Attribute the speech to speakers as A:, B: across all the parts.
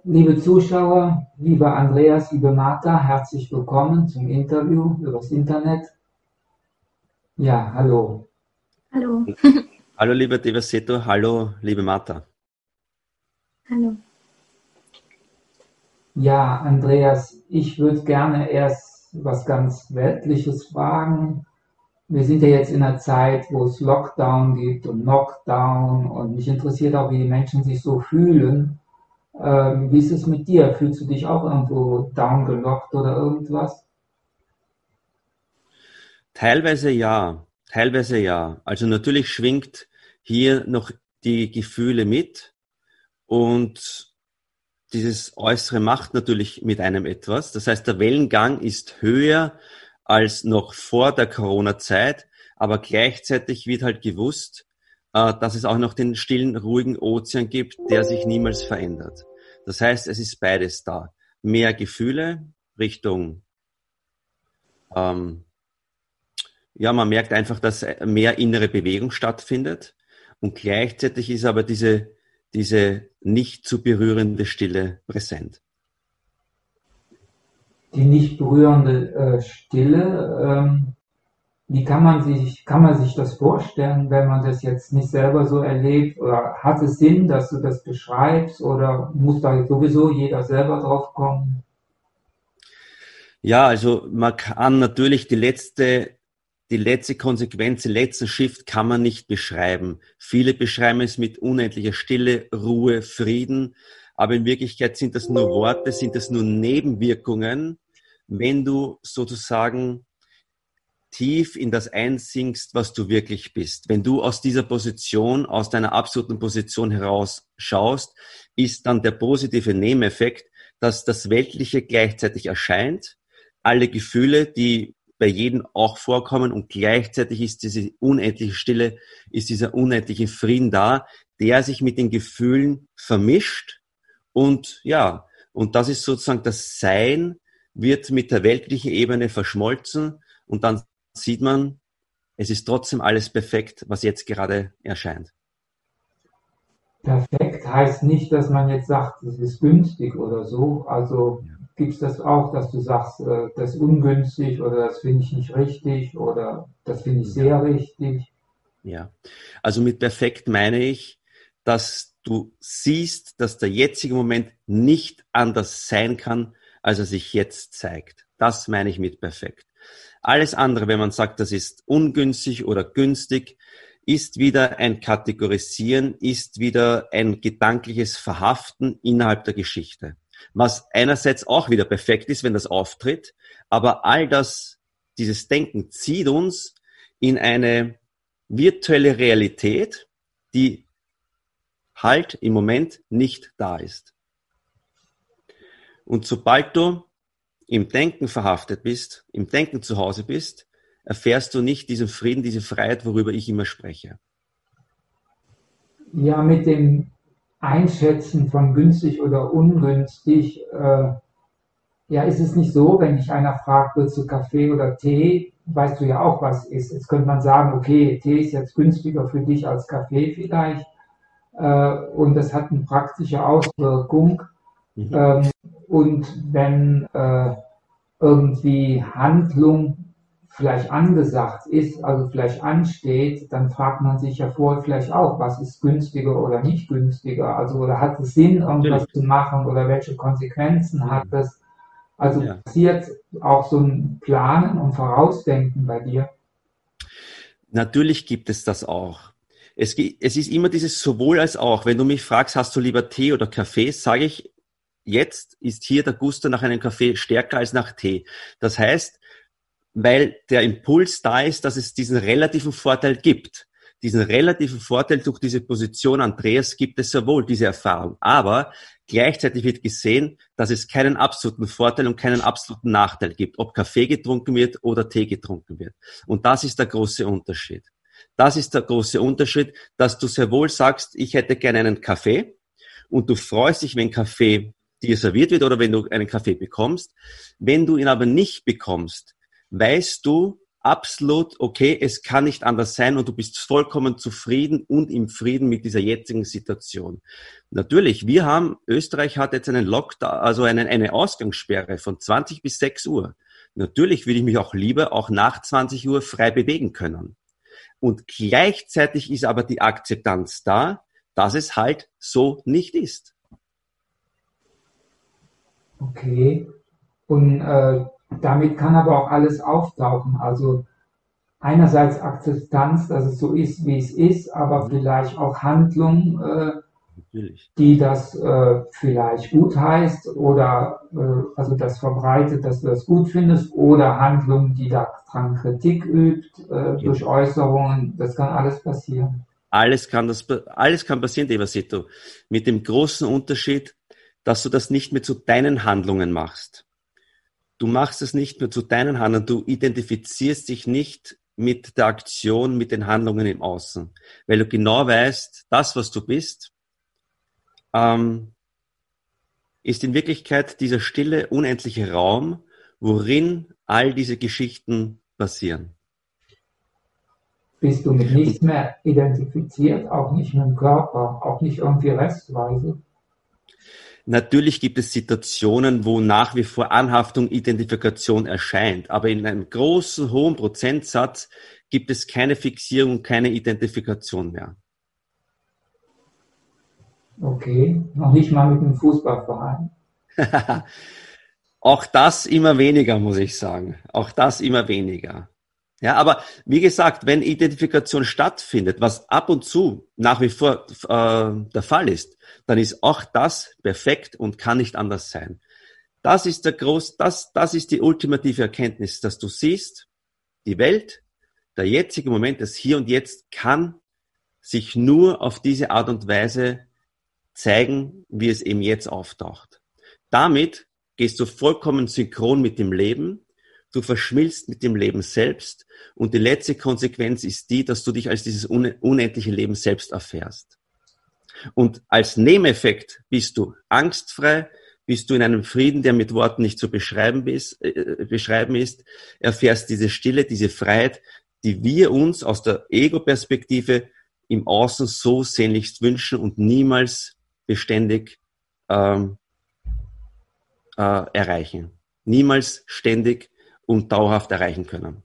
A: Liebe Zuschauer, lieber Andreas, liebe Martha, herzlich willkommen zum Interview übers Internet. Ja, hallo.
B: Hallo.
C: Hallo lieber Devaseto, hallo liebe Martha.
B: Hallo.
A: Ja, Andreas, ich würde gerne erst was ganz Weltliches fragen. Wir sind ja jetzt in einer Zeit, wo es Lockdown gibt und Knockdown und mich interessiert auch, wie die Menschen sich so fühlen. Wie ist es mit dir? Fühlst du dich auch irgendwo downgelockt oder irgendwas?
C: Teilweise ja, teilweise ja. Also natürlich schwingt hier noch die Gefühle mit und dieses Äußere macht natürlich mit einem etwas. Das heißt, der Wellengang ist höher als noch vor der Corona-Zeit, aber gleichzeitig wird halt gewusst, dass es auch noch den stillen, ruhigen Ozean gibt, der sich niemals verändert. Das heißt, es ist beides da. Mehr Gefühle Richtung, ja, man merkt einfach, dass mehr innere Bewegung stattfindet und gleichzeitig ist aber diese nicht zu berührende Stille präsent.
A: Die nicht berührende Stille, wie kann man sich das vorstellen, wenn man das jetzt nicht selber so erlebt? Oder hat es Sinn, dass du das beschreibst? Oder muss da sowieso jeder selber drauf kommen?
C: Ja, also man kann natürlich die letzte Konsequenz, den letzten Shift kann man nicht beschreiben. Viele beschreiben es mit unendlicher Stille, Ruhe, Frieden. Aber in Wirklichkeit sind das nur Worte, sind das nur Nebenwirkungen, wenn du sozusagen tief in das einsinkst, was du wirklich bist. Wenn du aus dieser Position, aus deiner absoluten Position heraus schaust, ist dann der positive Nebeneffekt, dass das Weltliche gleichzeitig erscheint, alle Gefühle, die bei jedem auch vorkommen und gleichzeitig ist diese unendliche Stille, ist dieser unendliche Frieden da, der sich mit den Gefühlen vermischt und ja, und das ist sozusagen das Sein wird mit der weltlichen Ebene verschmolzen und dann sieht man, es ist trotzdem alles perfekt, was jetzt gerade erscheint.
A: Perfekt heißt nicht, dass man jetzt sagt, es ist günstig oder so. Also gibt es das auch, dass du sagst, das ist ungünstig oder das finde ich nicht richtig oder das finde ich sehr richtig.
C: Ja, also mit perfekt meine ich, dass du siehst, dass der jetzige Moment nicht anders sein kann, als er sich jetzt zeigt. Das meine ich mit perfekt. Alles andere, wenn man sagt, das ist ungünstig oder günstig, ist wieder ein Kategorisieren, ist wieder ein gedankliches Verhaften innerhalb der Geschichte. Was einerseits auch wieder perfekt ist, wenn das auftritt, aber all das, dieses Denken zieht uns in eine virtuelle Realität, die halt im Moment nicht da ist. Und sobald du im Denken verhaftet bist, im Denken zu Hause bist, erfährst du nicht diesen Frieden, diese Freiheit, worüber ich immer spreche.
A: Ja, mit dem Einschätzen von günstig oder ungünstig, ja, ist es nicht so, wenn dich einer fragt, willst du Kaffee oder Tee, weißt du ja auch, was ist. Jetzt könnte man sagen, okay, Tee ist jetzt günstiger für dich als Kaffee vielleicht, und das hat eine praktische Auswirkung. Und wenn irgendwie Handlung vielleicht angesagt ist, also vielleicht ansteht, dann fragt man sich ja vorher vielleicht auch, was ist günstiger oder nicht günstiger, also oder hat es Sinn, irgendwas zu machen oder welche Konsequenzen hat es? Also passiert auch so ein Planen und Vorausdenken bei dir?
C: Natürlich gibt es das auch. Es ist immer dieses sowohl als auch. Wenn du mich fragst, hast du lieber Tee oder Kaffee, sage ich, jetzt ist hier der Gusto nach einem Kaffee stärker als nach Tee. Das heißt, weil der Impuls da ist, dass es diesen relativen Vorteil gibt. Diesen relativen Vorteil durch diese Position Andreas gibt es sehr wohl, diese Erfahrung. Aber gleichzeitig wird gesehen, dass es keinen absoluten Vorteil und keinen absoluten Nachteil gibt, ob Kaffee getrunken wird oder Tee getrunken wird. Und das ist der große Unterschied. Das ist der große Unterschied, dass du sehr wohl sagst, ich hätte gerne einen Kaffee und du freust dich, wenn Kaffee dir serviert wird oder wenn du einen Kaffee bekommst. Wenn du ihn aber nicht bekommst, weißt du, absolut okay, es kann nicht anders sein und du bist vollkommen zufrieden und im Frieden mit dieser jetzigen Situation. Natürlich, Österreich hat jetzt einen Lockdown, also eine Ausgangssperre von 20 bis 6 Uhr. Natürlich würde ich mich auch lieber auch nach 20 Uhr frei bewegen können. Und gleichzeitig ist aber die Akzeptanz da, dass es halt so nicht ist.
A: Okay. Und damit kann aber auch alles auftauchen. Also einerseits Akzeptanz, dass es so ist, wie es ist, aber vielleicht auch Handlung,
C: Natürlich.
A: die das vielleicht gut heißt oder also das verbreitet, dass du das gut findest, oder Handlung, die daran Kritik übt durch Äußerungen. Das kann alles passieren.
C: Alles kann passieren, Devasito. Mit dem großen Unterschied, dass du das nicht mehr zu deinen Handlungen machst. Du machst es nicht mehr zu deinen Handlungen. Du identifizierst dich nicht mit der Aktion, mit den Handlungen im Außen. Weil du genau weißt, das, was du bist, ist in Wirklichkeit dieser stille, unendliche Raum, worin all diese Geschichten passieren.
A: Bist du mit nichts mehr identifiziert, auch nicht mit dem Körper, auch nicht irgendwie restweise?
C: Natürlich gibt es Situationen, wo nach wie vor Anhaftung, Identifikation erscheint, aber in einem großen, hohen Prozentsatz gibt es keine Fixierung, keine Identifikation mehr.
A: Okay, noch nicht mal mit dem Fußballverein.
C: Auch das immer weniger, muss ich sagen. Auch das immer weniger. Ja, aber wie gesagt, wenn Identifikation stattfindet, was ab und zu nach wie vor der Fall ist, dann ist auch das perfekt und kann nicht anders sein. Das ist das ist die ultimative Erkenntnis, dass du siehst, die Welt, der jetzige Moment, das Hier und Jetzt kann sich nur auf diese Art und Weise zeigen, wie es eben jetzt auftaucht. Damit gehst du vollkommen synchron mit dem Leben, du verschmilzt mit dem Leben selbst und die letzte Konsequenz ist die, dass du dich als dieses unendliche Leben selbst erfährst. Und als Nebeneffekt bist du angstfrei, bist du in einem Frieden, der mit Worten nicht zu beschreiben ist, erfährst diese Stille, diese Freiheit, die wir uns aus der Ego-Perspektive im Außen so sehnlichst wünschen und niemals beständig erreichen. Niemals ständig und dauerhaft erreichen können.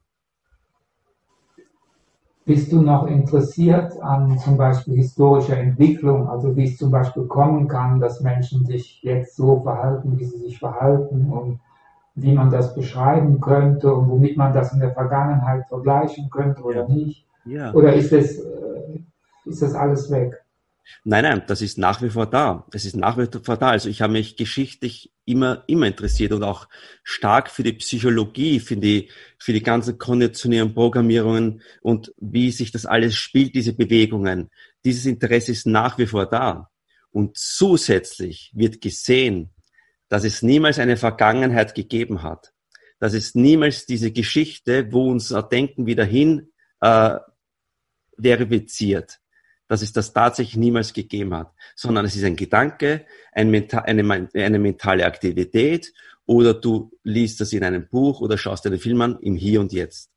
A: Bist du noch interessiert an zum Beispiel historischer Entwicklung, also wie es zum Beispiel kommen kann, dass Menschen sich jetzt so verhalten, wie sie sich verhalten, und wie man das beschreiben könnte und womit man das in der Vergangenheit vergleichen könnte oder nicht?
C: Ja.
A: Oder ist das alles weg?
C: Nein, das ist nach wie vor da. Es ist nach wie vor da. Also ich habe mich geschichtlich immer interessiert und auch stark für die Psychologie, für die ganzen Konditionierungen, Programmierungen und wie sich das alles spielt, diese Bewegungen. Dieses Interesse ist nach wie vor da. Und zusätzlich wird gesehen, dass es niemals eine Vergangenheit gegeben hat. Dass es niemals diese Geschichte, wo unser Denken wieder hin verifiziert, dass es das tatsächlich niemals gegeben hat, sondern es ist ein Gedanke, eine mentale Aktivität, oder du liest das in einem Buch oder schaust einen Film an, im Hier und Jetzt.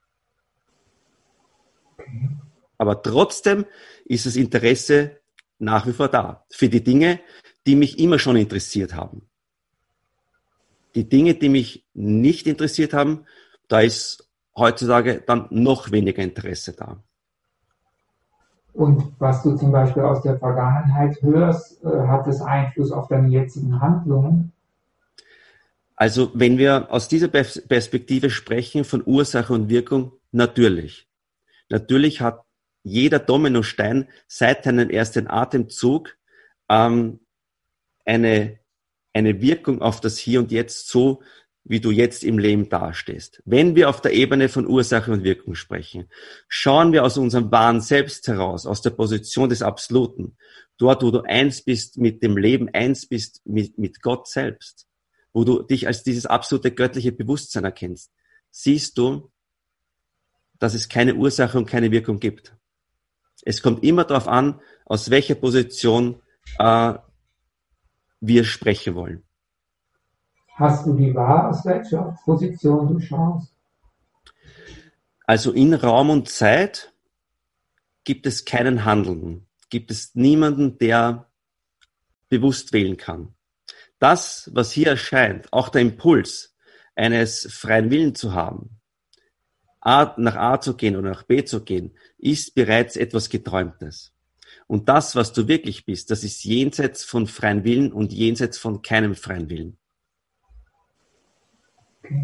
A: Okay.
C: Aber trotzdem ist das Interesse nach wie vor da für die Dinge, die mich immer schon interessiert haben. Die Dinge, die mich nicht interessiert haben, da ist heutzutage dann noch weniger Interesse da.
A: Und was du zum Beispiel aus der Vergangenheit hörst, hat das Einfluss auf deine jetzigen Handlungen?
C: Also wenn wir aus dieser Perspektive sprechen von Ursache und Wirkung, natürlich. Natürlich hat jeder Dominostein seit seinem ersten Atemzug eine Wirkung auf das Hier und Jetzt, so wie du jetzt im Leben dastehst. Wenn wir auf der Ebene von Ursache und Wirkung sprechen, schauen wir aus unserem wahren Selbst heraus, aus der Position des Absoluten, dort, wo du eins bist mit dem Leben, eins bist mit Gott selbst, wo du dich als dieses absolute göttliche Bewusstsein erkennst, siehst du, dass es keine Ursache und keine Wirkung gibt. Es kommt immer darauf an, aus welcher Position wir sprechen wollen.
A: Hast du die Wahl, aus welcher Position du schaust?
C: Also in Raum und Zeit gibt es keinen Handelnden, gibt es niemanden, der bewusst wählen kann. Das, was hier erscheint, auch der Impuls eines freien Willen zu haben, nach A zu gehen oder nach B zu gehen, ist bereits etwas Geträumtes. Und das, was du wirklich bist, das ist jenseits von freien Willen und jenseits von keinem freien Willen.
A: Okay.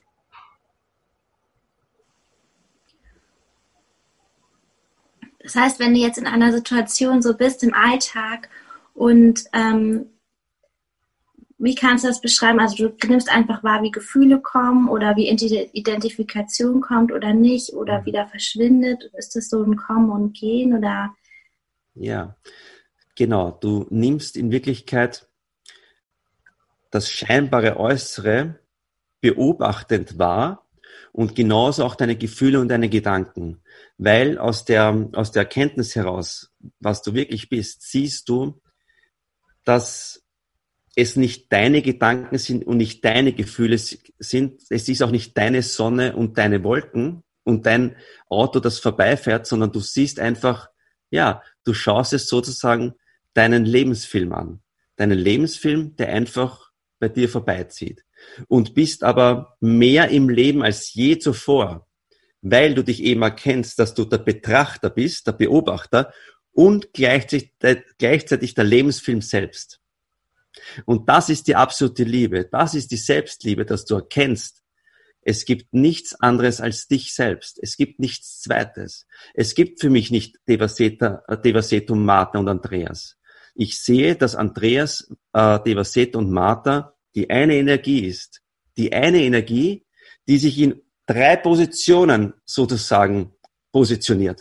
B: Das heißt, wenn du jetzt in einer Situation so bist im Alltag und wie kannst du das beschreiben? Also du nimmst einfach wahr, wie Gefühle kommen oder wie Identifikation kommt oder nicht oder wieder verschwindet. Ist das so ein Kommen und Gehen oder?
C: Ja, genau. Du nimmst in Wirklichkeit das scheinbare Äußere beobachtend wahr und genauso auch deine Gefühle und deine Gedanken. Weil aus der Erkenntnis heraus, was du wirklich bist, siehst du, dass es nicht deine Gedanken sind und nicht deine Gefühle sind. Es ist auch nicht deine Sonne und deine Wolken und dein Auto, das vorbeifährt, sondern du siehst einfach, ja, du schaust es sozusagen deinen Lebensfilm an. Deinen Lebensfilm, der einfach bei dir vorbeizieht. Und bist aber mehr im Leben als je zuvor, weil du dich eben erkennst, dass du der Betrachter bist, der Beobachter und gleichzeitig der Lebensfilm selbst. Und das ist die absolute Liebe, das ist die Selbstliebe, dass du erkennst, es gibt nichts anderes als dich selbst, es gibt nichts Zweites. Es gibt für mich nicht Devasetum, Martha und Andreas. Ich sehe, dass Andreas, Devaseta und Martha die eine Energie ist. Die eine Energie, die sich in 3 Positionen sozusagen positioniert.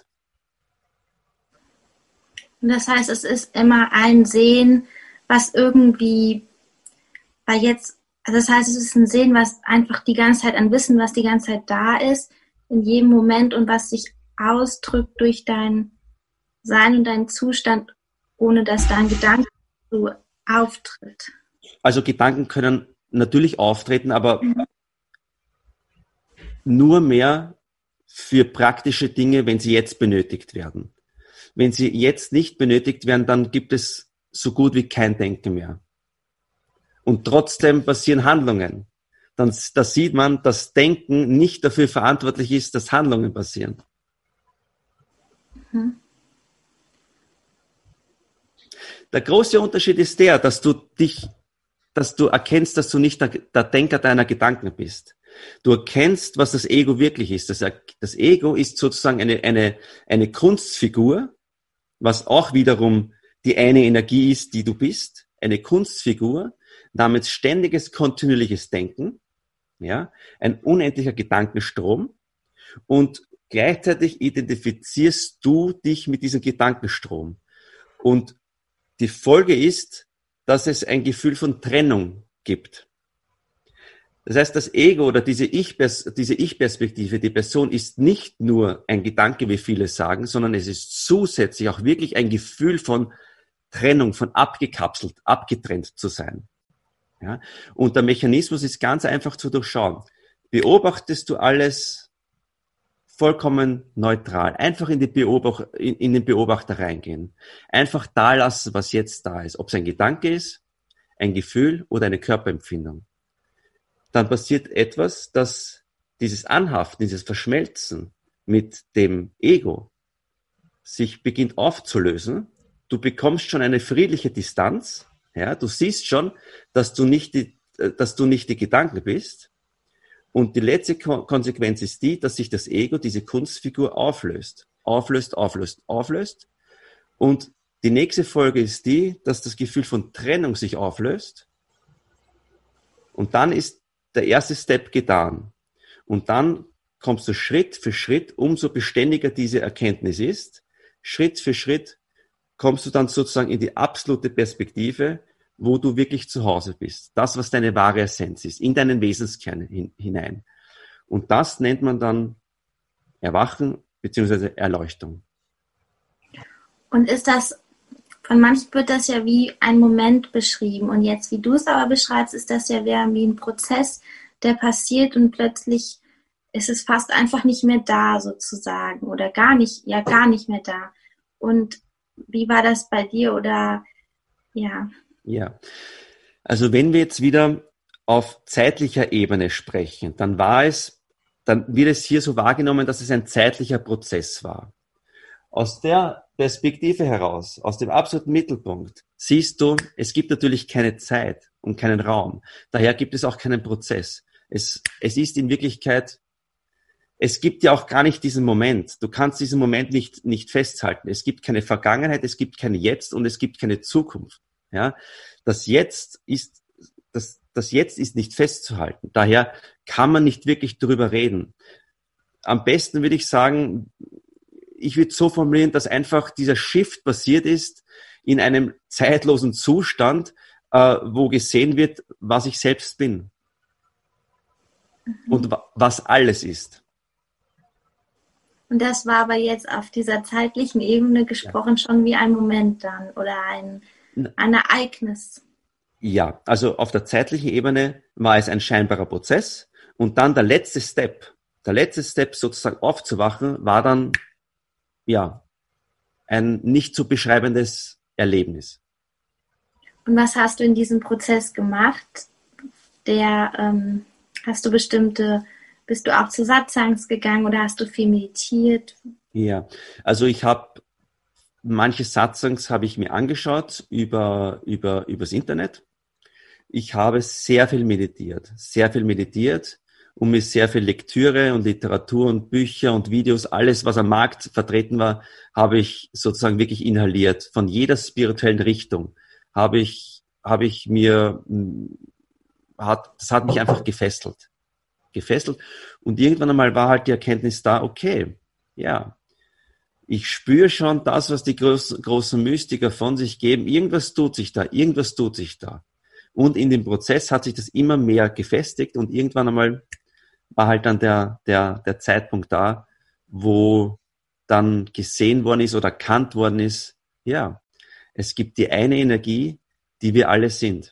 B: Und das heißt, es ist immer ein Sehen, was irgendwie also das heißt, es ist ein Sehen, was einfach die ganze Zeit, ein Wissen, was die ganze Zeit da ist, in jedem Moment und was sich ausdrückt durch dein Sein und deinen Zustand, ohne dass dein Gedanke so auftritt.
C: Also Gedanken können natürlich auftreten, aber nur mehr für praktische Dinge, wenn sie jetzt benötigt werden. Wenn sie jetzt nicht benötigt werden, dann gibt es so gut wie kein Denken mehr. Und trotzdem passieren Handlungen. Da sieht man, dass Denken nicht dafür verantwortlich ist, dass Handlungen passieren. Mhm. Der große Unterschied ist dass du erkennst, dass du nicht der Denker deiner Gedanken bist. Du erkennst, was das Ego wirklich ist. Das Ego ist sozusagen eine Kunstfigur, was auch wiederum die eine Energie ist, die du bist. Eine Kunstfigur namens ständiges, kontinuierliches Denken, ja, ein unendlicher Gedankenstrom und gleichzeitig identifizierst du dich mit diesem Gedankenstrom. Und die Folge ist, dass es ein Gefühl von Trennung gibt. Das heißt, das Ego oder diese Ich-Perspektive, die Person ist nicht nur ein Gedanke, wie viele sagen, sondern es ist zusätzlich auch wirklich ein Gefühl von Trennung, von abgekapselt, abgetrennt zu sein. Ja? Und der Mechanismus ist ganz einfach zu durchschauen. Beobachtest du alles vollkommen neutral, einfach in den Beobachter reingehen. Einfach da lassen, was jetzt da ist. Ob es ein Gedanke ist, ein Gefühl oder eine Körperempfindung. Dann passiert etwas, dass dieses Anhaften, dieses Verschmelzen mit dem Ego sich beginnt aufzulösen. Du bekommst schon eine friedliche Distanz. Ja, du siehst schon, dass du nicht die Gedanken bist. Und die letzte Konsequenz ist die, dass sich das Ego, diese Kunstfigur, auflöst. Und die nächste Folge ist die, dass das Gefühl von Trennung sich auflöst. Und dann ist der erste Step getan. Und dann kommst du Schritt für Schritt, umso beständiger diese Erkenntnis ist, Schritt für Schritt kommst du dann sozusagen in die absolute Perspektive, wo du wirklich zu Hause bist. Das, was deine wahre Essenz ist, in deinen Wesenskern hinein. Und das nennt man dann Erwachen bzw. Erleuchtung.
B: Und von manchen wird das ja wie ein Moment beschrieben. Und jetzt, wie du es aber beschreibst, ist das ja wie ein Prozess, der passiert und plötzlich ist es fast einfach nicht mehr da sozusagen oder gar nicht mehr da. Und wie war das bei dir oder ja?
C: Ja, also wenn wir jetzt wieder auf zeitlicher Ebene sprechen, dann wird es hier so wahrgenommen, dass es ein zeitlicher Prozess war. Aus der Perspektive heraus, aus dem absoluten Mittelpunkt, siehst du, es gibt natürlich keine Zeit und keinen Raum. Daher gibt es auch keinen Prozess. Es ist in Wirklichkeit, es gibt ja auch gar nicht diesen Moment. Du kannst diesen Moment nicht festhalten. Es gibt keine Vergangenheit, es gibt kein Jetzt und es gibt keine Zukunft. Ja, das Jetzt ist nicht festzuhalten. Daher kann man nicht wirklich darüber reden. Am besten würde ich sagen, ich würde so formulieren, dass einfach dieser Shift passiert ist in einem zeitlosen Zustand, wo gesehen wird, was ich selbst bin und was alles ist.
B: Und das war aber jetzt auf dieser zeitlichen Ebene gesprochen schon wie ein Moment dann oder ein Ereignis.
C: Ja, also auf der zeitlichen Ebene war es ein scheinbarer Prozess und dann der letzte Step sozusagen aufzuwachen, war dann ja ein nicht zu beschreibendes Erlebnis.
B: Und was hast du in diesem Prozess gemacht? Bist du auch zu Satsangs gegangen oder hast du viel meditiert?
C: Ja, also manche Satsangs habe ich mir angeschaut übers Internet. Ich habe sehr viel meditiert und mit sehr viel Lektüre und Literatur und Bücher und Videos, alles, was am Markt vertreten war, habe ich sozusagen wirklich inhaliert. Von jeder spirituellen Richtung das hat mich einfach gefesselt. Und irgendwann einmal war halt die Erkenntnis da, okay, ja, ich spüre schon das, was die großen Mystiker von sich geben. Irgendwas tut sich da. Und in dem Prozess hat sich das immer mehr gefestigt und irgendwann einmal war halt dann der Zeitpunkt da, wo dann gesehen worden ist oder erkannt worden ist, ja, es gibt die eine Energie, die wir alle sind.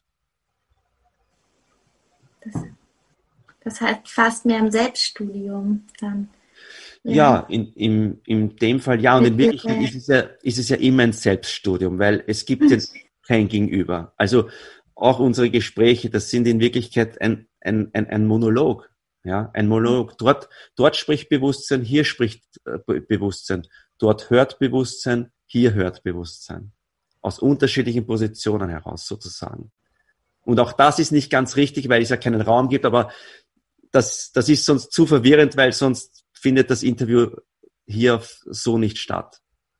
B: Das heißt fast mehr im Selbststudium dann.
C: Ja, in dem Fall ja. Und in Wirklichkeit ist es ja immer ein Selbststudium, weil es gibt ja kein Gegenüber. Also auch unsere Gespräche, das sind in Wirklichkeit ein Monolog. Ja, ein Monolog. Dort spricht Bewusstsein, hier spricht Bewusstsein. Dort hört Bewusstsein, hier hört Bewusstsein. Aus unterschiedlichen Positionen heraus sozusagen. Und auch das ist nicht ganz richtig, weil es ja keinen Raum gibt, aber das ist sonst zu verwirrend, weil sonst findet das Interview hier so nicht statt.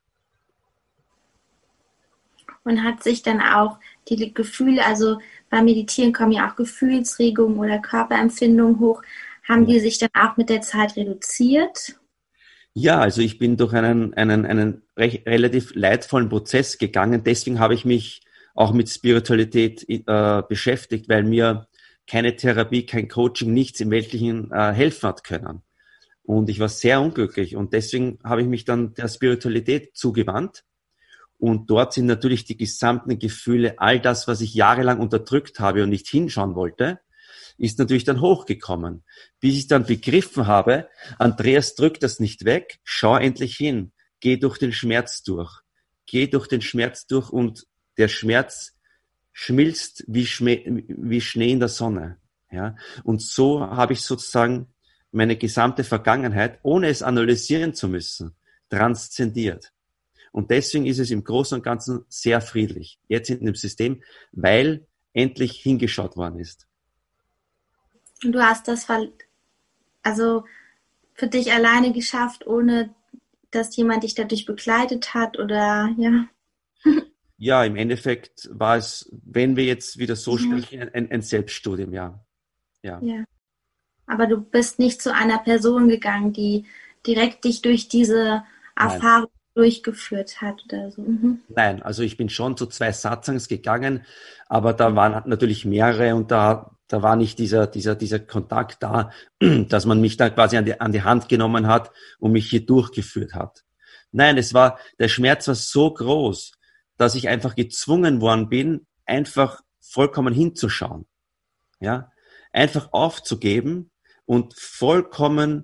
B: Und hat sich dann auch die Gefühle, also beim Meditieren kommen ja auch Gefühlsregungen oder Körperempfindungen hoch, haben die sich dann auch mit der Zeit reduziert?
C: Ja, also ich bin durch einen relativ leidvollen Prozess gegangen. Deswegen habe ich mich auch mit Spiritualität beschäftigt, weil mir keine Therapie, kein Coaching, nichts im Weltlichen helfen hat können. Und ich war sehr unglücklich und deswegen habe ich mich dann der Spiritualität zugewandt. Und dort sind natürlich die gesamten Gefühle, all das, was ich jahrelang unterdrückt habe und nicht hinschauen wollte, ist natürlich dann hochgekommen. Bis ich dann begriffen habe, Andreas, drück das nicht weg, schau endlich hin, geh durch den Schmerz durch. Geh durch den Schmerz durch und der Schmerz schmilzt wie Schnee in der Sonne. Ja? Und so habe ich sozusagen meine gesamte Vergangenheit, ohne es analysieren zu müssen, transzendiert. Und deswegen ist es im Großen und Ganzen sehr friedlich, jetzt in dem System, weil endlich hingeschaut worden ist.
B: Und du hast das also für dich alleine geschafft, ohne dass jemand dich dadurch begleitet hat oder ja?
C: Ja, im Endeffekt war es, wenn wir jetzt wieder so sprechen, ein Selbststudium, ja.
B: Aber du bist nicht zu einer Person gegangen, die direkt dich durch diese Erfahrung durchgeführt hat oder so.
C: Nein, also ich bin schon zu 2 Satsangs gegangen, aber da waren natürlich mehrere und da war nicht dieser Kontakt da, dass man mich da quasi an die Hand genommen hat und mich hier durchgeführt hat. Nein, der Schmerz war so groß, dass ich einfach gezwungen worden bin, einfach vollkommen hinzuschauen. Ja, einfach aufzugeben und vollkommen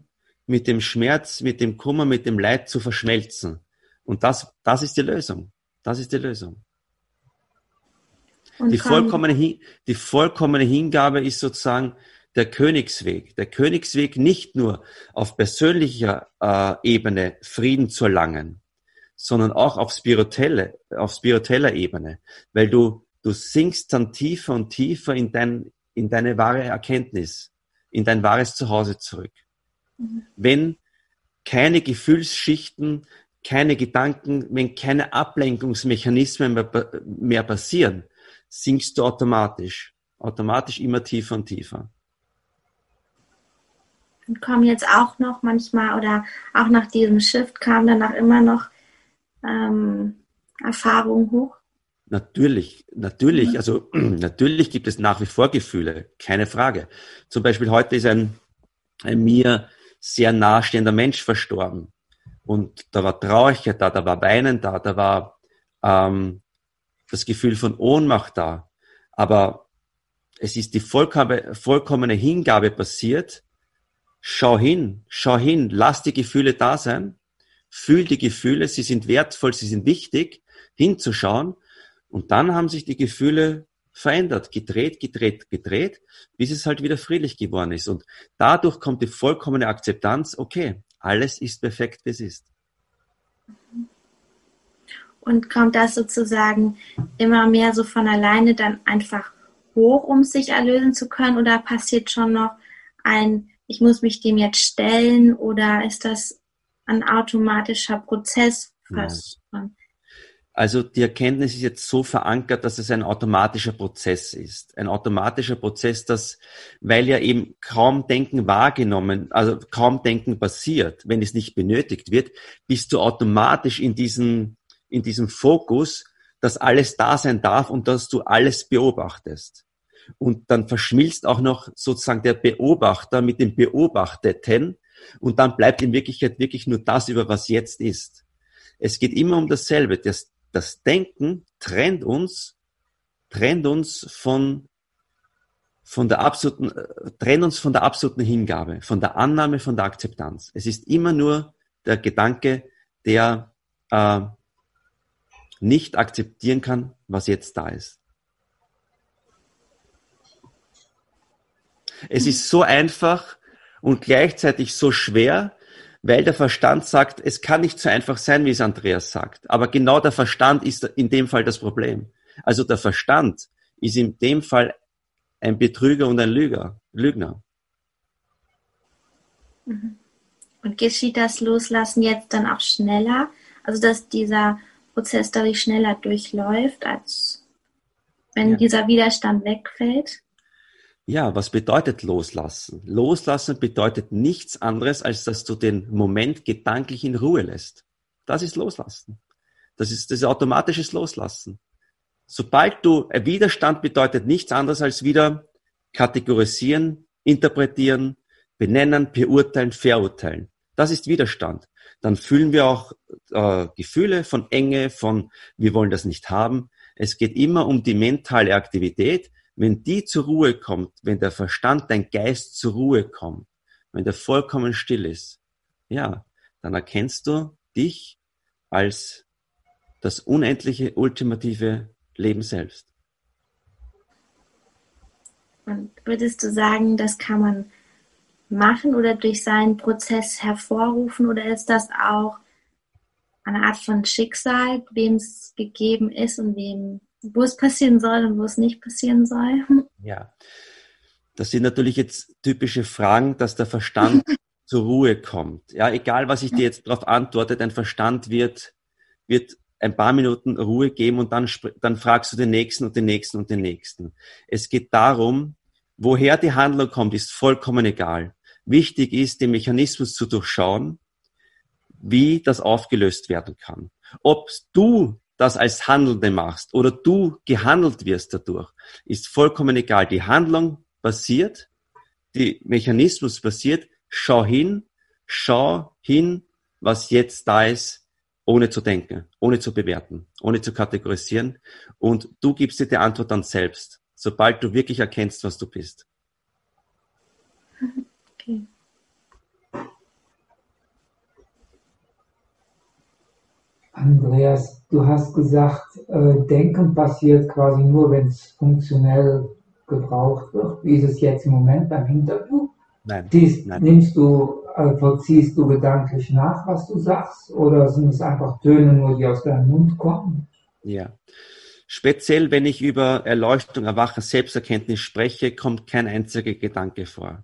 C: mit dem Schmerz, mit dem Kummer, mit dem Leid zu verschmelzen. Und das ist die Lösung. Das ist die Lösung.
B: Und
C: Die vollkommene Hingabe ist sozusagen der Königsweg. Der Königsweg nicht nur auf persönlicher Ebene Frieden zu erlangen, sondern auch auf spiritueller Ebene. Weil du sinkst dann tiefer und tiefer in deine wahre Erkenntnis, in dein wahres Zuhause zurück. Wenn keine Gefühlsschichten, keine Gedanken, wenn keine Ablenkungsmechanismen mehr passieren, sinkst du automatisch immer tiefer und tiefer.
B: Und kommen jetzt auch noch manchmal oder auch nach diesem Shift kam danach immer noch Erfahrungen hoch?
C: Natürlich. Also natürlich gibt es nach wie vor Gefühle, keine Frage. Zum Beispiel heute ist ein mir sehr nahestehender Mensch verstorben. Und da war Traurigkeit da war Weinen da war das Gefühl von Ohnmacht da. Aber es ist die vollkommene Hingabe passiert. Schau hin, lass die Gefühle da sein, fühl die Gefühle, sie sind wertvoll, sie sind wichtig, hinzuschauen. Und dann haben sich die Gefühle verändert, gedreht, bis es halt wieder friedlich geworden ist. Und dadurch kommt die vollkommene Akzeptanz, okay, alles ist perfekt, wie es ist.
B: Und kommt das sozusagen immer mehr so von alleine dann einfach hoch, um sich erlösen zu können? Oder passiert schon noch ich muss mich dem jetzt stellen? Oder ist das ein automatischer Prozess fast? Ja.
C: Also die Erkenntnis ist jetzt so verankert, dass es ein automatischer Prozess ist. Ein automatischer Prozess, weil ja eben kaum Denken passiert, wenn es nicht benötigt wird, bist du automatisch in diesem Fokus, dass alles da sein darf und dass du alles beobachtest. Und dann verschmilzt auch noch sozusagen der Beobachter mit dem Beobachteten und dann bleibt in Wirklichkeit wirklich nur das über, was jetzt ist. Es geht immer um dasselbe. Das Denken trennt uns von der absoluten Hingabe, von der Annahme, von der Akzeptanz. Es ist immer nur der Gedanke, der nicht akzeptieren kann, was jetzt da ist. Es ist so einfach und gleichzeitig so schwer, weil der Verstand sagt, es kann nicht so einfach sein, wie es Andreas sagt. Aber genau der Verstand ist in dem Fall das Problem. Also der Verstand ist in dem Fall ein Betrüger und ein Lügner.
B: Und geschieht das Loslassen jetzt dann auch schneller? Also dass dieser Prozess dadurch schneller durchläuft, als wenn dieser Widerstand wegfällt?
C: Ja, was bedeutet Loslassen? Loslassen bedeutet nichts anderes, als dass du den Moment gedanklich in Ruhe lässt. Das ist Loslassen. Das ist automatisches Loslassen. Sobald Widerstand bedeutet nichts anderes als wieder kategorisieren, interpretieren, benennen, beurteilen, verurteilen. Das ist Widerstand. Dann fühlen wir auch Gefühle von Enge, von wir wollen das nicht haben. Es geht immer um die mentale Aktivität. Wenn die zur Ruhe kommt, wenn der Verstand, dein Geist zur Ruhe kommt, wenn der vollkommen still ist, ja, dann erkennst du dich als das unendliche, ultimative Leben selbst.
B: Und würdest du sagen, das kann man machen oder durch seinen Prozess hervorrufen, oder ist das auch eine Art von Schicksal, wem es gegeben ist und wo es passieren soll und wo es nicht passieren soll?
C: Ja, das sind natürlich jetzt typische Fragen, dass der Verstand zur Ruhe kommt. Ja, egal was ich dir jetzt darauf antworte, dein Verstand wird ein paar Minuten Ruhe geben und dann fragst du den Nächsten und den Nächsten und den Nächsten. Es geht darum, woher die Handlung kommt, ist vollkommen egal. Wichtig ist, den Mechanismus zu durchschauen, wie das aufgelöst werden kann. Ob du das als Handelnde machst oder du gehandelt wirst dadurch, ist vollkommen egal. Die Handlung passiert, der Mechanismus passiert, schau hin, was jetzt da ist, ohne zu denken, ohne zu bewerten, ohne zu kategorisieren, und du gibst dir die Antwort dann selbst, sobald du wirklich erkennst, was du bist.
B: Okay.
A: Andreas, du hast gesagt, Denken passiert quasi nur, wenn es funktionell gebraucht wird. Wie ist es jetzt im Moment beim Interview?
C: Nein, nein.
A: Vollziehst du gedanklich nach, was du sagst, oder sind es einfach Töne nur, die aus deinem Mund kommen?
C: Ja. Speziell, wenn ich über Erleuchtung, Erwachen, Selbsterkenntnis spreche, kommt kein einziger Gedanke vor.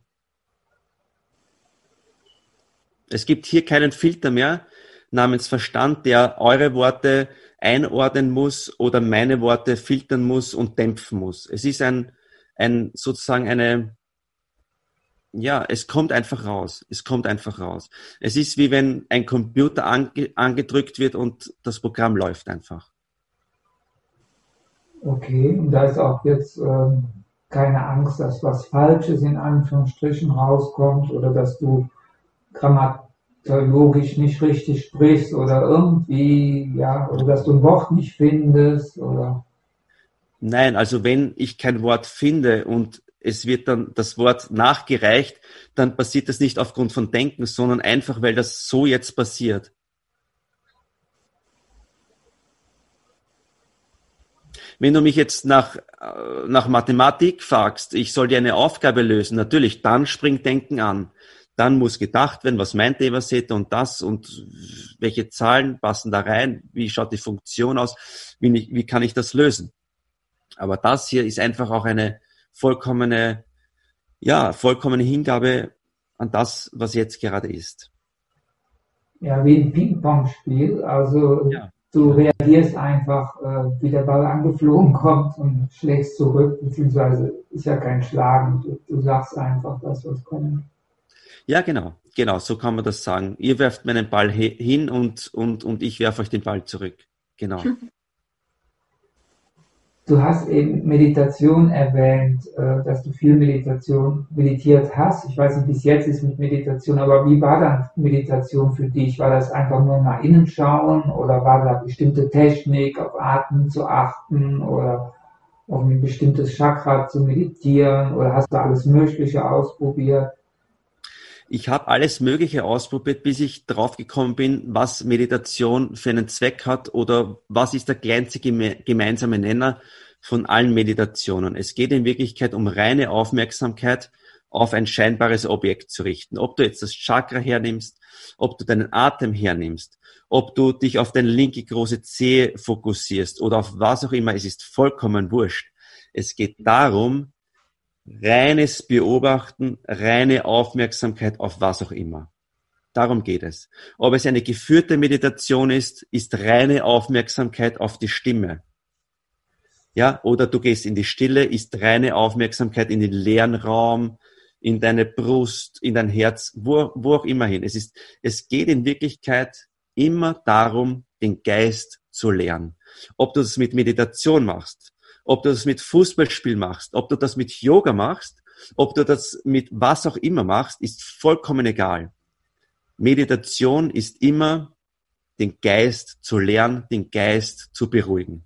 C: Es gibt hier keinen Filter mehr namens Verstand, der eure Worte einordnen muss oder meine Worte filtern muss und dämpfen muss. Es ist sozusagen es kommt einfach raus. Es kommt einfach raus. Es ist wie wenn ein Computer angedrückt wird und das Programm läuft einfach.
A: Okay, und da ist auch jetzt keine Angst, dass was Falsches in Anführungsstrichen rauskommt oder dass du grammatologisch nicht richtig sprichst oder irgendwie, ja, oder dass du ein Wort nicht findest oder.
C: Nein, also wenn ich kein Wort finde und es wird dann das Wort nachgereicht, dann passiert das nicht aufgrund von Denken, sondern einfach, weil das so jetzt passiert. Wenn du mich jetzt nach Mathematik fragst, ich soll dir eine Aufgabe lösen, natürlich, dann springt Denken an. Dann muss gedacht werden, was meint der Eversetter und das und welche Zahlen passen da rein, wie schaut die Funktion aus, wie kann ich das lösen. Aber das hier ist einfach auch eine vollkommene Hingabe an das, was jetzt gerade ist.
A: Ja, wie ein Ping-Pong-Spiel, also
C: Ja.
A: du reagierst einfach, wie der Ball angeflogen kommt und schlägst zurück, beziehungsweise ist ja kein Schlagen, du sagst einfach das, was kommt.
C: Ja, genau, so kann man das sagen. Ihr werft meinen Ball hin und ich werfe euch den Ball zurück. Genau.
A: Du hast eben Meditation erwähnt, dass du viel meditiert hast. Ich weiß nicht, wie es jetzt ist mit Meditation, aber wie war dann Meditation für dich? War das einfach nur nach innen schauen oder war da bestimmte Technik, auf Atmen zu achten oder auf ein bestimmtes Chakra zu meditieren oder hast du alles Mögliche ausprobiert?
C: Ich habe alles Mögliche ausprobiert, bis ich drauf gekommen bin, was Meditation für einen Zweck hat oder was ist der kleinste gemeinsame Nenner von allen Meditationen. Es geht in Wirklichkeit um reine Aufmerksamkeit auf ein scheinbares Objekt zu richten. Ob du jetzt das Chakra hernimmst, ob du deinen Atem hernimmst, ob du dich auf deine linke große Zehe fokussierst oder auf was auch immer, es ist vollkommen wurscht. Es geht darum, reines Beobachten, reine Aufmerksamkeit auf was auch immer. Darum geht es. Ob es eine geführte Meditation ist reine Aufmerksamkeit auf die Stimme. Ja, oder du gehst in die Stille, ist reine Aufmerksamkeit in den leeren Raum, in deine Brust, in dein Herz, wo auch immer hin. Es geht in Wirklichkeit immer darum, den Geist zu lernen. Ob du das mit Meditation machst, ob du das mit Fußballspiel machst, ob du das mit Yoga machst, ob du das mit was auch immer machst, ist vollkommen egal. Meditation ist immer, den Geist zu lernen, den Geist zu beruhigen.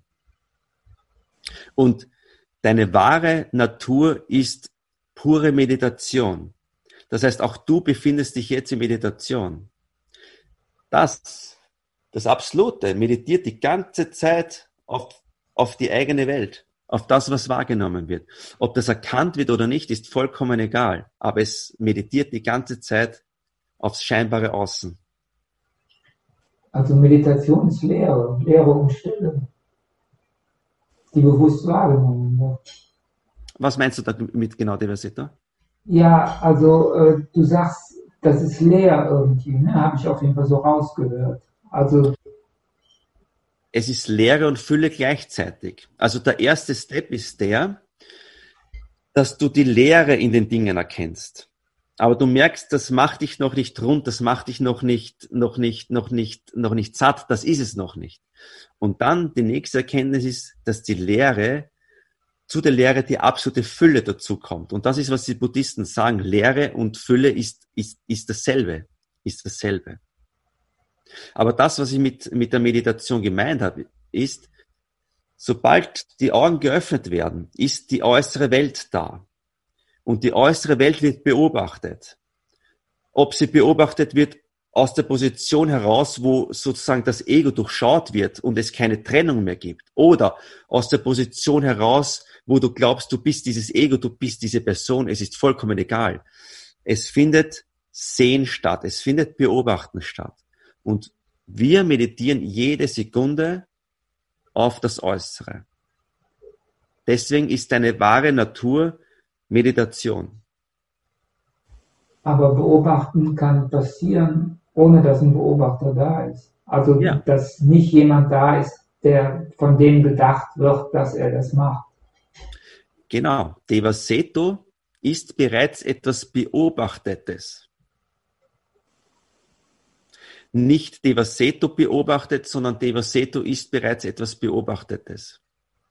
C: Und deine wahre Natur ist pure Meditation. Das heißt, auch du befindest dich jetzt in Meditation. Das Absolute meditiert die ganze Zeit auf die eigene Welt, auf das, was wahrgenommen wird. Ob das erkannt wird oder nicht, ist vollkommen egal. Aber es meditiert die ganze Zeit aufs scheinbare Außen.
A: Also Meditation ist Lehre und Stille, die bewusst wahrgenommen wird.
C: Was meinst du damit genau, Deversita?
A: Ja, also du sagst, das ist leer irgendwie, ne? Habe ich auf jeden Fall so rausgehört. Also
C: es ist Leere und Fülle gleichzeitig. Also der erste Step ist der, dass du die Leere in den Dingen erkennst. Aber du merkst, das macht dich noch nicht rund, das macht dich noch nicht satt, das ist es noch nicht. Und dann die nächste Erkenntnis ist, dass zu der Leere die absolute Fülle dazu kommt. Und das ist, was die Buddhisten sagen. Leere und Fülle ist dasselbe. Aber das, was ich mit der Meditation gemeint habe, ist, sobald die Augen geöffnet werden, ist die äußere Welt da. Und die äußere Welt wird beobachtet. Ob sie beobachtet wird aus der Position heraus, wo sozusagen das Ego durchschaut wird und es keine Trennung mehr gibt. Oder aus der Position heraus, wo du glaubst, du bist dieses Ego, du bist diese Person, es ist vollkommen egal. Es findet Sehen statt, es findet Beobachten statt. Und wir meditieren jede Sekunde auf das Äußere. Deswegen ist deine wahre Natur Meditation.
A: Aber beobachten kann passieren, ohne dass ein Beobachter da ist. Also,
C: Ja.
A: dass nicht jemand da ist, von dem gedacht wird, dass er das macht.
C: Genau. Devaseto ist bereits etwas Beobachtetes. Nicht Devaseto beobachtet, sondern Devaseto ist bereits etwas Beobachtetes.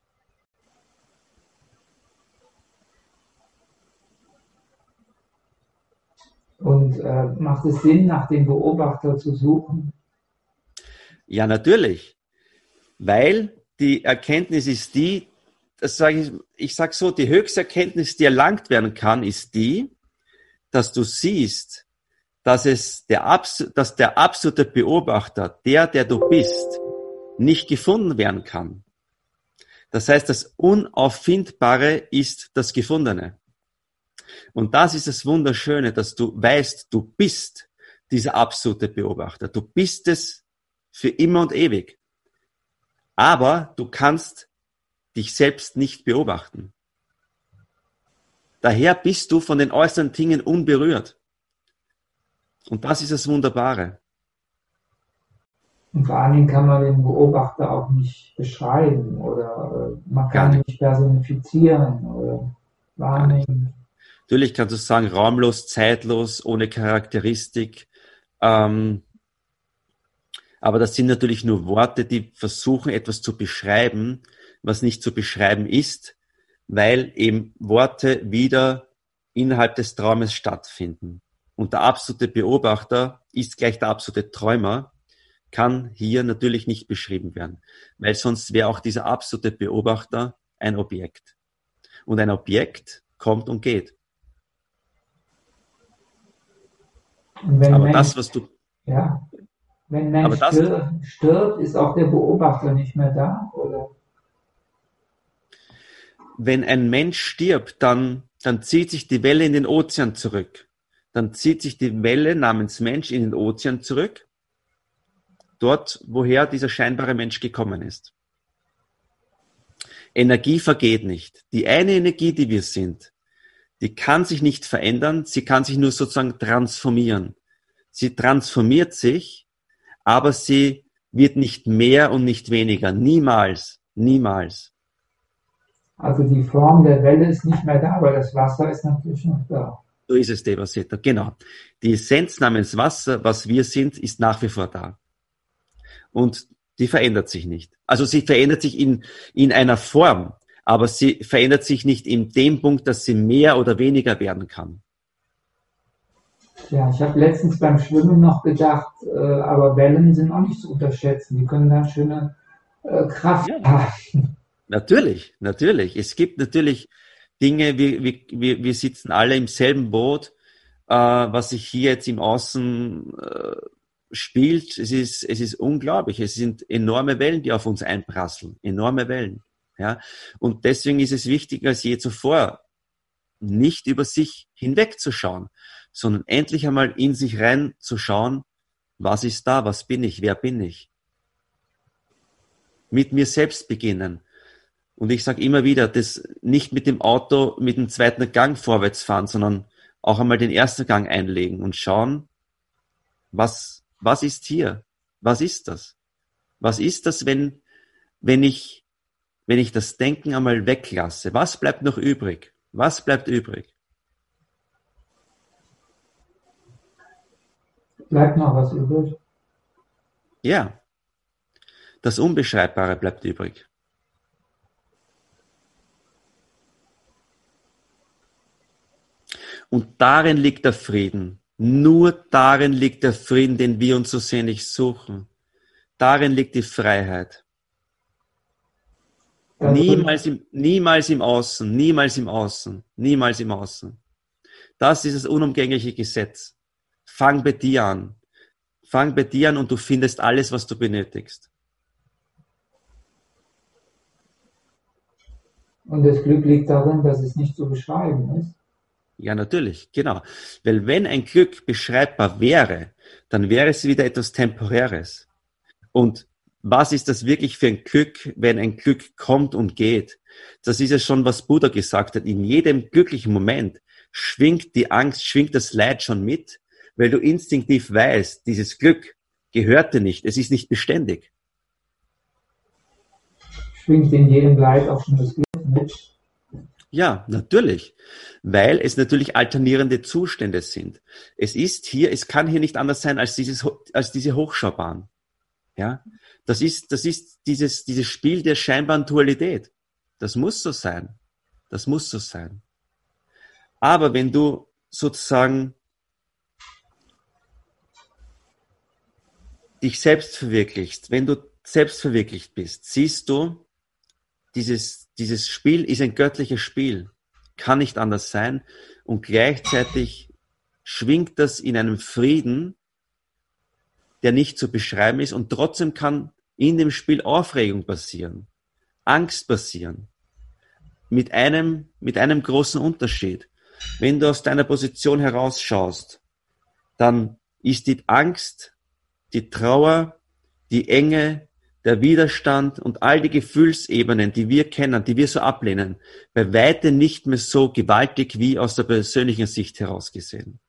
A: Und macht es Sinn, nach dem Beobachter zu suchen?
C: Ja, natürlich. Weil die Erkenntnis ist die, das sage ich sage so, die höchste Erkenntnis, die erlangt werden kann, ist die, dass du siehst, dass der absolute Beobachter, der du bist, nicht gefunden werden kann. Das heißt, das Unauffindbare ist das Gefundene. Und das ist das Wunderschöne, dass du weißt, du bist dieser absolute Beobachter. Du bist es für immer und ewig. Aber du kannst dich selbst nicht beobachten. Daher bist du von den äußeren Dingen unberührt. Und das ist das Wunderbare.
A: Und vor allen Dingen kann man den Beobachter auch nicht beschreiben oder man kann ihn nicht personifizieren oder wahrnehmen.
C: Natürlich kannst du sagen, raumlos, zeitlos, ohne Charakteristik. Aber das sind natürlich nur Worte, die versuchen, etwas zu beschreiben, was nicht zu beschreiben ist, weil eben Worte wieder innerhalb des Traumes stattfinden. Und der absolute Beobachter ist gleich der absolute Träumer, kann hier natürlich nicht beschrieben werden, weil sonst wäre auch dieser absolute Beobachter ein Objekt. Und ein Objekt kommt und geht.
A: Und wenn
C: Aber
A: Mensch,
C: das, was du...
A: ja, wenn Mensch stirbt, ist auch der Beobachter nicht mehr da, oder?
C: Wenn ein Mensch stirbt, dann zieht sich die Welle in den Ozean zurück. Dann zieht sich die Welle namens Mensch in den Ozean zurück, dort, woher dieser scheinbare Mensch gekommen ist. Energie vergeht nicht. Die eine Energie, die wir sind, die kann sich nicht verändern, sie kann sich nur sozusagen transformieren. Sie transformiert sich, aber sie wird nicht mehr und nicht weniger. Niemals, niemals.
A: Also die Form der Welle ist nicht mehr da, aber das Wasser ist natürlich noch da.
C: So ist es, Devaseta, genau. Die Essenz namens Wasser, was wir sind, ist nach wie vor da. Und die verändert sich nicht. Also sie verändert sich in einer Form, aber sie verändert sich nicht in dem Punkt, dass sie mehr oder weniger werden kann.
A: Ja, ich habe letztens beim Schwimmen noch gedacht, aber Wellen sind auch nicht zu unterschätzen. Die können ganz schöne Kraft haben.
C: Natürlich, natürlich. Es gibt natürlich Dinge, wir sitzen alle im selben Boot, was sich hier jetzt im Außen spielt. Es ist unglaublich. Es sind enorme Wellen, die auf uns einprasseln. Enorme Wellen. Ja. Und deswegen ist es wichtiger als je zuvor, nicht über sich hinwegzuschauen, sondern endlich einmal in sich reinzuschauen, was ist da, was bin ich, wer bin ich? Mit mir selbst beginnen. Und ich sage immer wieder, das nicht mit dem Auto mit dem zweiten Gang vorwärts fahren, sondern auch einmal den ersten Gang einlegen und schauen, was ist hier? Was ist das? Was ist das, wenn ich das Denken einmal weglasse? Was bleibt noch übrig? Was bleibt übrig?
A: Bleibt noch was übrig?
C: Ja, das Unbeschreibbare bleibt übrig. Und darin liegt der Frieden. Nur darin liegt der Frieden, den wir uns so sehnlich suchen. Darin liegt die Freiheit. Niemals im Außen, niemals im Außen, niemals im Außen. Das ist das unumgängliche Gesetz. Fang bei dir an. fang bei dir an und du findest alles, was du benötigst.
A: Und das Glück liegt darin, dass es nicht zu beschreiben ist.
C: Ja, natürlich, genau. Weil wenn ein Glück beschreibbar wäre, dann wäre es wieder etwas Temporäres. Und was ist das wirklich für ein Glück, wenn ein Glück kommt und geht? Das ist ja schon, was Buddha gesagt hat. In jedem glücklichen Moment schwingt die Angst, schwingt das Leid schon mit, weil du instinktiv weißt, dieses Glück gehört dir nicht, es ist nicht beständig.
A: Schwingt in jedem Leid auch schon das Glück mit.
C: Ja, natürlich, weil es natürlich alternierende Zustände sind. Es kann hier nicht anders sein als diese Hochschaubahn. Ja, das ist dieses Spiel der scheinbaren Dualität. Das muss so sein. Das muss so sein. Aber wenn du sozusagen dich selbst verwirklichst, wenn du selbst verwirklicht bist, siehst du, dieses Spiel ist ein göttliches Spiel. Kann nicht anders sein. Und gleichzeitig schwingt das in einem Frieden, der nicht zu beschreiben ist. Und trotzdem kann in dem Spiel Aufregung passieren, Angst passieren. Mit einem großen Unterschied. Wenn du aus deiner Position herausschaust, dann ist die Angst, die Trauer, die Enge, der Widerstand und all die Gefühlsebenen, die wir kennen, die wir so ablehnen, bei weitem nicht mehr so gewaltig wie aus der persönlichen Sicht heraus gesehen.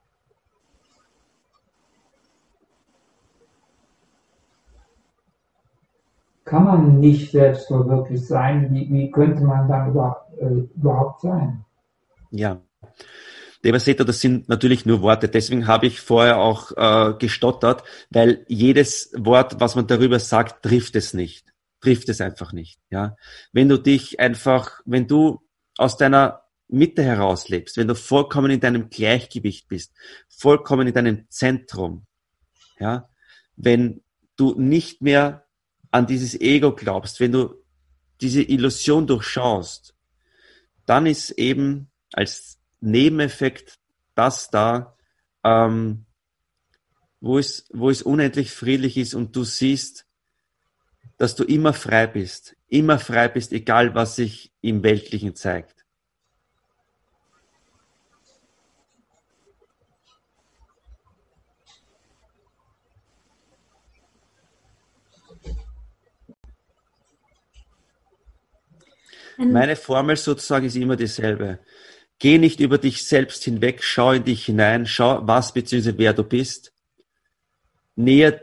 A: Kann man nicht selbstverwirklicht sein? Wie könnte man dann überhaupt sein?
C: Ja. Devaseta, das sind natürlich nur Worte. Deswegen habe ich vorher auch gestottert, weil jedes Wort, was man darüber sagt, trifft es nicht. Trifft es einfach nicht. Ja, wenn du aus deiner Mitte heraus lebst, wenn du vollkommen in deinem Gleichgewicht bist, vollkommen in deinem Zentrum, ja, wenn du nicht mehr an dieses Ego glaubst, wenn du diese Illusion durchschaust, dann ist eben als Nebeneffekt das da, wo es unendlich friedlich ist und du siehst, dass du immer frei bist, egal was sich im Weltlichen zeigt. Meine Formel sozusagen ist immer dieselbe. Geh nicht über dich selbst hinweg, schau in dich hinein, schau, was bzw. wer du bist. Nähere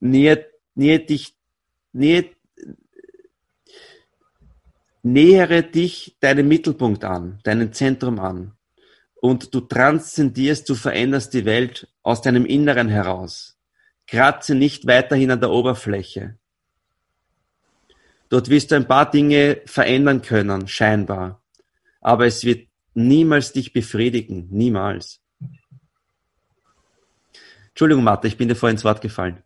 C: dich deinem Mittelpunkt an, deinem Zentrum an. Und du transzendierst, du veränderst die Welt aus deinem Inneren heraus. Kratze nicht weiterhin an der Oberfläche. Dort wirst du ein paar Dinge verändern können, scheinbar. Aber es wird niemals dich befriedigen. Niemals. Entschuldigung, Martha, ich bin dir vorhin ins Wort gefallen.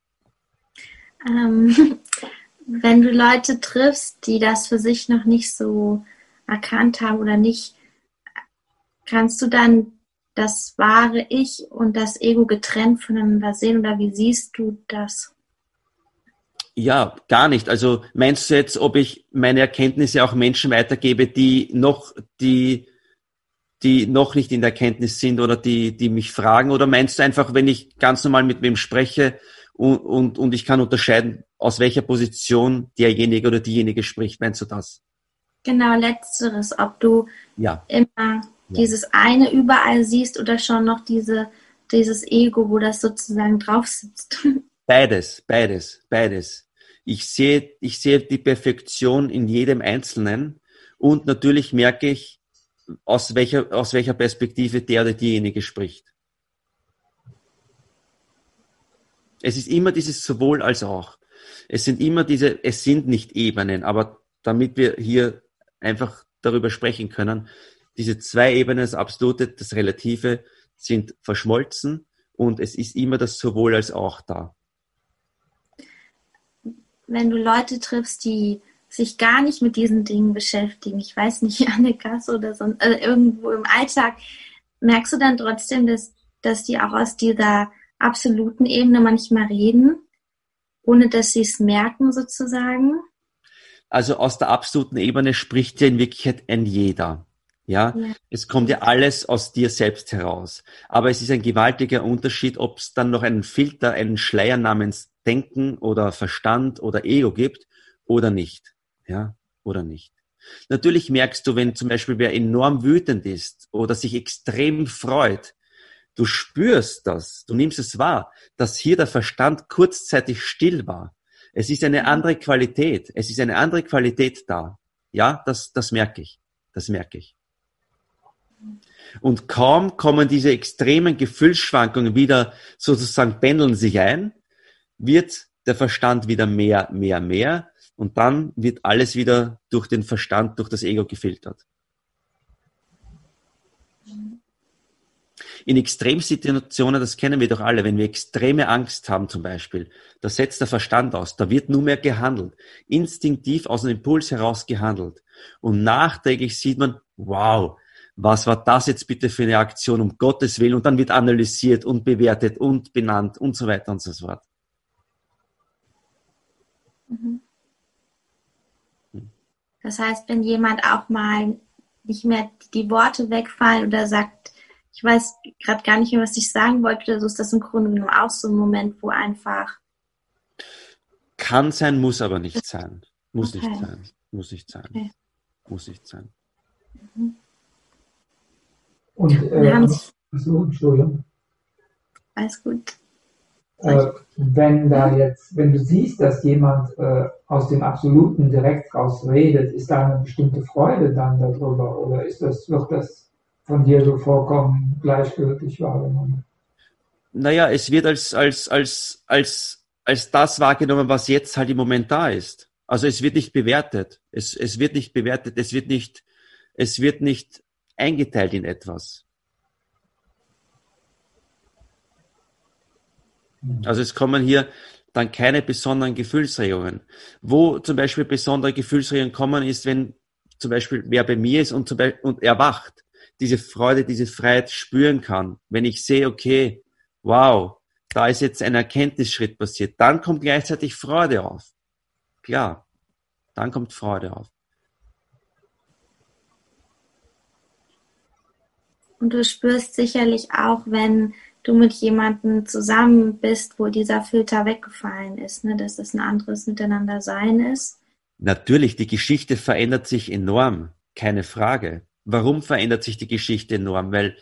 B: Wenn du Leute triffst, die das für sich noch nicht so erkannt haben oder nicht, kannst du dann das wahre Ich und das Ego getrennt voneinander sehen oder wie siehst du das?
C: Ja, gar nicht. Also meinst du jetzt, ob ich meine Erkenntnisse auch Menschen weitergebe, die noch nicht in der Erkenntnis sind oder die mich fragen? Oder meinst du einfach, wenn ich ganz normal mit wem spreche und ich kann unterscheiden, aus welcher Position derjenige oder diejenige spricht? Meinst du das?
B: Genau, letzteres. Ob du immer dieses eine überall siehst oder schon noch dieses Ego, wo das sozusagen drauf sitzt.
C: Beides. Ich sehe die Perfektion in jedem Einzelnen und natürlich merke ich, aus welcher Perspektive der oder diejenige spricht. Es ist immer dieses sowohl als auch. Es sind nicht Ebenen, aber damit wir hier einfach darüber sprechen können, diese zwei Ebenen, das Absolute, das Relative, sind verschmolzen und es ist immer das sowohl als auch da.
B: Wenn du Leute triffst, die sich gar nicht mit diesen Dingen beschäftigen, ich weiß nicht, an der Kasse oder sonst, also irgendwo im Alltag, merkst du dann trotzdem, dass die auch aus dieser absoluten Ebene manchmal reden, ohne dass sie es merken sozusagen?
C: Also aus der absoluten Ebene spricht ja in Wirklichkeit ein jeder. Ja,
B: Ja.
C: es kommt ja alles aus dir selbst heraus. Aber es ist ein gewaltiger Unterschied, ob es dann noch einen Filter, einen Schleier namens Denken oder Verstand oder Ego gibt oder nicht. Ja, oder nicht. Natürlich merkst du, wenn zum Beispiel wer enorm wütend ist oder sich extrem freut, du spürst das, du nimmst es wahr, dass hier der Verstand kurzzeitig still war. Es ist eine andere Qualität. Es ist eine andere Qualität da. Ja, das merke ich. Das merke ich. Und kaum kommen diese extremen Gefühlsschwankungen wieder sozusagen pendeln sich ein, wird der Verstand wieder mehr und dann wird alles wieder durch den Verstand, durch das Ego gefiltert. In Extremsituationen, das kennen wir doch alle, wenn wir extreme Angst haben zum Beispiel, da setzt der Verstand aus, da wird nur mehr gehandelt, instinktiv aus dem Impuls heraus gehandelt. Und nachträglich sieht man, wow, was war das jetzt bitte für eine Aktion, um Gottes Willen, und dann wird analysiert und bewertet und benannt und so weiter und so fort.
B: Das heißt, wenn jemand auch mal nicht mehr die Worte wegfallen oder sagt, ich weiß gerade gar nicht mehr, was ich sagen wollte, oder so, ist das im Grunde genommen auch so ein Moment, wo einfach...
C: Kann sein, muss aber nicht sein. Muss
B: Okay.
C: nicht sein. Muss nicht sein.
B: Okay.
C: Muss nicht sein.
A: Und
B: haben sich,
A: so, Entschuldigung.
B: alles gut.
A: Wenn du siehst, dass jemand aus dem Absoluten direkt raus redet, ist da eine bestimmte Freude dann darüber, oder wird das von dir so vollkommen gleichgültig wahrgenommen?
C: Naja, es wird als das wahrgenommen, was jetzt halt im Moment da ist. Also es wird nicht bewertet. Es wird nicht bewertet, es wird nicht eingeteilt in etwas. Also es kommen hier dann keine besonderen Gefühlsregungen. Wo zum Beispiel besondere Gefühlsregungen kommen, ist, wenn zum Beispiel wer bei mir ist und erwacht, diese Freude, diese Freiheit spüren kann. Wenn ich sehe, okay, wow, da ist jetzt ein Erkenntnisschritt passiert, dann kommt gleichzeitig Freude auf. Klar, dann kommt Freude auf.
B: Und du spürst sicherlich auch, wenn du mit jemandem zusammen bist, wo dieser Filter weggefallen ist, ne? Dass das ein anderes Miteinander-Sein ist.
C: Natürlich, die Geschichte verändert sich enorm, keine Frage. Warum verändert sich die Geschichte enorm? Weil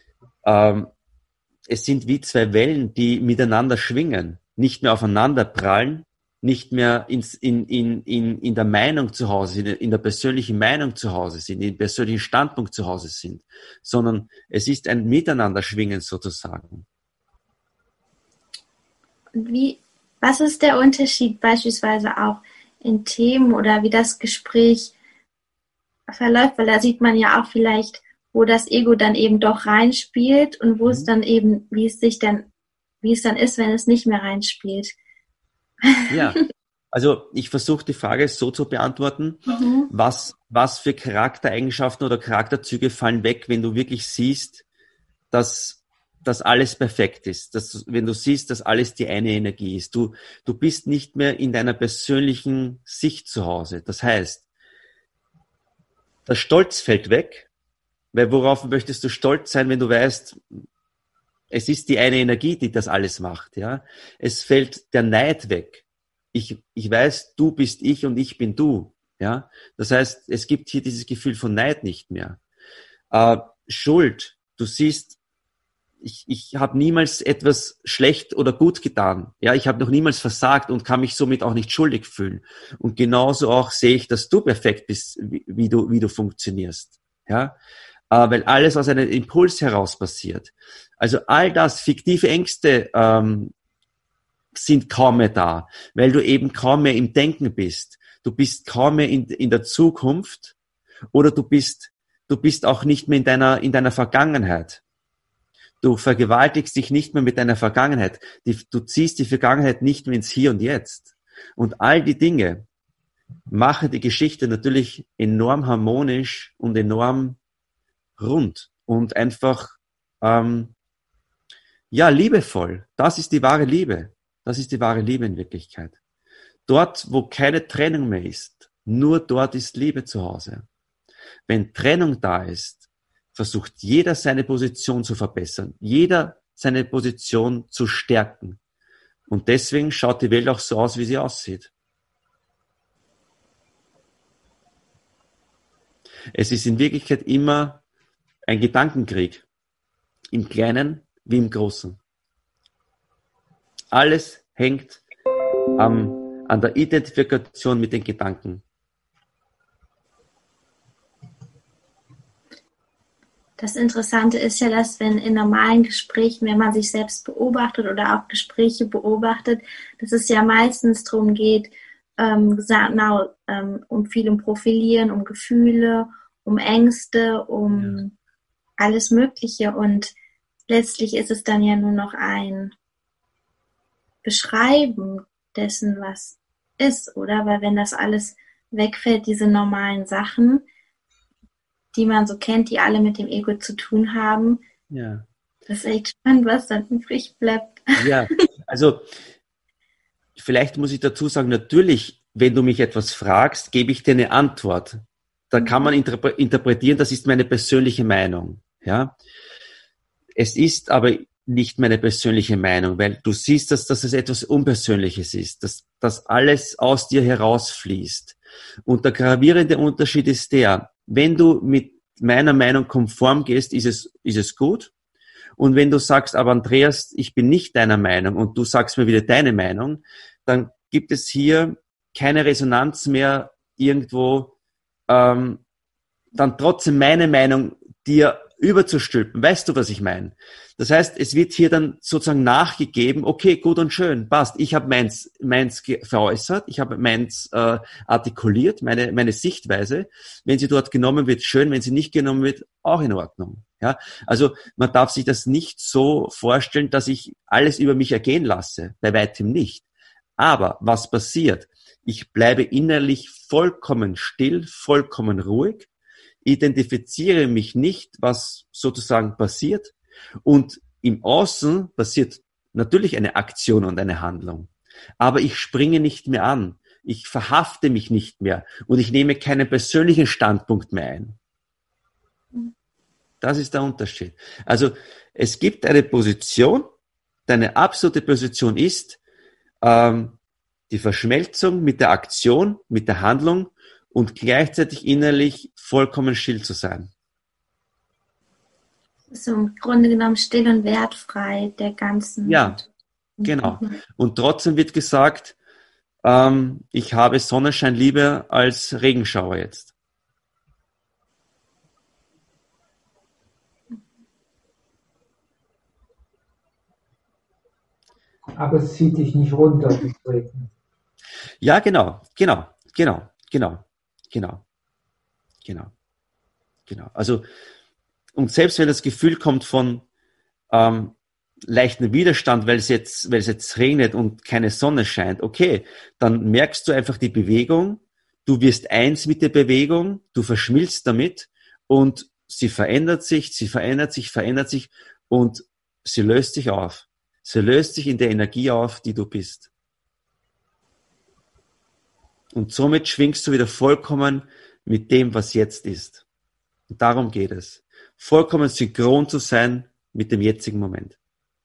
C: es sind wie zwei Wellen, die miteinander schwingen, nicht mehr aufeinander prallen, nicht mehr in der Meinung zu Hause sind, in der persönlichen Meinung zu Hause sind, im persönlichen Standpunkt zu Hause sind, sondern es ist ein Miteinanderschwingen sozusagen.
B: Und was ist der Unterschied beispielsweise auch in Themen oder wie das Gespräch verläuft? Weil da sieht man ja auch vielleicht, wo das Ego dann eben doch reinspielt und wo es dann eben, wie es dann ist, wenn es nicht mehr reinspielt.
C: Ja, also ich versuche die Frage so zu beantworten, was für Charaktereigenschaften oder Charakterzüge fallen weg, wenn du wirklich siehst, dass alles perfekt ist, wenn du siehst, dass alles die eine Energie ist. Du bist nicht mehr in deiner persönlichen Sicht zu Hause. Das heißt, der Stolz fällt weg, weil worauf möchtest du stolz sein, wenn du weißt, es ist die eine Energie, die das alles macht, ja. Es fällt der Neid weg. Ich weiß, du bist ich und ich bin du, ja. Das heißt, es gibt hier dieses Gefühl von Neid nicht mehr. Schuld, du siehst, ich habe niemals etwas schlecht oder gut getan. Ja, ich habe noch niemals versagt und kann mich somit auch nicht schuldig fühlen. Und genauso auch sehe ich, dass du perfekt bist, wie du funktionierst. Ja, weil alles aus einem Impuls heraus passiert. Also all das, fiktive Ängste sind kaum mehr da, weil du eben kaum mehr im Denken bist. Du bist kaum mehr in der Zukunft oder du bist auch nicht mehr in deiner Vergangenheit. Du vergewaltigst dich nicht mehr mit deiner Vergangenheit. Du ziehst die Vergangenheit nicht mehr ins Hier und Jetzt. Und all die Dinge machen die Geschichte natürlich enorm harmonisch und enorm rund und einfach Ja, liebevoll. Das ist die wahre Liebe. Das ist die wahre Liebe in Wirklichkeit. Dort, wo keine Trennung mehr ist, nur dort ist Liebe zu Hause. Wenn Trennung da ist, versucht jeder seine Position zu verbessern, jeder seine Position zu stärken. Und deswegen schaut die Welt auch so aus, wie sie aussieht. Es ist in Wirklichkeit immer ein Gedankenkrieg, im Kleinen wie im Großen. Alles hängt an der Identifikation mit den Gedanken.
B: Das Interessante ist ja, dass wenn in normalen Gesprächen, wenn man sich selbst beobachtet oder auch Gespräche beobachtet, dass es ja meistens darum geht, um viel um Profilieren, um Gefühle, um Ängste, um alles Mögliche. Und letztlich ist es dann ja nur noch ein Beschreiben dessen, was ist, oder? Weil wenn das alles wegfällt, diese normalen Sachen, die man so kennt, die alle mit dem Ego zu tun haben.
C: Ja.
B: Das ist echt spannend, was dann übrig bleibt.
C: Ja, also vielleicht muss ich dazu sagen, natürlich, wenn du mich etwas fragst, gebe ich dir eine Antwort. Da kann man interpretieren, das ist meine persönliche Meinung. Ja, es ist aber nicht meine persönliche Meinung, weil du siehst, dass es etwas Unpersönliches ist, dass alles aus dir herausfließt. Und der gravierende Unterschied ist der, wenn du mit meiner Meinung konform gehst, ist es gut. Und wenn du sagst, aber Andreas, ich bin nicht deiner Meinung und du sagst mir wieder deine Meinung, dann gibt es hier keine Resonanz mehr irgendwo, dann trotzdem meine Meinung dir überzustülpen. Weißt du, was ich meine? Das heißt, es wird hier dann sozusagen nachgegeben, okay, gut und schön, passt. Ich habe meins veräußert, ich habe meins artikuliert, meine Sichtweise. Wenn sie dort genommen wird, schön. Wenn sie nicht genommen wird, auch in Ordnung. Ja, also man darf sich das nicht so vorstellen, dass ich alles über mich ergehen lasse. Bei weitem nicht. Aber was passiert? Ich bleibe innerlich vollkommen still, vollkommen ruhig, identifiziere mich nicht, was sozusagen passiert. Und im Außen passiert natürlich eine Aktion und eine Handlung. Aber ich springe nicht mehr an. Ich verhafte mich nicht mehr. Und ich nehme keinen persönlichen Standpunkt mehr ein. Das ist der Unterschied. Also es gibt eine Position, deine absolute Position ist die Verschmelzung mit der Aktion, mit der Handlung und gleichzeitig innerlich vollkommen still zu sein.
B: So im Grunde genommen still und wertfrei der ganzen.
C: Ja, genau. Und trotzdem wird gesagt, ich habe Sonnenschein lieber als Regenschauer jetzt.
A: Aber es zieht dich nicht runter, das Regnen.
C: Ja, genau. Also, und selbst wenn das Gefühl kommt von leichten Widerstand, weil es jetzt regnet und keine Sonne scheint, okay, dann merkst du einfach die Bewegung, du wirst eins mit der Bewegung, du verschmilzt damit und sie verändert sich und sie löst sich auf. Sie löst sich in der Energie auf, die du bist. Und somit schwingst du wieder vollkommen mit dem, was jetzt ist. Und darum geht es. Vollkommen synchron zu sein mit dem jetzigen Moment.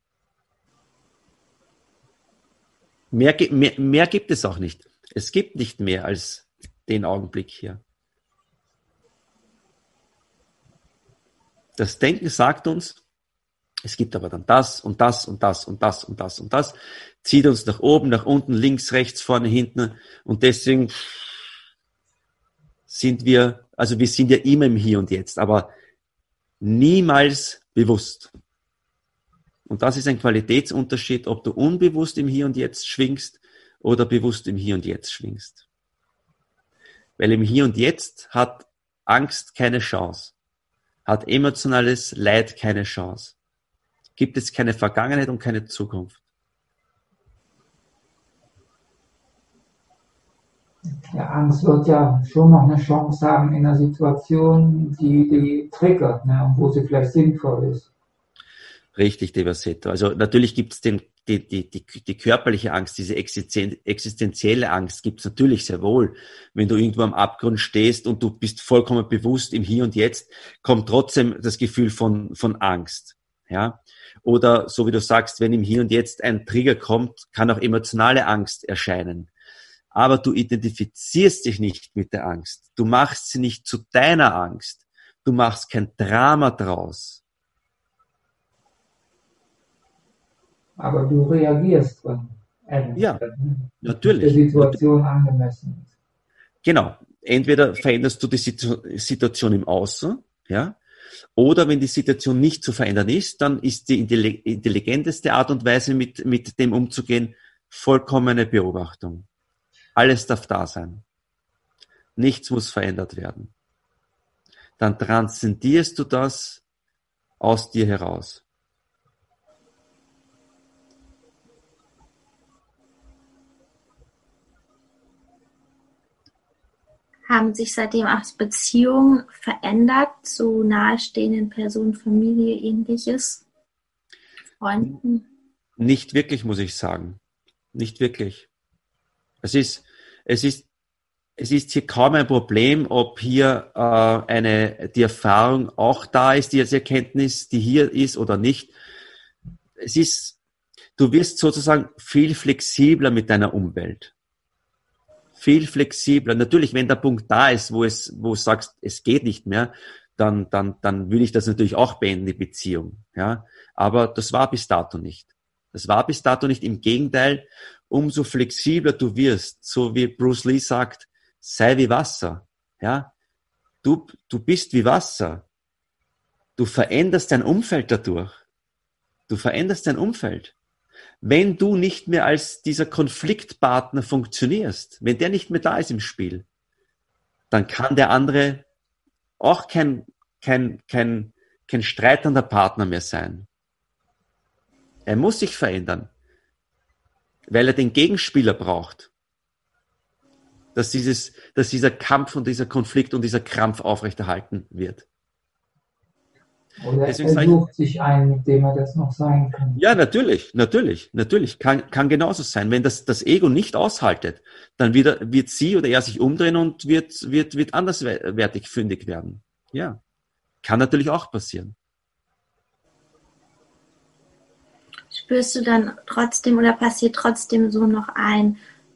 C: Mehr gibt es auch nicht. Es gibt nicht mehr als den Augenblick hier. Das Denken sagt uns, es gibt aber dann das und das und das und das und das und das, zieht uns nach oben, nach unten, links, rechts, vorne, hinten und deswegen sind wir sind ja immer im Hier und Jetzt, aber niemals bewusst. Und das ist ein Qualitätsunterschied, ob du unbewusst im Hier und Jetzt schwingst oder bewusst im Hier und Jetzt schwingst. Weil im Hier und Jetzt hat Angst keine Chance, hat emotionales Leid keine Chance. Gibt es keine Vergangenheit und keine Zukunft.
A: Ja, Angst wird ja schon noch eine Chance haben in einer Situation, die triggert, ne, wo sie vielleicht sinnvoll ist.
C: Richtig, Devaseto. Also natürlich gibt es die körperliche Angst, diese existenzielle Angst gibt es natürlich sehr wohl. Wenn du irgendwo am Abgrund stehst und du bist vollkommen bewusst im Hier und Jetzt, kommt trotzdem das Gefühl von Angst. Ja? Oder so wie du sagst, wenn im Hier und Jetzt ein Trigger kommt, kann auch emotionale Angst erscheinen. Aber du identifizierst dich nicht mit der Angst. Du machst sie nicht zu deiner Angst. Du machst kein Drama draus.
A: Aber du reagierst drin.
C: Ja,
A: Der
C: natürlich.
A: Situation angemessen ist.
C: Genau. Entweder veränderst du die Situation im Außen, ja, oder wenn die Situation nicht zu verändern ist, dann ist die intelligenteste Art und Weise, mit dem umzugehen, vollkommene Beobachtung. Alles darf da sein. Nichts muss verändert werden. Dann transzendierst du das aus dir heraus.
B: Haben sich seitdem auch Beziehungen verändert zu nahestehenden Personen, Familie, ähnliches, Freunden?
C: Nicht wirklich, muss ich sagen. Nicht wirklich. Es ist hier kaum ein Problem, ob hier die Erfahrung auch da ist, die als Erkenntnis, die hier ist oder nicht. Du wirst sozusagen viel flexibler mit deiner Umwelt. Viel flexibler. Natürlich, wenn der Punkt da ist, wo du sagst, es geht nicht mehr, dann will ich das natürlich auch beenden, die Beziehung. Ja, aber das war bis dato nicht. Das war bis dato nicht. Im Gegenteil, umso flexibler du wirst, so wie Bruce Lee sagt, sei wie Wasser. Ja, du bist wie Wasser. Du veränderst dein Umfeld dadurch. Du veränderst dein Umfeld. Wenn du nicht mehr als dieser Konfliktpartner funktionierst, wenn der nicht mehr da ist im Spiel, dann kann der andere auch kein streitender Partner mehr sein. Er muss sich verändern, weil er den Gegenspieler braucht, dass dieser Kampf und dieser Konflikt und dieser Krampf aufrechterhalten wird.
A: Oder er sucht sich einen, mit dem er das noch sein kann.
C: Ja, natürlich. Kann genauso sein. Wenn das Ego nicht aushaltet, dann wird sie oder er sich umdrehen und wird anderswertig fündig werden. Ja. Kann natürlich auch passieren.
B: Spürst du dann trotzdem oder passiert trotzdem so noch ein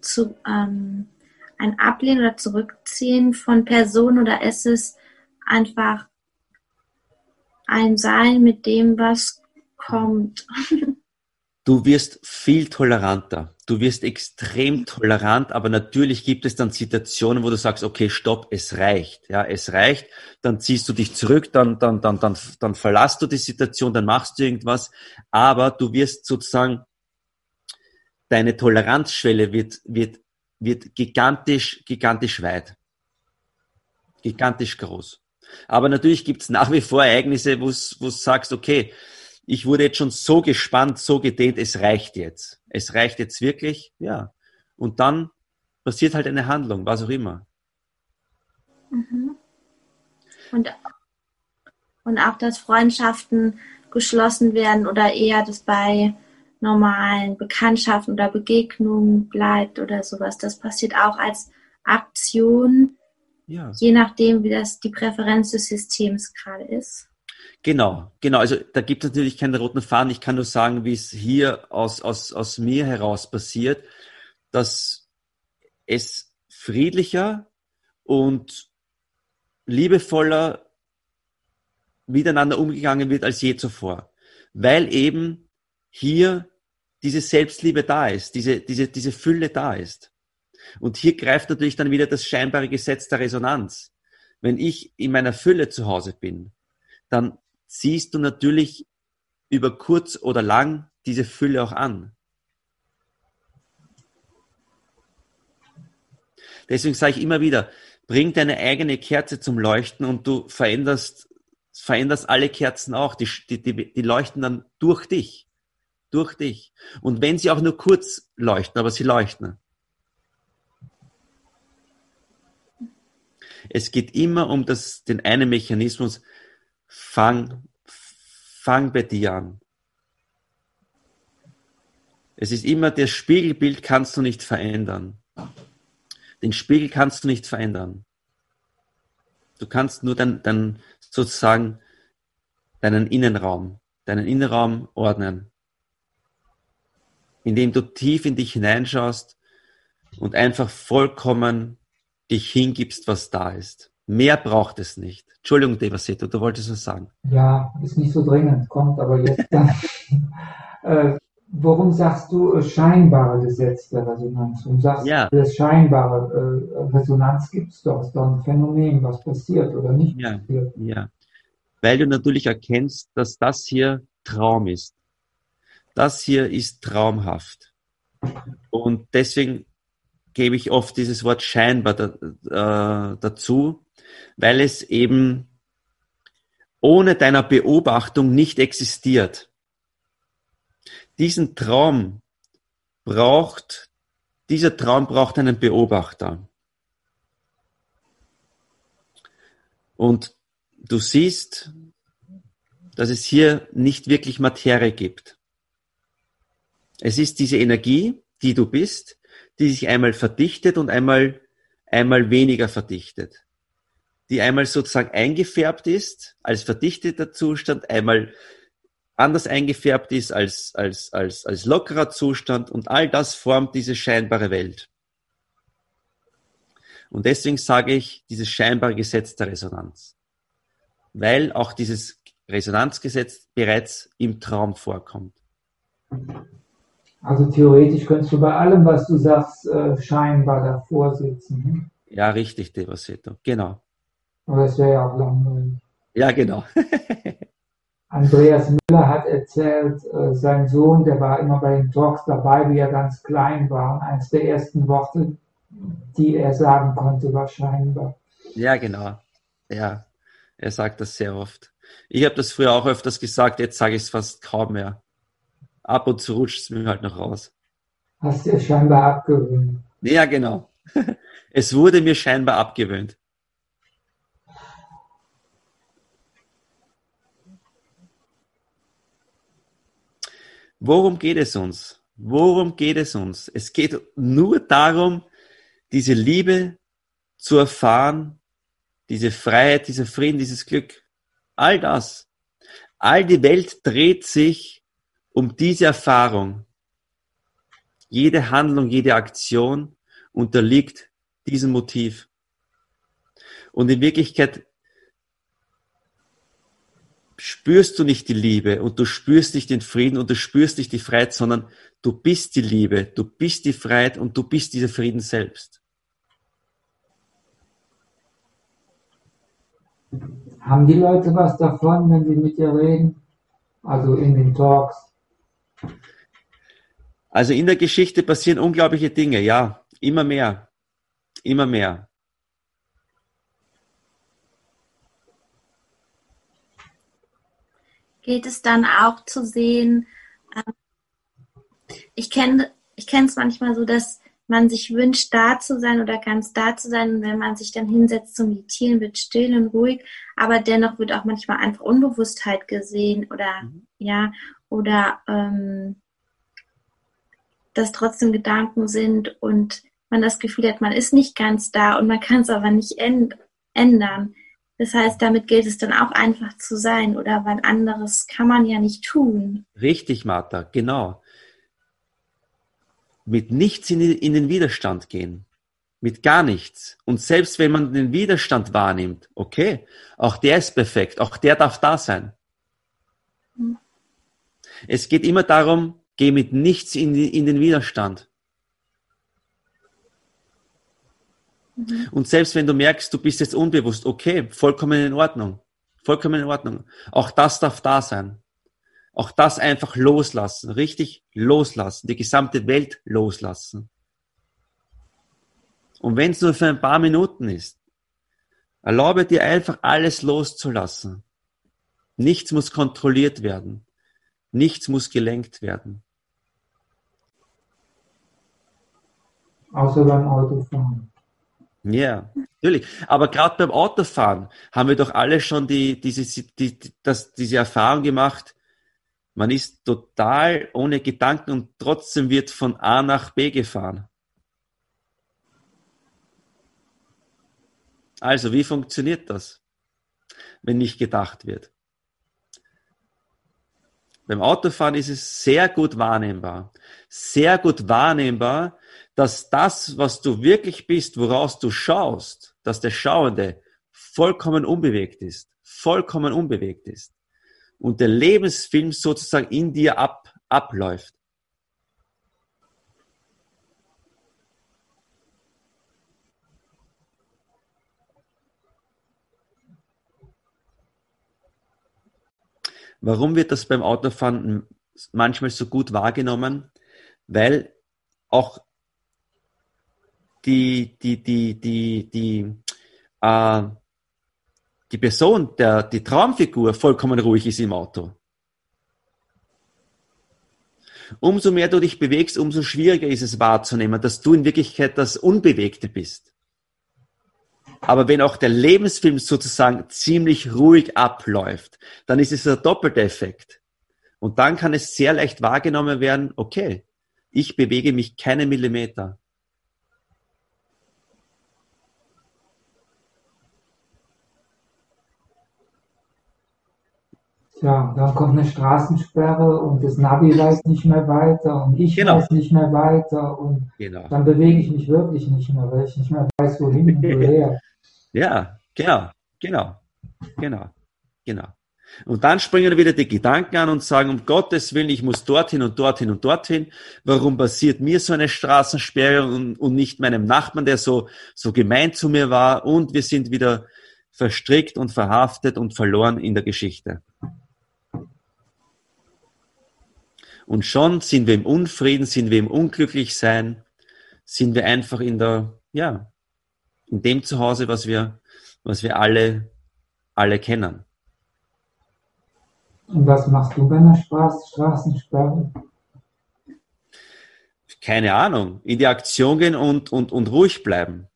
B: Ablehnen oder Zurückziehen von Personen, oder ist es einfach ein Sein mit dem, was kommt?
C: Du wirst viel toleranter. Du wirst extrem tolerant, aber natürlich gibt es dann Situationen, wo du sagst, okay, stopp, es reicht. Ja, es reicht. Dann ziehst du dich zurück, dann verlässt du die Situation, dann machst du irgendwas. Aber du wirst sozusagen, deine Toleranzschwelle wird gigantisch weit. Gigantisch groß. Aber natürlich gibt es nach wie vor Ereignisse, wo du sagst, okay, ich wurde jetzt schon so gespannt, so gedehnt, es reicht jetzt. Es reicht jetzt wirklich, ja. Und dann passiert halt eine Handlung, was auch immer.
B: Mhm. Und auch, dass Freundschaften geschlossen werden oder eher das bei normalen Bekanntschaften oder Begegnungen bleibt oder sowas. Das passiert auch als Aktion, ja. Je nachdem, wie das die Präferenz des Systems gerade ist.
C: Genau. Also da gibt es natürlich keinen roten Faden. Ich kann nur sagen, wie es hier aus mir heraus passiert, dass es friedlicher und liebevoller miteinander umgegangen wird als je zuvor. Weil eben hier diese Selbstliebe da ist, diese Fülle da ist. Und hier greift natürlich dann wieder das scheinbare Gesetz der Resonanz. Wenn ich in meiner Fülle zu Hause bin, dann ziehst du natürlich über kurz oder lang diese Fülle auch an. Deswegen sage ich immer wieder, bring deine eigene Kerze zum Leuchten und du veränderst alle Kerzen auch. Die leuchten dann durch dich. Durch dich. Und wenn sie auch nur kurz leuchten, aber sie leuchten. Es geht immer um den einen Mechanismus, fang bei dir an. Es ist immer, das Spiegelbild kannst du nicht verändern. Den Spiegel kannst du nicht verändern. Du kannst nur dann sozusagen deinen Innenraum ordnen, indem du tief in dich hineinschaust und einfach vollkommen dich hingibst, was da ist. Mehr braucht es nicht. Entschuldigung, Devaseto, du wolltest was sagen.
A: Ja, ist nicht so dringend, kommt aber jetzt dann. Warum sagst du scheinbare Gesetz der Resonanz? Und sagst
C: Ja,
A: das scheinbare Resonanz gibt es doch, ist doch ein Phänomen, was passiert oder nicht
C: ja,
A: passiert.
C: ja. Weil du natürlich erkennst, dass das hier Traum ist. Das hier ist traumhaft. Und deswegen gebe ich oft dieses Wort scheinbar dazu, weil es eben ohne deiner Beobachtung nicht existiert. Dieser Traum braucht einen Beobachter. Und du siehst, dass es hier nicht wirklich Materie gibt. Es ist diese Energie, die du bist, die sich einmal verdichtet und einmal weniger verdichtet. Die einmal sozusagen eingefärbt ist als verdichteter Zustand, einmal anders eingefärbt ist als lockerer Zustand, und all das formt diese scheinbare Welt. Und deswegen sage ich dieses scheinbare Gesetz der Resonanz. Weil auch dieses Resonanzgesetz bereits im Traum vorkommt.
A: Also theoretisch könntest du bei allem, was du sagst, scheinbar davor sitzen.
C: Ja, richtig, Devaseto. Genau.
A: Aber das wäre ja auch langweilig.
C: Ja, genau.
A: Andreas Müller hat erzählt, sein Sohn, der war immer bei den Talks dabei, wie er ganz klein war. Und eines der ersten Worte, die er sagen konnte, war scheinbar.
C: Ja, genau. Ja, er sagt das sehr oft. Ich habe das früher auch öfters gesagt, jetzt sage ich es fast kaum mehr. Ab und zu rutscht es mir halt noch raus.
A: Hast du es scheinbar abgewöhnt.
C: Ja, genau. Es wurde mir scheinbar abgewöhnt. Worum geht es uns? Worum geht es uns? Es geht nur darum, diese Liebe zu erfahren, diese Freiheit, dieser Frieden, dieses Glück. All das. All die Welt dreht sich um diese Erfahrung. Jede Handlung, jede Aktion unterliegt diesem Motiv. Und in Wirklichkeit spürst du nicht die Liebe und du spürst nicht den Frieden und du spürst nicht die Freiheit, sondern du bist die Liebe, du bist die Freiheit und du bist dieser Frieden selbst.
A: Haben die Leute was davon, wenn sie mit dir reden? Also in den Talks?
C: Also in der Geschichte passieren unglaubliche Dinge, ja, immer mehr, immer mehr.
B: Geht es dann auch zu sehen, ich kenne es manchmal so, dass man sich wünscht, da zu sein oder ganz da zu sein, und wenn man sich dann hinsetzt zum Meditieren, wird still und ruhig, aber dennoch wird auch manchmal einfach Unbewusstheit gesehen oder dass trotzdem Gedanken sind und man das Gefühl hat, man ist nicht ganz da und man kann es aber nicht ändern. Das heißt, damit gilt es dann auch einfach zu sein, oder weil anderes kann man ja nicht tun.
C: Richtig, Martha, genau. Mit nichts in den Widerstand gehen. Mit gar nichts. Und selbst wenn man den Widerstand wahrnimmt, okay, auch der ist perfekt, auch der darf da sein.
B: Mhm.
C: Es geht immer darum, geh mit nichts in den Widerstand. Mhm. Und selbst wenn du merkst, du bist jetzt unbewusst, okay, vollkommen in Ordnung. Vollkommen in Ordnung. Auch das darf da sein. Auch das einfach loslassen, richtig loslassen, die gesamte Welt loslassen. Und wenn es nur für ein paar Minuten ist, erlaube dir einfach alles loszulassen. Nichts muss kontrolliert werden. Nichts muss gelenkt werden.
A: Außer beim Autofahren.
C: Ja, natürlich. Aber gerade beim Autofahren haben wir doch alle schon diese Erfahrung gemacht, Man ist total ohne Gedanken und trotzdem wird von A nach B gefahren. Also, wie funktioniert das, wenn nicht gedacht wird? Beim Autofahren ist es sehr gut wahrnehmbar. Sehr gut wahrnehmbar, dass das, was du wirklich bist, woraus du schaust, dass der Schauende vollkommen unbewegt ist. Vollkommen unbewegt ist. Und der Lebensfilm sozusagen in dir abläuft. Warum wird das beim Autofahren manchmal so gut wahrgenommen? Weil auch die Person, die Traumfigur vollkommen ruhig ist im Auto. Umso mehr du dich bewegst, umso schwieriger ist es wahrzunehmen, dass du in Wirklichkeit das Unbewegte bist. Aber wenn auch der Lebensfilm sozusagen ziemlich ruhig abläuft, dann ist es der doppelte Effekt. Und dann kann es sehr leicht wahrgenommen werden, okay, ich bewege mich keine Millimeter.
A: Ja, dann kommt eine Straßensperre und das Navi weiß nicht mehr weiter und ich
C: Genau.
A: weiß nicht mehr weiter und
C: Genau.
A: dann bewege ich mich wirklich nicht mehr, weil ich nicht mehr weiß, wohin und woher.
C: Ja, genau. Und dann springen wieder die Gedanken an und sagen, um Gottes Willen, ich muss dorthin und dorthin und dorthin. Warum passiert mir so eine Straßensperre und nicht meinem Nachbarn, der so gemein zu mir war? Und wir sind wieder verstrickt und verhaftet und verloren in der Geschichte. Und schon sind wir im Unfrieden, sind wir im Unglücklichsein, sind wir einfach in dem Zuhause, was wir alle kennen.
A: Und was machst du bei einer Straßensperre?
C: Keine Ahnung. In die Aktion gehen und ruhig bleiben.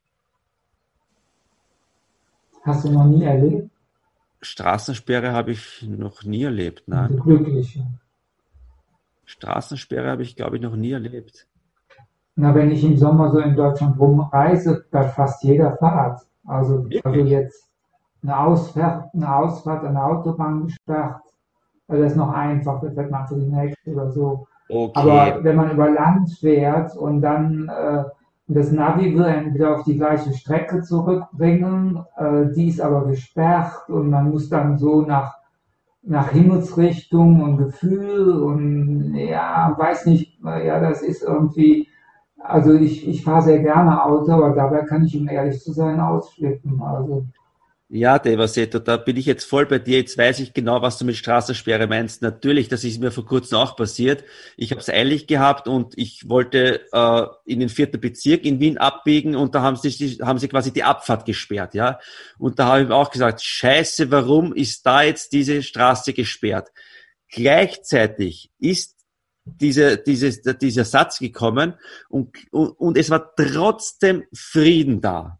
A: Hast du noch nie erlebt?
C: Straßensperre habe ich noch nie erlebt, nein.
A: Glückliche.
C: Straßensperre habe ich, glaube ich, noch nie erlebt.
A: Na, wenn ich im Sommer so in Deutschland rumreise, bei fast jeder Fahrt. Also jetzt eine Ausfahrt an der Autobahn gesperrt. Also das ist noch einfach, da fährt man zu die nächste oder so.
C: Okay.
A: Aber wenn man über Land fährt und dann das Navi will einen wieder auf die gleiche Strecke zurückbringen, die ist aber gesperrt und man muss dann so nach Himmelsrichtung und Gefühl und ja, weiß nicht, ja, das ist irgendwie, also ich fahre sehr gerne Auto, aber dabei kann ich, um ehrlich zu sein, ausflippen. Also
C: Ja, Devaseto, da bin ich jetzt voll bei dir. Jetzt weiß ich genau, was du mit Straßensperre meinst. Natürlich, das ist mir vor kurzem auch passiert. Ich habe es eilig gehabt und ich wollte in den 4. Bezirk in Wien abbiegen und da haben sie quasi die Abfahrt gesperrt, ja. Und da habe ich auch gesagt, Scheiße, warum ist da jetzt diese Straße gesperrt? Gleichzeitig ist dieser Satz gekommen und es war trotzdem Frieden da.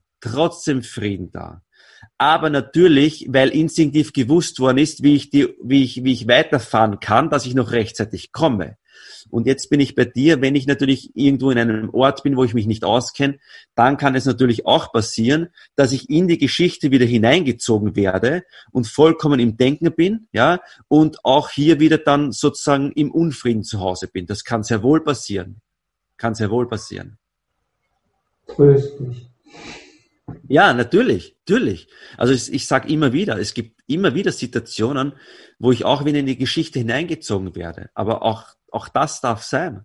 C: Aber natürlich, weil instinktiv gewusst worden ist, wie ich weiterfahren kann, dass ich noch rechtzeitig komme. Und jetzt bin ich bei dir, wenn ich natürlich irgendwo in einem Ort bin, wo ich mich nicht auskenne, dann kann es natürlich auch passieren, dass ich in die Geschichte wieder hineingezogen werde und vollkommen im Denken bin, ja, und auch hier wieder dann sozusagen im Unfrieden zu Hause bin. Das kann sehr wohl passieren.
A: tröstlich.
C: Ja, natürlich. Also ich sage immer wieder, es gibt immer wieder Situationen, wo ich auch wieder in die Geschichte hineingezogen werde. Aber auch das darf sein.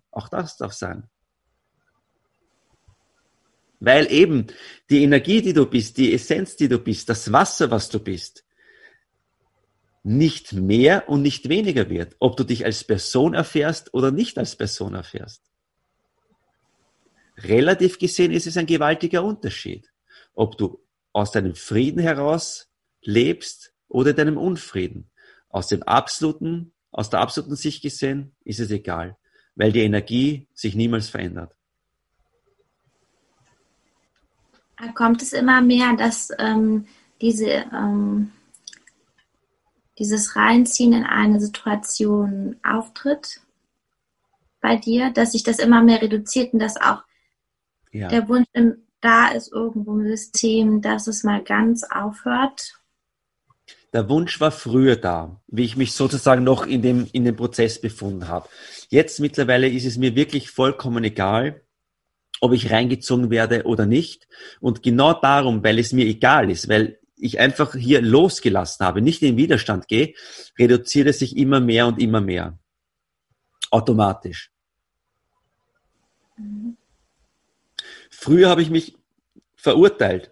C: Weil eben die Energie, die du bist, die Essenz, die du bist, das Wasser, was du bist, nicht mehr und nicht weniger wird, ob du dich als Person erfährst oder nicht als Person erfährst. Relativ gesehen ist es ein gewaltiger Unterschied. Ob du aus deinem Frieden heraus lebst oder deinem Unfrieden. Aus der absoluten Sicht gesehen ist es egal, weil die Energie sich niemals verändert.
B: Kommt es immer mehr, dass diese dieses Reinziehen in eine Situation auftritt bei dir, dass sich das immer mehr reduziert und dass auch der Wunsch da ist irgendwo im System, dass es mal ganz aufhört?
C: Der Wunsch war früher da, wie ich mich sozusagen noch in dem Prozess befunden habe. Jetzt mittlerweile ist es mir wirklich vollkommen egal, ob ich reingezogen werde oder nicht. Und genau darum, weil es mir egal ist, weil ich einfach hier losgelassen habe, nicht in Widerstand gehe, reduziert es sich immer mehr und immer mehr. Automatisch.
B: Mhm.
C: Früher habe ich mich verurteilt.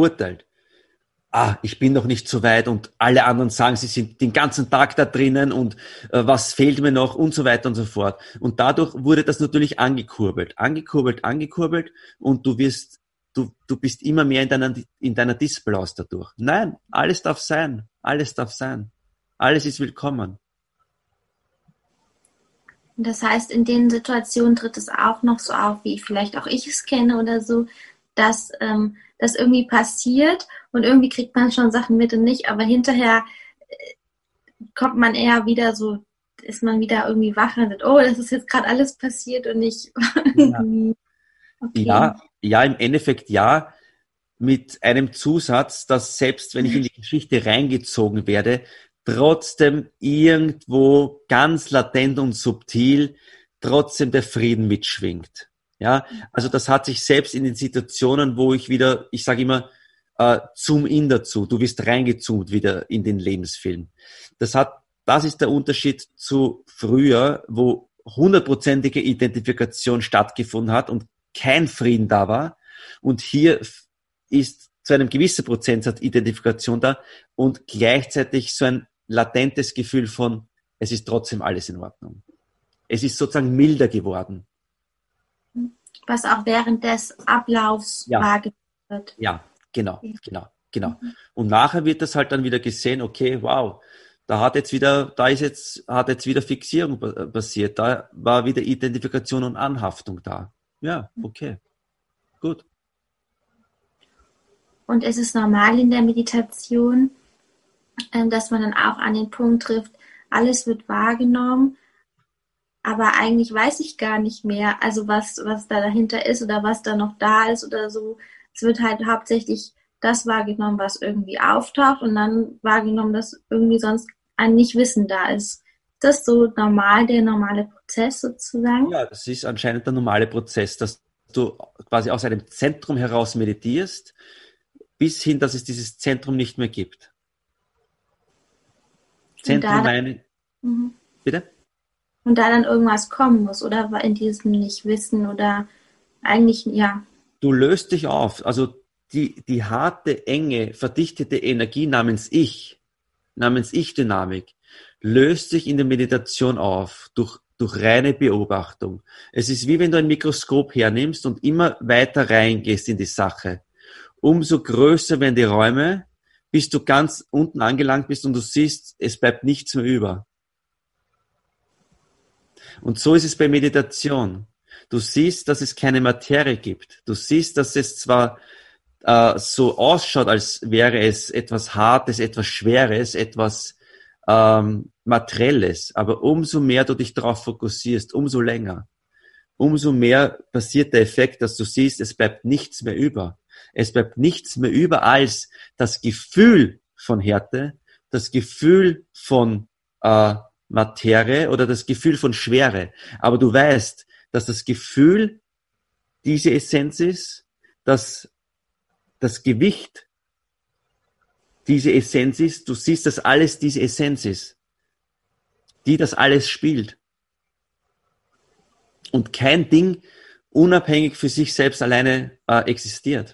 C: Ich bin noch nicht so weit und alle anderen sagen, sie sind den ganzen Tag da drinnen und was fehlt mir noch und so weiter und so fort. Und dadurch wurde das natürlich angekurbelt und du bist immer mehr in deiner Disbalance dadurch. Nein, alles darf sein. Alles ist willkommen.
B: Das heißt, in den Situationen tritt es auch noch so auf, wie vielleicht auch ich es kenne oder so, dass das irgendwie passiert und irgendwie kriegt man schon Sachen mit und nicht, aber hinterher kommt man eher wieder so, ist man wieder irgendwie wach und sagt, oh, das ist jetzt gerade alles passiert und nicht irgendwie. Okay.
C: Ja, im Endeffekt ja, mit einem Zusatz, dass selbst wenn ich in die Geschichte reingezogen werde, trotzdem irgendwo ganz latent und subtil trotzdem der Frieden mitschwingt. Ja, also das hat sich selbst in den Situationen, wo ich wieder, ich sage immer, zoom in dazu, du wirst reingezoomt wieder in den Lebensfilm. Das ist der Unterschied zu früher, wo 100%ige Identifikation stattgefunden hat und kein Frieden da war. Und hier ist zu einem gewissen Prozentsatz Identifikation da und gleichzeitig so ein latentes Gefühl von, es ist trotzdem alles in Ordnung. Es ist sozusagen milder geworden.
B: Was auch während des Ablaufs wahrgenommen wird.
C: Ja, genau. Und nachher wird das halt dann wieder gesehen, okay, wow, hat jetzt wieder Fixierung passiert, da war wieder Identifikation und Anhaftung da. Ja, okay, gut.
B: Und ist es normal in der Meditation, dass man dann auch an den Punkt trifft, alles wird wahrgenommen, aber eigentlich weiß ich gar nicht mehr, also was da dahinter ist oder was da noch da ist oder so. Es wird halt hauptsächlich das wahrgenommen, was irgendwie auftaucht und dann wahrgenommen, dass irgendwie sonst ein Nichtwissen da ist. Ist das so normal, der normale Prozess sozusagen?
C: Ja, das ist anscheinend der normale Prozess, dass du quasi aus einem Zentrum heraus meditierst, bis hin, dass es dieses Zentrum nicht mehr gibt. Zentrum meine... Bitte?
B: Und da dann irgendwas kommen muss, oder in diesem Nichtwissen oder eigentlich, ja.
C: Du löst dich auf. Also die harte, enge, verdichtete Energie namens Ich-Dynamik, löst sich in der Meditation auf durch reine Beobachtung. Es ist wie wenn du ein Mikroskop hernimmst und immer weiter reingehst in die Sache. Umso größer werden die Räume, bis du ganz unten angelangt bist und du siehst, es bleibt nichts mehr über. Und so ist es bei Meditation. Du siehst, dass es keine Materie gibt. Du siehst, dass es zwar so ausschaut, als wäre es etwas Hartes, etwas Schweres, etwas Materielles. Aber umso mehr du dich darauf fokussierst, umso länger, umso mehr passiert der Effekt, dass du siehst, es bleibt nichts mehr über. Es bleibt nichts mehr über als das Gefühl von Härte, das Gefühl von Materie oder das Gefühl von Schwere. Aber du weißt, dass das Gefühl diese Essenz ist, dass das Gewicht diese Essenz ist. Du siehst, dass alles diese Essenz ist, die das alles spielt. Und kein Ding unabhängig für sich selbst alleine existiert.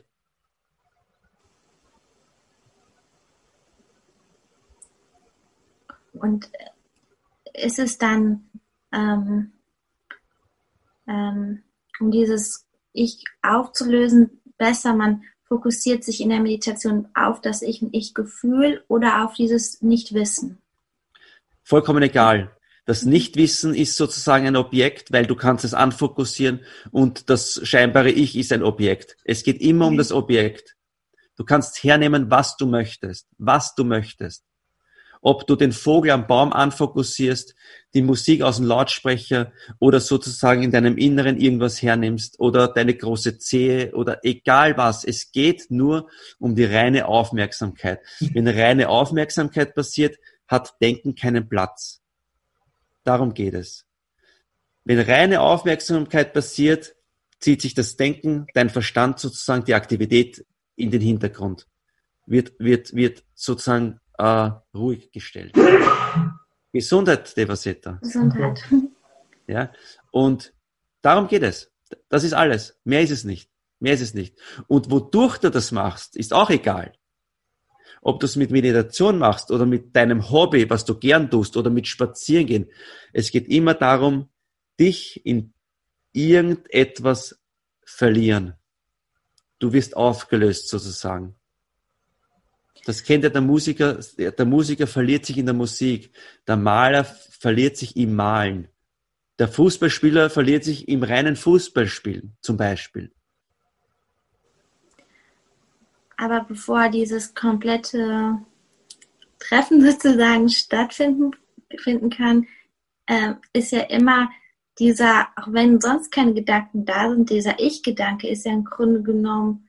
B: Und ist es dann, um dieses Ich aufzulösen, besser, man fokussiert sich in der Meditation auf das Ich und Ich-Gefühl oder auf dieses Nichtwissen?
C: Vollkommen egal. Das Nichtwissen ist sozusagen ein Objekt, weil du kannst es anfokussieren und das scheinbare Ich ist ein Objekt. Es geht immer um das Objekt. Du kannst hernehmen, was du möchtest. ob du den Vogel am Baum anfokussierst, die Musik aus dem Lautsprecher oder sozusagen in deinem Inneren irgendwas hernimmst oder deine große Zehe oder egal was. Es geht nur um die reine Aufmerksamkeit. Wenn reine Aufmerksamkeit passiert, hat Denken keinen Platz. Darum geht es. Wenn reine Aufmerksamkeit passiert, zieht sich das Denken, dein Verstand sozusagen, die Aktivität in den Hintergrund. Wird sozusagen ruhig gestellt. Gesundheit, Devaseta.
B: Gesundheit.
C: Ja, und darum geht es. Das ist alles. Mehr ist es nicht. Mehr ist es nicht. Und wodurch du das machst, ist auch egal. Ob du es mit Meditation machst oder mit deinem Hobby, was du gern tust, oder mit Spazierengehen. Es geht immer darum, dich in irgendetwas verlieren. Du wirst aufgelöst sozusagen. Das kennt ja der Musiker. Der Musiker verliert sich in der Musik. Der Maler verliert sich im Malen. Der Fußballspieler verliert sich im reinen Fußballspielen, zum Beispiel.
B: Aber bevor dieses komplette Treffen sozusagen stattfinden kann, ist ja immer dieser, auch wenn sonst keine Gedanken da sind, dieser Ich-Gedanke ist ja im Grunde genommen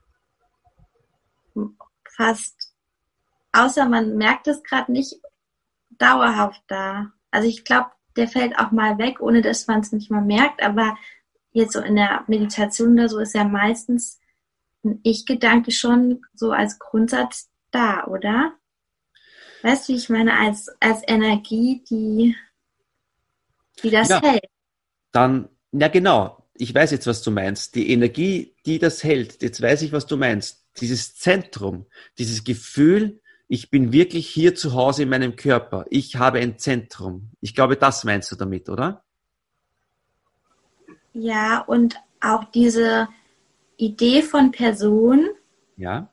B: fast, außer man merkt es gerade nicht, dauerhaft da. Also ich glaube, der fällt auch mal weg, ohne dass man es nicht mal merkt, aber jetzt so in der Meditation oder so ist ja meistens ein Ich-Gedanke schon so als Grundsatz da, oder? Weißt du, wie ich meine, als Energie, die das hält.
C: Dann, ja genau, ich weiß jetzt, was du meinst. Die Energie, die das hält, jetzt weiß ich, was du meinst. Dieses Zentrum, dieses Gefühl, ich bin wirklich hier zu Hause in meinem Körper. Ich habe ein Zentrum. Ich glaube, das meinst du damit, oder?
B: Ja, und auch diese Idee von Person
C: Ja.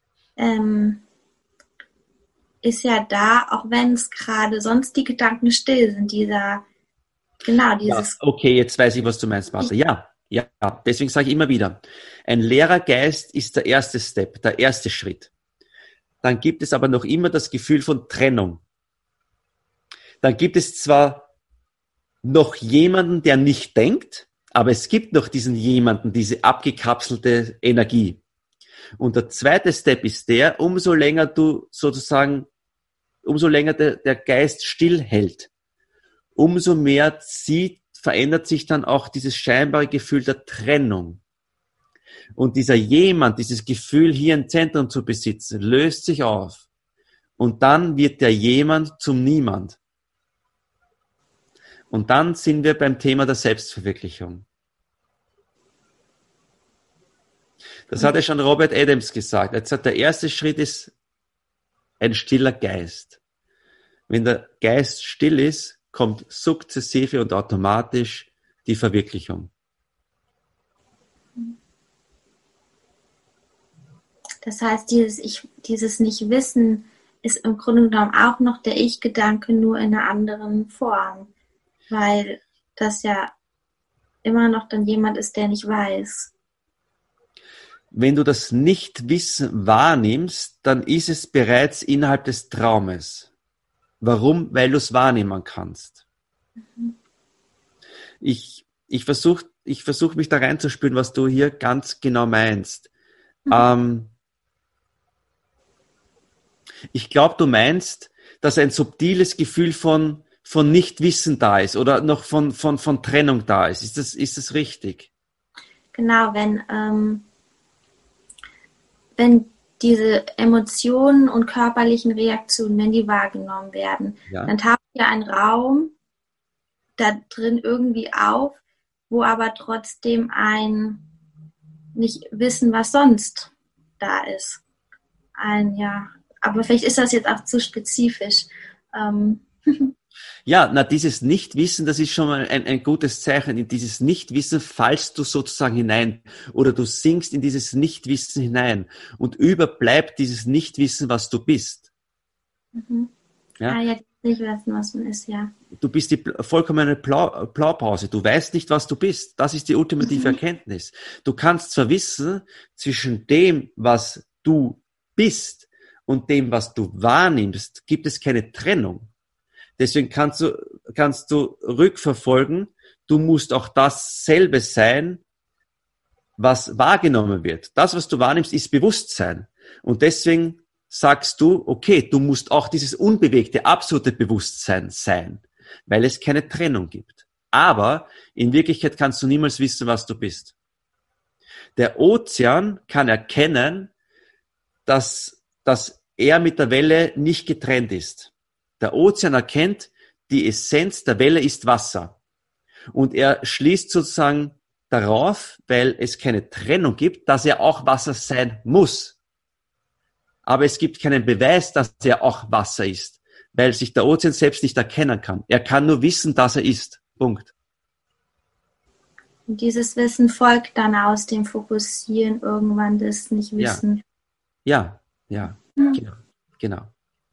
B: ist ja da, auch wenn es gerade sonst die Gedanken still sind. Dieses.
C: Ja, okay, jetzt weiß ich, was du meinst, Martha. Ja, deswegen sage ich immer wieder, ein leerer Geist ist der erste Step, der erste Schritt. Dann gibt es aber noch immer das Gefühl von Trennung. Dann gibt es zwar noch jemanden, der nicht denkt, aber es gibt noch diesen jemanden, diese abgekapselte Energie. Und der zweite Step ist der, umso länger der Geist stillhält, umso mehr verändert sich dann auch dieses scheinbare Gefühl der Trennung. Und dieser jemand, dieses Gefühl, hier ein Zentrum zu besitzen, löst sich auf. Und dann wird der jemand zum Niemand. Und dann sind wir beim Thema der Selbstverwirklichung. Das hat ja schon Robert Adams gesagt. Jetzt hat der erste Schritt ist ein stiller Geist. Wenn der Geist still ist, kommt sukzessive und automatisch die Verwirklichung.
B: Das heißt, dieses Nicht-Wissen ist im Grunde genommen auch noch der Ich-Gedanke, nur in einer anderen Form. Weil das ja immer noch dann jemand ist, der nicht weiß.
C: Wenn du das Nichtwissen wahrnimmst, dann ist es bereits innerhalb des Traumes. Warum? Weil du es wahrnehmen kannst. Mhm. Ich versuche mich da reinzuspüren, was du hier ganz genau meinst. Mhm. Ich glaube, du meinst, dass ein subtiles Gefühl von Nichtwissen da ist oder noch von Trennung da ist. Ist das richtig?
B: Genau, wenn diese Emotionen und körperlichen Reaktionen, wenn die wahrgenommen werden, dann taucht ja ein Raum da drin irgendwie auf, wo aber trotzdem ein nicht wissen, was sonst da ist. Aber vielleicht ist das jetzt auch zu spezifisch.
C: Ja, dieses Nichtwissen, das ist schon mal ein gutes Zeichen. In dieses Nichtwissen fallst du sozusagen hinein oder du sinkst in dieses Nichtwissen hinein und überbleibt dieses Nichtwissen, was du bist.
B: Mhm. Ja, nicht wissen, was man ist, ja.
C: Du bist die vollkommene Blaupause. Du weißt nicht, was du bist. Das ist die ultimative Erkenntnis. Du kannst zwar wissen, zwischen dem, was du bist und dem, was du wahrnimmst, gibt es keine Trennung. Deswegen kannst du rückverfolgen, du musst auch dasselbe sein, was wahrgenommen wird. Das, was du wahrnimmst, ist Bewusstsein. Und deswegen sagst du, okay, du musst auch dieses unbewegte, absolute Bewusstsein sein, weil es keine Trennung gibt. Aber in Wirklichkeit kannst du niemals wissen, was du bist. Der Ozean kann erkennen, dass er mit der Welle nicht getrennt ist. Der Ozean erkennt, die Essenz der Welle ist Wasser. Und er schließt sozusagen darauf, weil es keine Trennung gibt, dass er auch Wasser sein muss. Aber es gibt keinen Beweis, dass er auch Wasser ist, weil sich der Ozean selbst nicht erkennen kann. Er kann nur wissen, dass er ist. Punkt.
B: Und dieses Wissen folgt dann aus dem Fokussieren irgendwann das Nicht-Wissen.
C: Ja, genau.
B: Ja.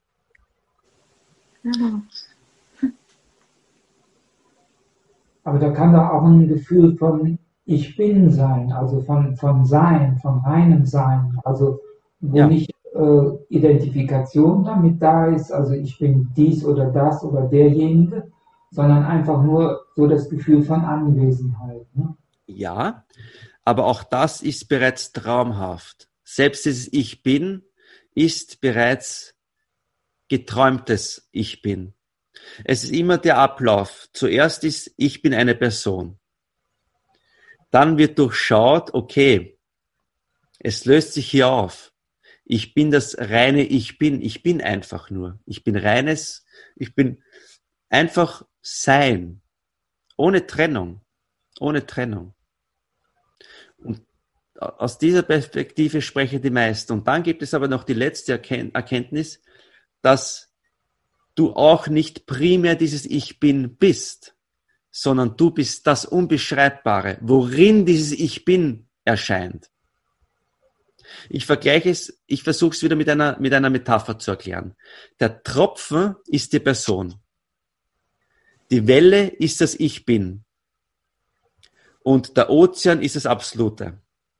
A: Aber da kann da auch ein Gefühl von Ich bin sein, also von Sein, von reinem Sein, also wo nicht Identifikation damit da ist, also ich bin dies oder das oder derjenige, sondern einfach nur so das Gefühl von Anwesenheit. Ne?
C: Ja, aber auch das ist bereits traumhaft. Selbst dieses Ich bin ist bereits geträumtes Ich bin. Es ist immer der Ablauf. Zuerst ist Ich bin eine Person. Dann wird durchschaut, okay, es löst sich hier auf. Ich bin das reine Ich bin einfach nur. Ich bin reines, ich bin einfach Sein. Ohne Trennung. Ohne Trennung. Und aus dieser Perspektive sprechen die meisten. Und dann gibt es aber noch die letzte Erkenntnis, dass du auch nicht primär dieses Ich bin bist, sondern du bist das Unbeschreibbare, worin dieses Ich bin erscheint. Ich vergleiche es, ich versuche es wieder mit einer Metapher zu erklären. Der Tropfen ist die Person. Die Welle ist das Ich bin. Und der Ozean ist das Absolute.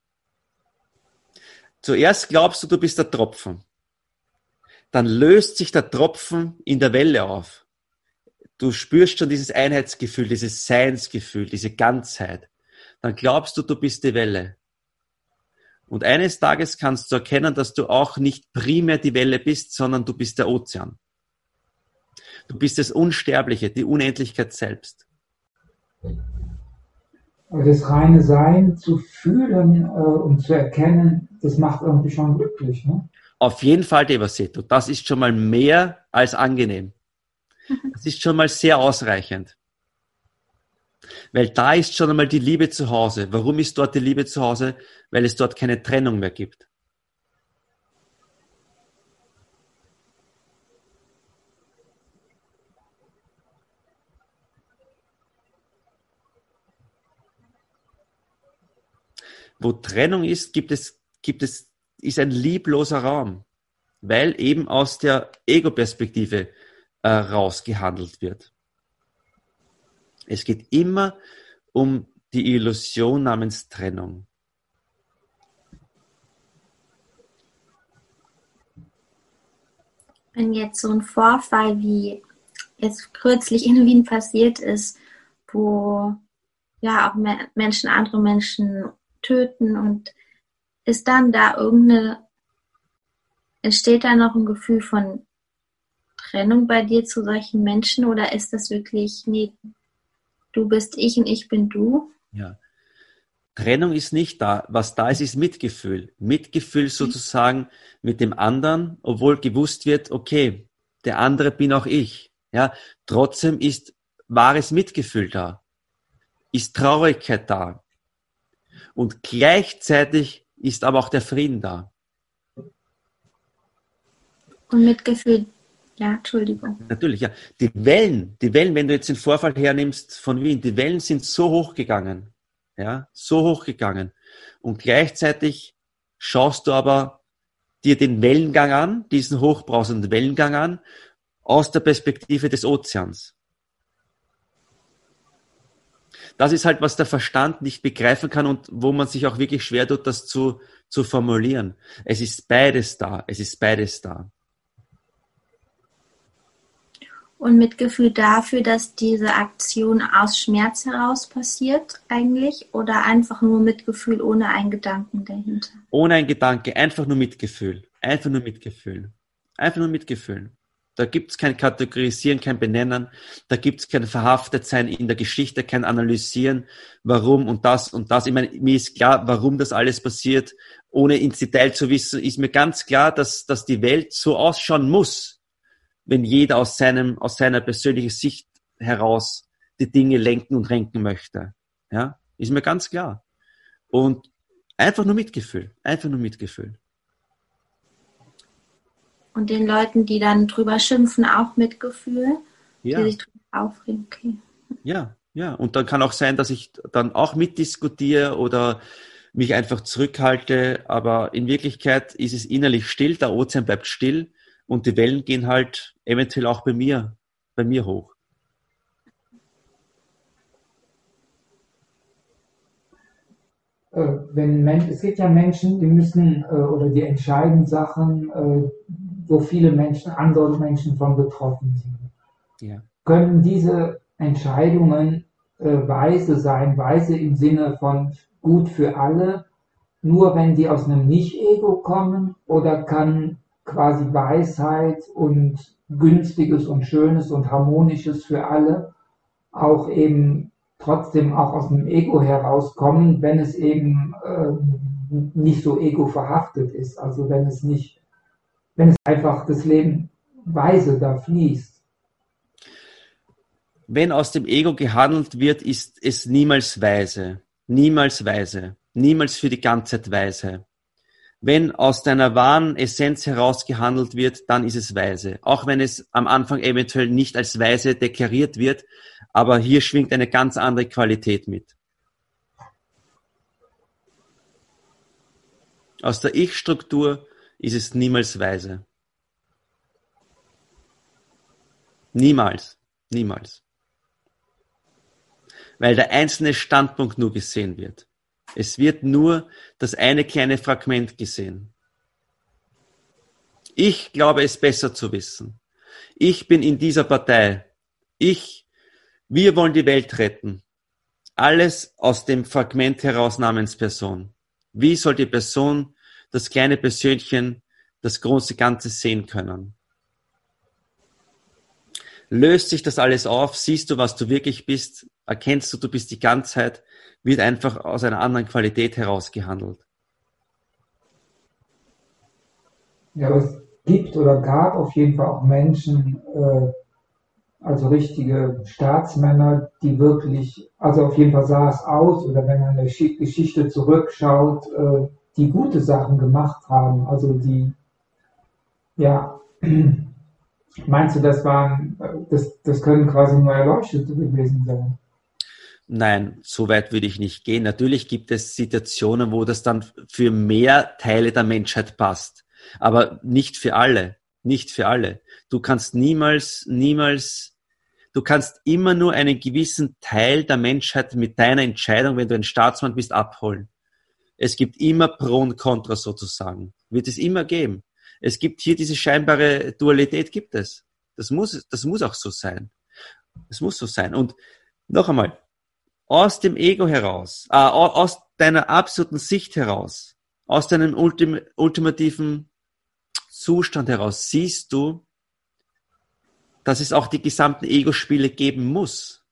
C: Zuerst glaubst du, du bist der Tropfen. Dann löst sich der Tropfen in der Welle auf. Du spürst schon dieses Einheitsgefühl, dieses Seinsgefühl, diese Ganzheit. Dann glaubst du, du bist die Welle. Und eines Tages kannst du erkennen, dass du auch nicht primär die Welle bist, sondern du bist der Ozean. Du bist das Unsterbliche, die Unendlichkeit selbst.
A: Aber das reine Sein zu fühlen und zu erkennen, das macht irgendwie schon glücklich, ne?
C: Auf jeden Fall, Devasetu. Das ist schon mal mehr als angenehm. Das ist schon mal sehr ausreichend. Weil da ist schon einmal die Liebe zu Hause. Warum ist dort die Liebe zu Hause? Weil es dort keine Trennung mehr gibt. Wo Trennung ist, ist ein liebloser Raum, weil eben aus der Ego-Perspektive rausgehandelt wird. Es geht immer um die Illusion namens Trennung.
B: Wenn jetzt so ein Vorfall wie jetzt kürzlich in Wien passiert ist, wo ja auch Menschen andere Menschen töten und ist dann da entsteht da noch ein Gefühl von Trennung bei dir zu solchen Menschen oder ist das wirklich, nee, du bist ich und ich bin du?
C: Ja. Trennung ist nicht da. Was da ist, ist Mitgefühl. Mitgefühl sozusagen mit dem anderen, obwohl gewusst wird, okay, der andere bin auch ich. Ja, trotzdem ist wahres Mitgefühl da. Ist Traurigkeit da. Und gleichzeitig ist aber auch der Frieden da.
B: Und Mitgefühl, ja, Entschuldigung.
C: Natürlich, ja. Die Wellen, wenn du jetzt den Vorfall hernimmst von Wien, die Wellen sind so hochgegangen. Ja, so hochgegangen. Und gleichzeitig schaust du aber dir den Wellengang an, diesen hochbrausenden Wellengang an, aus der Perspektive des Ozeans. Das ist halt, was der Verstand nicht begreifen kann und wo man sich auch wirklich schwer tut, das zu formulieren. Es ist beides da. Es ist beides da.
B: Und Mitgefühl dafür, dass diese Aktion aus Schmerz heraus passiert eigentlich oder einfach nur Mitgefühl ohne einen Gedanken dahinter?
C: Ohne einen Gedanke, einfach nur Mitgefühl. Einfach nur Mitgefühl. Einfach nur Mitgefühl. Da gibt es kein Kategorisieren, kein Benennen, da gibt es kein Verhaftetsein in der Geschichte, kein Analysieren, warum und das und das. Ich meine, mir ist klar, warum das alles passiert, ohne ins Detail zu wissen, ist mir ganz klar, dass die Welt so ausschauen muss, wenn jeder aus seiner persönlichen Sicht heraus die Dinge lenken und renken möchte. Ja, ist mir ganz klar. Und einfach nur Mitgefühl, einfach nur Mitgefühl.
B: Und den Leuten, die dann drüber schimpfen, auch Mitgefühl,
C: Ja.
B: die sich drüber aufregen. Okay.
C: Ja, ja. Und dann kann auch sein, dass ich dann auch mitdiskutiere oder mich einfach zurückhalte, aber in Wirklichkeit ist es innerlich still, der Ozean bleibt still und die Wellen gehen halt eventuell auch bei mir hoch.
A: Es gibt ja Menschen, die müssen oder die entscheiden Sachen, wo viele Menschen, andere Menschen von betroffen sind.
C: Ja.
A: Können diese Entscheidungen weise sein, weise im Sinne von gut für alle, nur wenn die aus einem Nicht-Ego kommen, oder kann quasi Weisheit und Günstiges und Schönes und Harmonisches für alle auch eben trotzdem auch aus dem Ego herauskommen, wenn es eben nicht so ego verhaftet ist, also wenn es einfach das Leben weise da fließt.
C: Wenn aus dem Ego gehandelt wird, ist es niemals weise. Niemals weise. Niemals für die ganze Zeit weise. Wenn aus deiner wahren Essenz heraus gehandelt wird, dann ist es weise. Auch wenn es am Anfang eventuell nicht als weise deklariert wird, aber hier schwingt eine ganz andere Qualität mit. Aus der Ich-Struktur ist es niemals weise. Niemals. Niemals. Weil der einzelne Standpunkt nur gesehen wird. Es wird nur das eine kleine Fragment gesehen. Ich glaube es besser zu wissen. Ich bin in dieser Partei. Wir wollen die Welt retten. Alles aus dem Fragment heraus namens Person. Wie soll die Person, das kleine Persönchen, das große Ganze sehen können? Löst sich das alles auf? Siehst du, was du wirklich bist? Erkennst du, du bist die Ganzheit? Wird einfach aus einer anderen Qualität heraus gehandelt.
A: Ja, aber es gibt oder gab auf jeden Fall auch Menschen, also richtige Staatsmänner, die wirklich, also auf jeden Fall sah es aus, oder wenn man in der Geschichte zurückschaut, die gute Sachen gemacht haben. Also die, ja, meinst du, das können quasi nur Erleuchtete gewesen sein?
C: Nein, so weit würde ich nicht gehen. Natürlich gibt es Situationen, wo das dann für mehr Teile der Menschheit passt. Aber nicht für alle. Nicht für alle. Du kannst du kannst immer nur einen gewissen Teil der Menschheit mit deiner Entscheidung, wenn du ein Staatsmann bist, abholen. Es gibt immer Pro und Contra sozusagen. Wird es immer geben. Es gibt hier diese scheinbare Dualität, gibt es. Das muss auch so sein. Das muss so sein. Und noch einmal, aus dem Ego heraus, aus deiner absoluten Sicht heraus, aus deinem ultimativen Zustand heraus, siehst du, dass es auch die gesamten Ego-Spiele geben muss.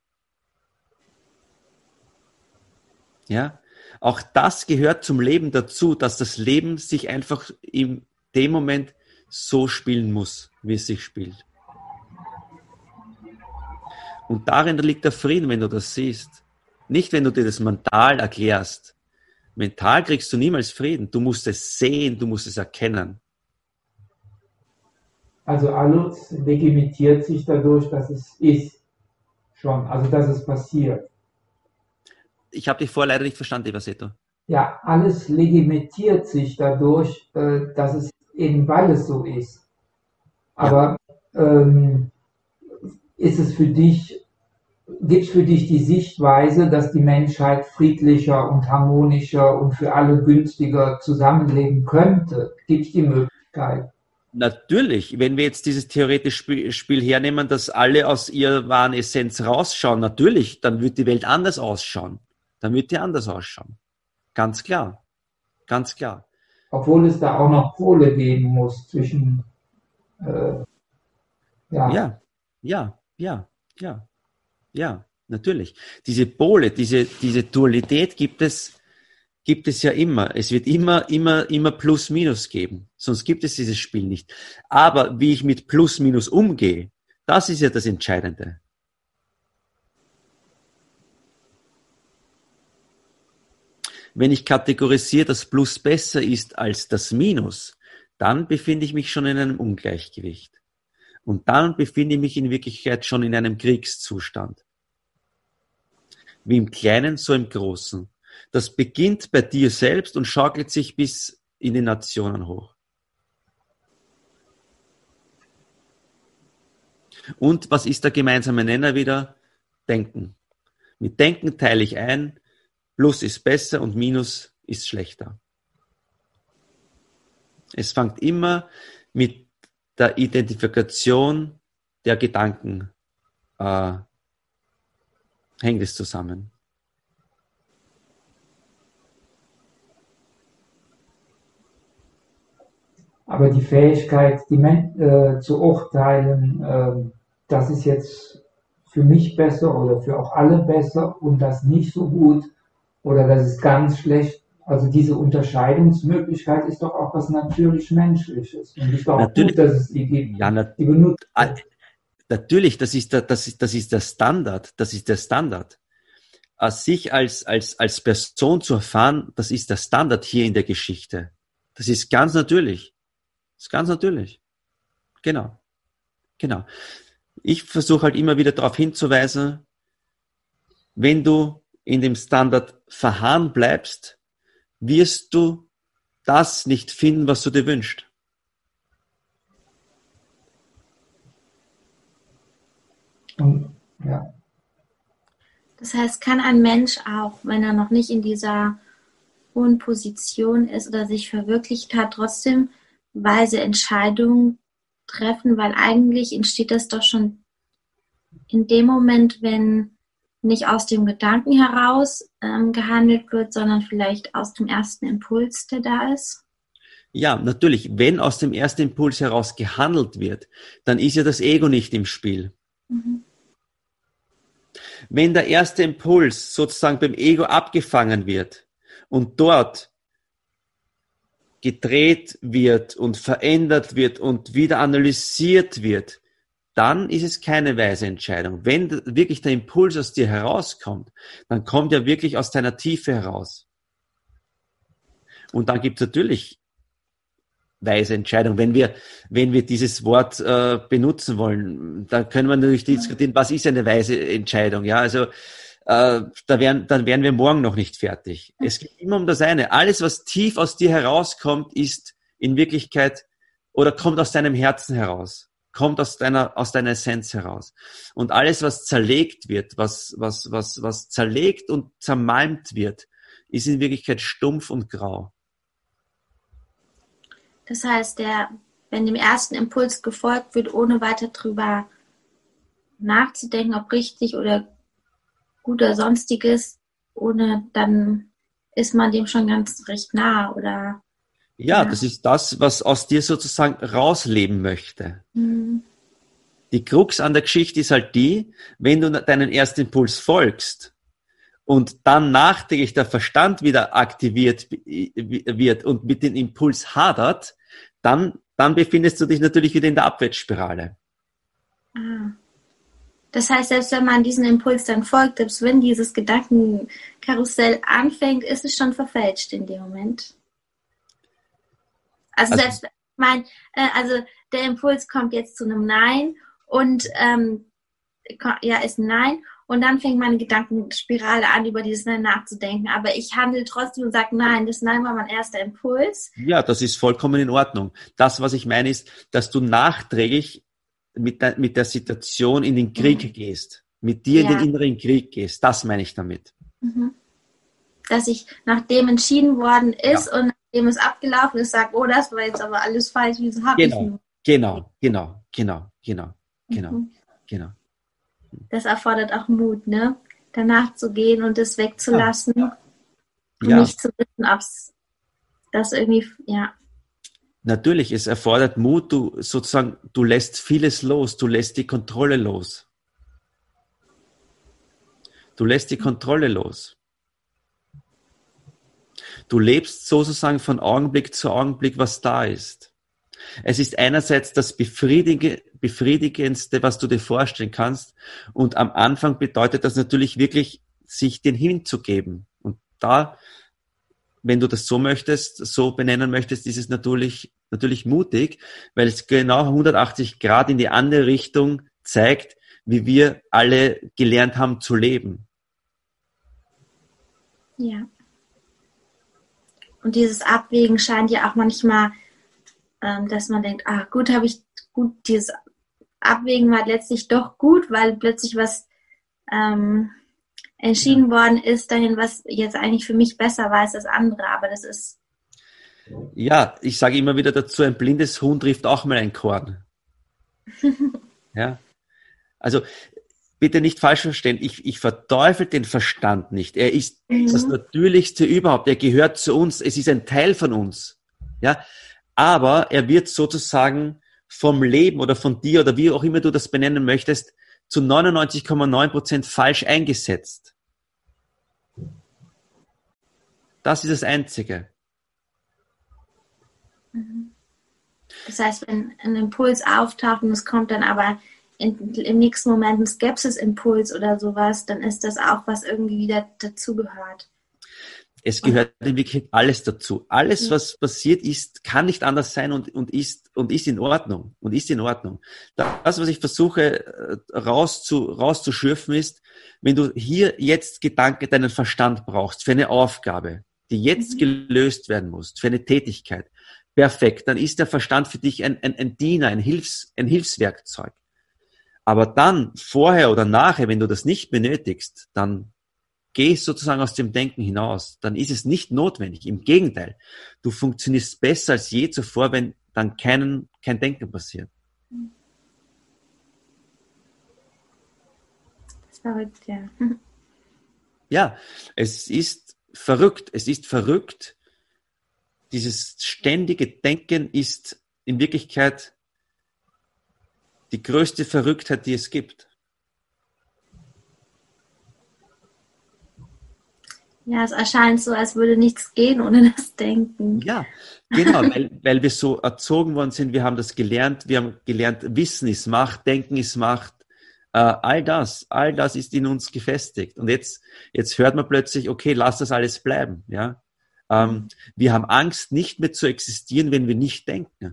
C: Ja, auch das gehört zum Leben dazu, dass das Leben sich einfach in dem Moment so spielen muss, wie es sich spielt. Und darin liegt der Frieden, wenn du das siehst. Nicht, wenn du dir das mental erklärst. Mental kriegst du niemals Frieden. Du musst es sehen, du musst es erkennen.
A: Also alles legitimiert sich dadurch, dass es ist. Schon, also dass es passiert.
C: Ich habe dich vorher leider nicht verstanden, lieber Seto.
A: Ja, alles legitimiert sich dadurch, dass es eben, weil es so ist. Aber ist es für dich gibt es für dich die Sichtweise, dass die Menschheit friedlicher und harmonischer und für alle günstiger zusammenleben könnte? Gibt es die Möglichkeit?
C: Natürlich, wenn wir jetzt dieses theoretische Spiel hernehmen, dass alle aus ihrer wahren Essenz rausschauen, natürlich, dann wird die Welt anders ausschauen. Dann wird die anders ausschauen. Ganz klar. Ganz klar.
A: Obwohl es da auch noch Pole geben muss zwischen,
C: Ja, natürlich. Diese Pole, diese Dualität gibt es ja immer. Es wird immer Plus, Minus geben. Sonst gibt es dieses Spiel nicht. Aber wie ich mit Plus, Minus umgehe, das ist ja das Entscheidende. Wenn ich kategorisiere, dass Plus besser ist als das Minus, dann befinde ich mich schon in einem Ungleichgewicht. Und dann befinde ich mich in Wirklichkeit schon in einem Kriegszustand. Wie im Kleinen, so im Großen. Das beginnt bei dir selbst und schaukelt sich bis in die Nationen hoch. Und was ist der gemeinsame Nenner wieder? Denken. Mit Denken teile ich ein, Plus ist besser und Minus ist schlechter. Es fängt immer mit der Identifikation der Gedanken hängt es zusammen.
A: Aber die Fähigkeit, zu urteilen, das ist jetzt für mich besser oder für auch alle besser und das nicht so gut oder das ist ganz schlecht. Also diese Unterscheidungsmöglichkeit ist doch auch was natürlich Menschliches. Und es ist auch
C: Natürlich,
A: gut, dass es die gibt.
C: ja,
A: Die benutzt.
C: natürlich, das ist der Standard. Das ist der Standard. Sich als Person zu erfahren, das ist der Standard hier in der Geschichte. Das ist ganz natürlich. Das ist ganz natürlich. Genau. Ich versuche halt immer wieder darauf hinzuweisen, wenn du in dem Standard verharren bleibst, wirst du das nicht finden, was du dir wünschst.
A: Ja.
B: Das heißt, kann ein Mensch auch, wenn er noch nicht in dieser hohen Position ist oder sich verwirklicht hat, trotzdem weise Entscheidungen treffen, weil eigentlich entsteht das doch schon in dem Moment, wenn nicht aus dem Gedanken heraus gehandelt wird, sondern vielleicht aus dem ersten Impuls, der da ist?
C: Ja, natürlich. Wenn aus dem ersten Impuls heraus gehandelt wird, dann ist ja das Ego nicht im Spiel.
B: Mhm.
C: Wenn der erste Impuls sozusagen beim Ego abgefangen wird und dort gedreht wird und verändert wird und wieder analysiert wird, dann ist es keine weise Entscheidung. Wenn wirklich der Impuls aus dir herauskommt, dann kommt er wirklich aus deiner Tiefe heraus. Und dann gibt es natürlich weise Entscheidung. Wenn wir dieses Wort benutzen wollen, dann können wir natürlich diskutieren, was ist eine weise Entscheidung? Ja, also dann wären wir morgen noch nicht fertig. Es geht immer um das eine. Alles, was tief aus dir herauskommt, ist in Wirklichkeit oder kommt aus deinem Herzen heraus, kommt aus deiner Essenz heraus. Und alles, was zerlegt wird, was zerlegt und zermalmt wird, ist in Wirklichkeit stumpf und grau.
B: Das heißt, wenn dem ersten Impuls gefolgt wird, ohne weiter drüber nachzudenken, ob richtig oder gut oder sonstiges, dann ist man dem schon ganz recht nah, oder?
C: Ja, das ist das, was aus dir sozusagen rausleben möchte.
B: Mhm.
C: Die Krux an der Geschichte ist halt die, wenn du deinen ersten Impuls folgst und dann nachträglich der Verstand wieder aktiviert wird und mit dem Impuls hadert, dann befindest du dich natürlich wieder in der Abwärtsspirale.
B: Ah. Das heißt, selbst wenn man diesen Impuls dann folgt, selbst wenn dieses Gedankenkarussell anfängt, ist es schon verfälscht in dem Moment. Also selbst, also der Impuls kommt jetzt zu einem Nein und ist ein Nein und dann fängt meine Gedankenspirale an, über dieses Nein nachzudenken. Aber ich handle trotzdem und sage, nein, das Nein war mein erster Impuls.
C: Ja, das ist vollkommen in Ordnung. Das, was ich meine, ist, dass du nachträglich mit der Situation in den Krieg gehst. mit dir in
B: Ja.
C: den inneren Krieg gehst. Das meine ich damit.
B: Mhm. Dass ich, nachdem entschieden worden ist
C: Ja.
B: und nachdem es abgelaufen ist, sage, oh, das war jetzt aber alles falsch, wieso habe ich nur?
C: Genau.
B: Mhm.
C: Genau.
B: Das erfordert auch Mut, ne? Danach zu gehen und es wegzulassen und
C: Ja,
B: nicht zu wissen, ob es das irgendwie, ja.
C: natürlich, es erfordert Mut, du lässt vieles los, du lässt die Kontrolle los. Du lässt die Kontrolle los. Du lebst sozusagen von Augenblick zu Augenblick, was da ist. Es ist einerseits das Befriedigendste, was du dir vorstellen kannst. Und am Anfang bedeutet das natürlich wirklich, sich den hinzugeben. Und da, wenn du das so möchtest, so benennen möchtest, ist es natürlich mutig, weil es genau 180 Grad in die andere Richtung zeigt, wie wir alle gelernt haben zu leben.
B: Ja. Und dieses Abwägen scheint ja auch manchmal, dass man denkt, dieses Abwägen war letztlich doch gut, weil plötzlich was entschieden worden ist dahin, was jetzt eigentlich für mich besser war als das andere, aber das ist...
C: Ja, ich sage immer wieder dazu, ein blindes Huhn trifft auch mal ein Korn. Ja, also bitte nicht falsch verstehen, ich verteufel den Verstand nicht. Er ist das Natürlichste überhaupt. Er gehört zu uns. Es ist ein Teil von uns. Ja, aber er wird sozusagen vom Leben oder von dir oder wie auch immer du das benennen möchtest, zu 99,9% falsch eingesetzt. Das ist das Einzige.
B: Das heißt, wenn ein Impuls auftaucht und es kommt dann aber im nächsten Moment ein Skepsis-Impuls oder sowas, dann ist das auch, was irgendwie wieder dazugehört.
C: Es gehört in Wirklichkeit alles dazu. Alles, was passiert ist, kann nicht anders sein und ist in Ordnung. Und ist in Ordnung. Das, was ich versuche rauszuschürfen, ist, wenn du hier jetzt deinen Verstand brauchst für eine Aufgabe, die jetzt gelöst werden muss, für eine Tätigkeit, perfekt, dann ist der Verstand für dich ein Diener, ein Hilfswerkzeug. Aber dann, vorher oder nachher, wenn du das nicht benötigst, dann geh sozusagen aus dem Denken hinaus. Dann ist es nicht notwendig. Im Gegenteil, du funktionierst besser als je zuvor, wenn dann kein Denken passiert.
B: Das ist verrückt, ja.
C: Ja, es ist verrückt. Es ist verrückt. Dieses ständige Denken ist in Wirklichkeit die größte Verrücktheit, die es gibt.
B: Ja, es erscheint so, als würde nichts gehen ohne das Denken.
C: Ja, genau, weil wir so erzogen worden sind, wir haben das gelernt, wir haben gelernt, Wissen ist Macht, Denken ist Macht, all das ist in uns gefestigt. Und jetzt hört man plötzlich, okay, lass das alles bleiben. Ja, wir haben Angst, nicht mehr zu existieren, wenn wir nicht denken.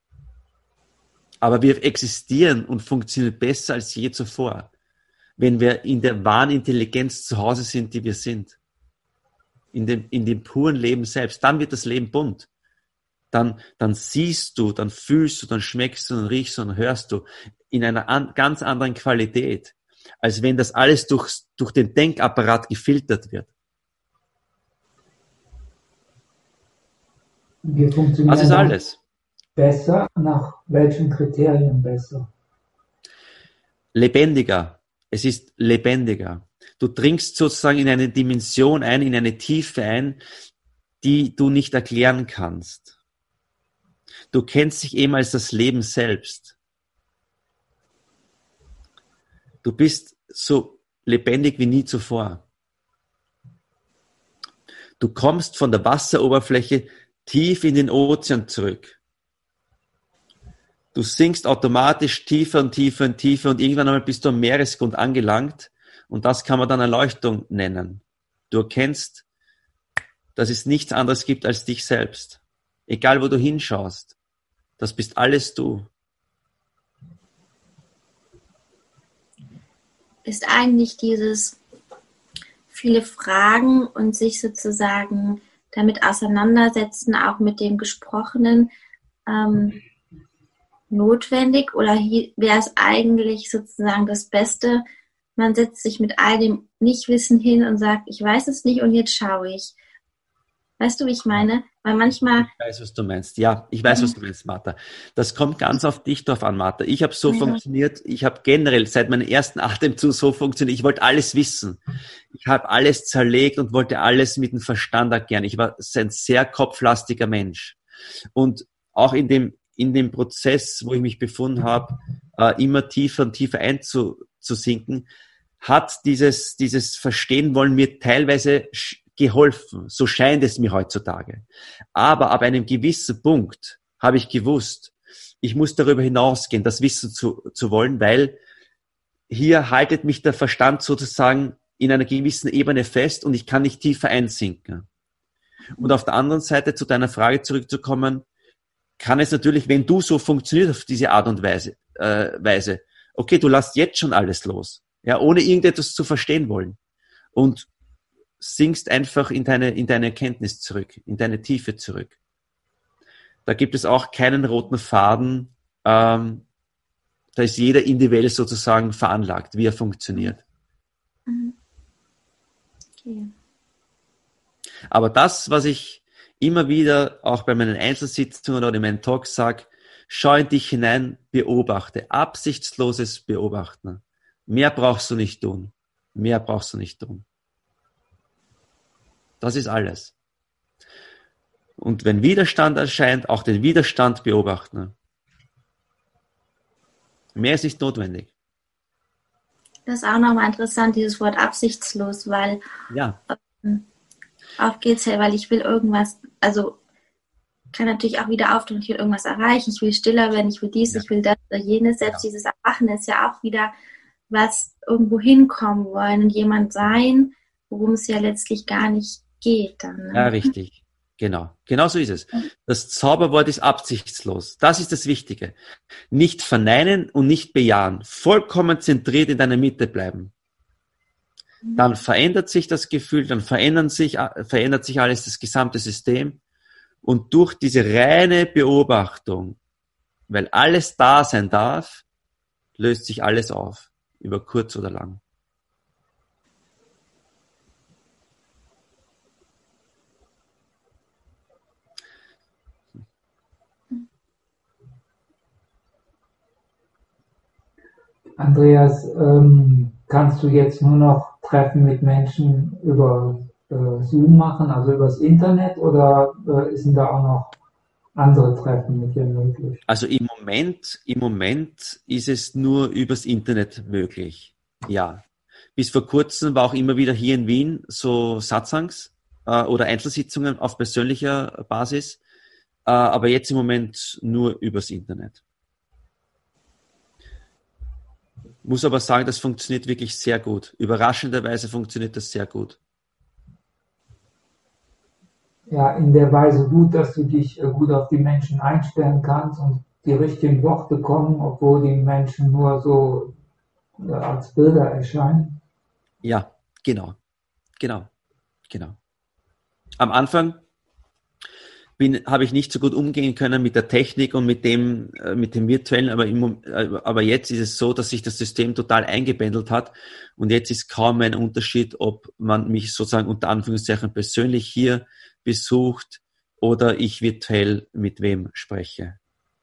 C: Aber wir existieren und funktionieren besser als je zuvor, wenn wir in der wahren Intelligenz zu Hause sind, die wir sind. In dem puren Leben selbst. Dann wird das Leben bunt. Dann siehst du, dann fühlst du, dann schmeckst du, dann riechst du, dann hörst du in einer ganz anderen Qualität, als wenn das alles durch den Denkapparat gefiltert wird.
A: Wir funktionieren
C: Das ist alles.
A: Besser, nach welchen Kriterien besser?
C: Lebendiger. Es ist lebendiger. Du dringst sozusagen in eine Dimension ein, in eine Tiefe ein, die du nicht erklären kannst. Du kennst dich eben als das Leben selbst. Du bist so lebendig wie nie zuvor. Du kommst von der Wasseroberfläche tief in den Ozean zurück. Du sinkst automatisch tiefer und tiefer und tiefer und irgendwann einmal bist du am Meeresgrund angelangt und das kann man dann Erleuchtung nennen. Du erkennst, dass es nichts anderes gibt als dich selbst. Egal, wo du hinschaust, das bist alles du.
B: Ist eigentlich dieses viele Fragen und sich sozusagen damit auseinandersetzen, auch mit dem Gesprochenen, notwendig, oder wäre es eigentlich sozusagen das Beste, man setzt sich mit all dem Nichtwissen hin und sagt, ich weiß es nicht und jetzt schaue ich. Weißt du, wie ich meine? Weil manchmal...
C: Ich weiß, was du meinst. Ja, ich weiß, was du meinst, Martha. Das kommt ganz auf dich drauf an, Martha. Ich habe so funktioniert, ich habe generell seit meinem ersten Atemzug so funktioniert. Ich wollte alles wissen. Ich habe alles zerlegt und wollte alles mit dem Verstand erklären. Ich war ein sehr kopflastiger Mensch. Und auch in dem Prozess, wo ich mich befunden habe, immer tiefer und tiefer einzusinken, hat dieses Verstehen wollen mir teilweise geholfen. So scheint es mir heutzutage. Aber ab einem gewissen Punkt habe ich gewusst, ich muss darüber hinausgehen, das wissen zu wollen, weil hier haltet mich der Verstand sozusagen in einer gewissen Ebene fest und ich kann nicht tiefer einsinken. Und auf der anderen Seite, zu deiner Frage zurückzukommen, kann es natürlich, wenn du so funktionierst auf diese Art und Weise, okay, du lässt jetzt schon alles los, ja, ohne irgendetwas zu verstehen wollen und sinkst einfach in deine Erkenntnis zurück, in deine Tiefe zurück. Da gibt es auch keinen roten Faden, da ist jeder individuell sozusagen veranlagt, wie er funktioniert.
B: Okay.
C: Aber das, was ich immer wieder auch bei meinen Einzelsitzungen oder in meinen Talks sage, schau in dich hinein, beobachte, absichtsloses Beobachten. Mehr brauchst du nicht tun. Mehr brauchst du nicht tun. Das ist alles. Und wenn Widerstand erscheint, auch den Widerstand beobachten. Mehr ist nicht notwendig.
B: Das ist auch nochmal interessant, dieses Wort absichtslos, weil
C: Ja.
B: Auf geht's ja, weil ich will irgendwas, also kann natürlich auch wieder auftauchen, ich will irgendwas erreichen, ich will stiller werden, ich will dies, ich will das oder jenes. Selbst dieses Erwachen ist ja auch wieder was irgendwo hinkommen wollen und jemand sein, worum es ja letztlich gar nicht geht. Dann, ne?
C: Ja, richtig. Genau. Genau so ist es. Das Zauberwort ist absichtslos. Das ist das Wichtige. Nicht verneinen und nicht bejahen. Vollkommen zentriert in deiner Mitte bleiben. Dann verändert sich das Gefühl, dann verändert sich alles, das gesamte System. Und durch diese reine Beobachtung, weil alles da sein darf, löst sich alles auf, über kurz oder lang.
A: Andreas, kannst du jetzt nur noch Treffen mit Menschen über Zoom machen, also übers Internet, oder sind da auch noch andere Treffen mit dir möglich?
C: Also im Moment ist es nur übers Internet möglich. Ja. Bis vor kurzem war auch immer wieder hier in Wien so Satsangs oder Einzelsitzungen auf persönlicher Basis, aber jetzt im Moment nur übers Internet. Muss aber sagen, das funktioniert wirklich sehr gut. Überraschenderweise funktioniert das sehr gut.
A: Ja, in der Weise gut, dass du dich gut auf die Menschen einstellen kannst und die richtigen Worte kommen, obwohl die Menschen nur so als Bilder erscheinen.
C: Ja, genau. Am Anfang habe ich nicht so gut umgehen können mit der Technik und mit dem virtuellen, aber jetzt ist es so, dass sich das System total eingependelt hat und jetzt ist kaum ein Unterschied, ob man mich sozusagen unter Anführungszeichen persönlich hier besucht oder ich virtuell mit wem spreche.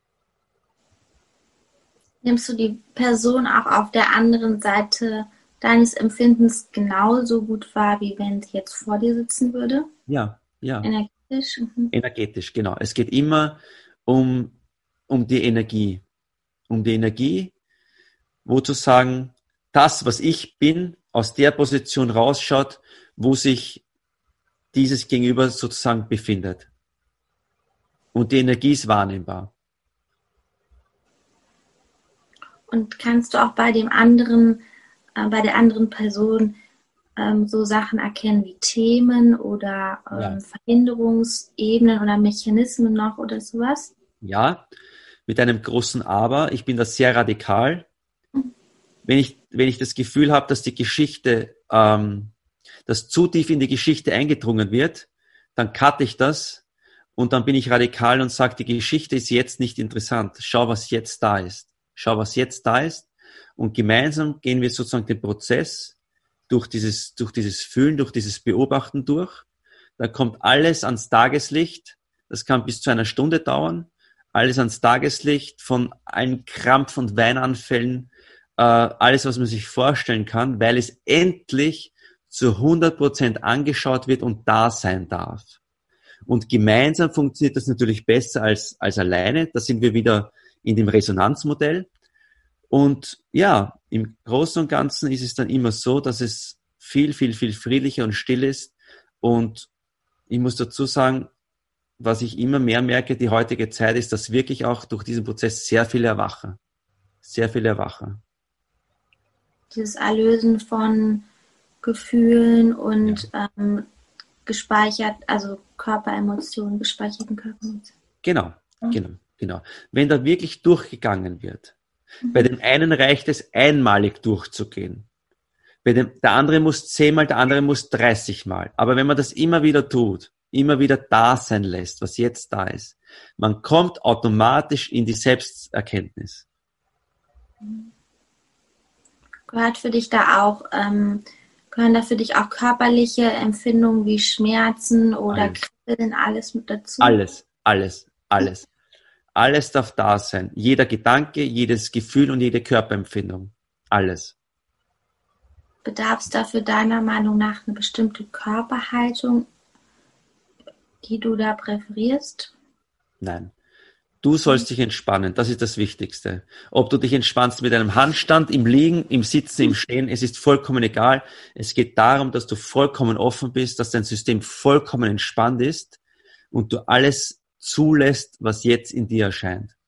B: Nimmst du die Person auch auf der anderen Seite deines Empfindens genauso gut wahr, wie wenn sie jetzt vor dir sitzen würde?
C: Ja.
B: Energetisch?
C: Energetisch, genau. Es geht immer um die Energie. Um die Energie, wo zu sagen, das, was ich bin, aus der Position rausschaut, wo sich dieses Gegenüber sozusagen befindet. Und die Energie ist wahrnehmbar.
B: Und kannst du auch bei der anderen Person so Sachen erkennen wie Themen oder Verhinderungsebenen oder Mechanismen noch oder sowas?
C: Ja, mit einem großen Aber. Ich bin da sehr radikal. Wenn ich das Gefühl habe, dass die Geschichte, dass zu tief in die Geschichte eingedrungen wird, dann cutte ich das und dann bin ich radikal und sage, die Geschichte ist jetzt nicht interessant. Schau, was jetzt da ist. Und gemeinsam gehen wir sozusagen den Prozess durch dieses Fühlen, durch dieses Beobachten durch. Da kommt alles ans Tageslicht. Das kann bis zu einer Stunde dauern. Alles ans Tageslicht von allen Krampf- und Weinanfällen, alles, was man sich vorstellen kann, weil es endlich zu 100% angeschaut wird und da sein darf. Und gemeinsam funktioniert das natürlich besser als alleine. Da sind wir wieder in dem Resonanzmodell. Und ja, im Großen und Ganzen ist es dann immer so, dass es viel, viel, viel friedlicher und still ist. Und ich muss dazu sagen, was ich immer mehr merke, die heutige Zeit ist, dass wirklich auch durch diesen Prozess sehr viele erwachen. Sehr viele erwachen.
B: Dieses Erlösen von Gefühlen und gespeichert, also Körperemotionen, gespeicherten Körperemotionen.
C: Genau. Wenn da wirklich durchgegangen wird. Bei dem einen reicht es, einmalig durchzugehen. Der andere muss 10-mal, der andere muss 30-mal. Aber wenn man das immer wieder tut, immer wieder da sein lässt, was jetzt da ist, man kommt automatisch in die Selbsterkenntnis.
B: Gehört für dich da auch, gehören da für dich auch körperliche Empfindungen wie Schmerzen oder Kribbeln, alles mit dazu?
C: Alles. Alles darf da sein. Jeder Gedanke, jedes Gefühl und jede Körperempfindung. Alles.
B: Bedarf es dafür deiner Meinung nach eine bestimmte Körperhaltung, die du da präferierst?
C: Nein. Du sollst dich entspannen, das ist das Wichtigste. Ob du dich entspannst mit einem Handstand, im Liegen, im Sitzen, im Stehen, es ist vollkommen egal. Es geht darum, dass du vollkommen offen bist, dass dein System vollkommen entspannt ist und du alles zulässt, was jetzt in dir erscheint.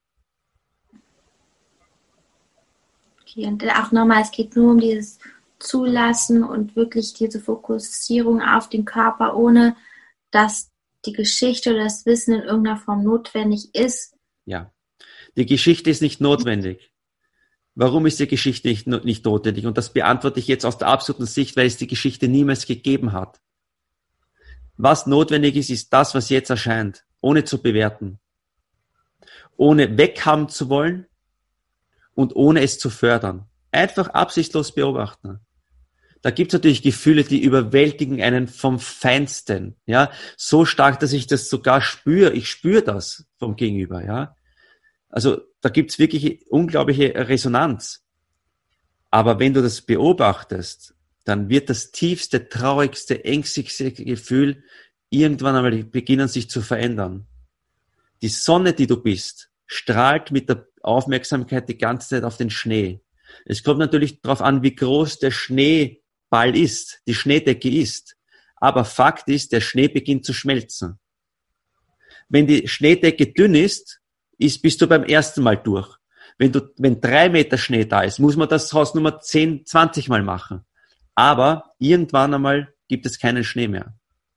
B: Okay, und auch nochmal, es geht nur um dieses Zulassen und wirklich diese Fokussierung auf den Körper, ohne dass die Geschichte oder das Wissen in irgendeiner Form notwendig ist.
C: Ja, die Geschichte ist nicht notwendig. Warum ist die Geschichte nicht notwendig? Und das beantworte ich jetzt aus der absoluten Sicht, weil es die Geschichte niemals gegeben hat. Was notwendig ist, ist das, was jetzt erscheint, ohne zu bewerten, ohne weghaben zu wollen und ohne es zu fördern. Einfach absichtslos beobachten. Da gibt es natürlich Gefühle, die überwältigen einen vom Feinsten, ja, so stark, dass ich das sogar spüre. Ich spüre das vom Gegenüber, ja. Also da gibt es wirklich unglaubliche Resonanz. Aber wenn du das beobachtest, dann wird das tiefste, traurigste, ängstlichste Gefühl irgendwann einmal beginnen, sich zu verändern. Die Sonne, die du bist, strahlt mit der Aufmerksamkeit die ganze Zeit auf den Schnee. Es kommt natürlich darauf an, wie groß der Schneeball ist, die Schneedecke ist. Aber Fakt ist, der Schnee beginnt zu schmelzen. Wenn die Schneedecke dünn ist, bist du beim ersten Mal durch. Wenn 3 Meter Schnee da ist, muss man das Hausnummer 10, 20 Mal machen. Aber irgendwann einmal gibt es keinen Schnee mehr.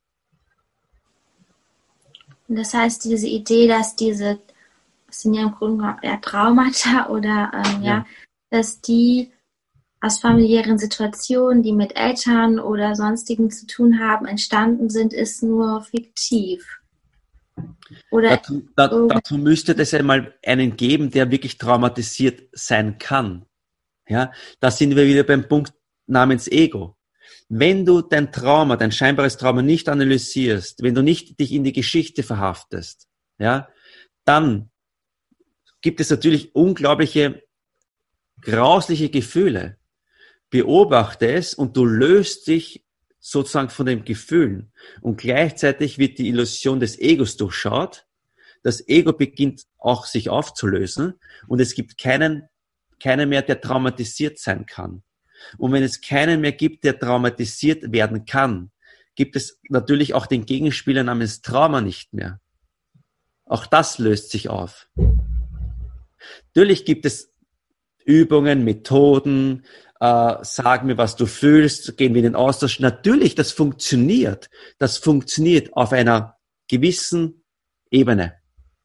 B: Und das heißt, diese Idee, dass das sind ja im Grunde eher Traumata oder dass die aus familiären Situationen, die mit Eltern oder sonstigen zu tun haben, entstanden sind, ist nur fiktiv. Oder
C: dazu müsste es einmal einen geben, der wirklich traumatisiert sein kann. Ja, da sind wir wieder beim Punkt namens Ego. Wenn du dein scheinbares Trauma nicht analysierst, wenn du nicht dich in die Geschichte verhaftest, ja, dann gibt es natürlich unglaubliche, grausliche Gefühle. Beobachte es und du löst dich sozusagen von den Gefühlen. Und gleichzeitig wird die Illusion des Egos durchschaut. Das Ego beginnt auch sich aufzulösen und es gibt keinen mehr, der traumatisiert sein kann. Und wenn es keinen mehr gibt, der traumatisiert werden kann, gibt es natürlich auch den Gegenspieler namens Trauma nicht mehr. Auch das löst sich auf. Natürlich gibt es Übungen, Methoden, sag mir, was du fühlst, gehen wir in den Austausch. Natürlich, das funktioniert. Das funktioniert auf einer gewissen Ebene.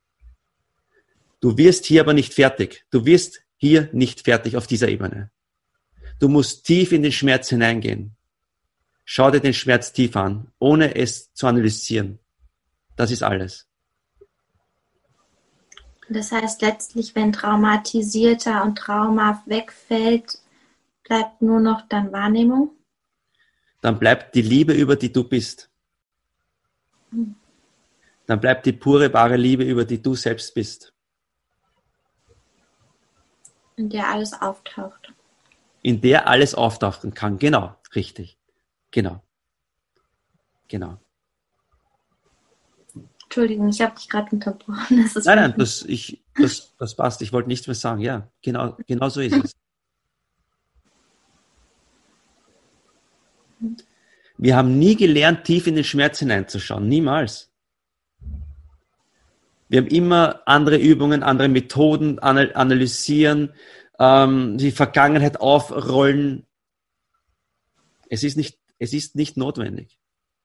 C: Du wirst hier aber nicht fertig. Du wirst hier nicht fertig auf dieser Ebene. Du musst tief in den Schmerz hineingehen. Schau dir den Schmerz tief an, ohne es zu analysieren. Das ist alles.
B: Das heißt letztlich, wenn traumatisierter und Trauma wegfällt, bleibt nur noch dann Wahrnehmung?
C: Dann bleibt die Liebe, über die du bist. Dann bleibt die pure, wahre Liebe, über die du selbst bist.
B: In der alles auftaucht.
C: In der alles auftauchen kann. Genau, richtig. Genau.
B: Entschuldigung, ich habe dich gerade unterbrochen.
C: Nein, das passt. Ich wollte nichts mehr sagen. Ja, genau so ist es. Wir haben nie gelernt, tief in den Schmerz hineinzuschauen. Niemals. Wir haben immer andere Übungen, andere Methoden, analysieren, die Vergangenheit aufrollen. Es ist nicht notwendig.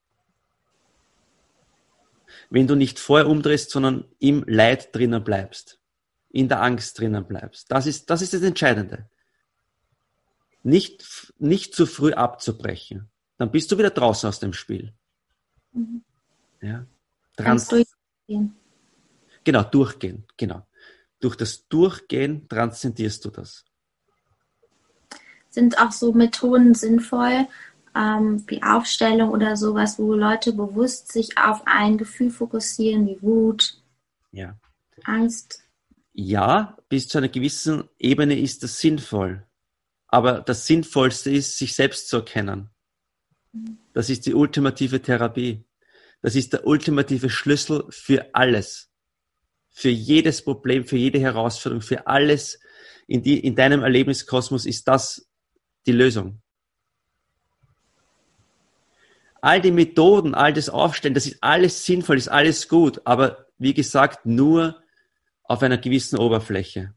C: Wenn du nicht vorher umdrehst, sondern im Leid drinnen bleibst, in der Angst drinnen bleibst. Das ist das Entscheidende. Nicht zu früh abzubrechen. Dann bist du wieder draußen aus dem Spiel.
B: Mhm.
C: Ja.
B: Ganz durchgehen.
C: Genau, durchgehen. Genau. Durch das Durchgehen transzendierst du das.
B: Sind auch so Methoden sinnvoll, wie Aufstellung oder sowas, wo Leute bewusst sich auf ein Gefühl fokussieren, wie Wut,
C: Ja.
B: Angst?
C: Ja, bis zu einer gewissen Ebene ist das sinnvoll. Aber das Sinnvollste ist, sich selbst zu erkennen. Das ist die ultimative Therapie. Das ist der ultimative Schlüssel für alles. Für jedes Problem, für jede Herausforderung, für alles in deinem Erlebniskosmos ist das die Lösung. All die Methoden, all das Aufstellen, das ist alles sinnvoll, ist alles gut, aber wie gesagt, nur auf einer gewissen Oberfläche.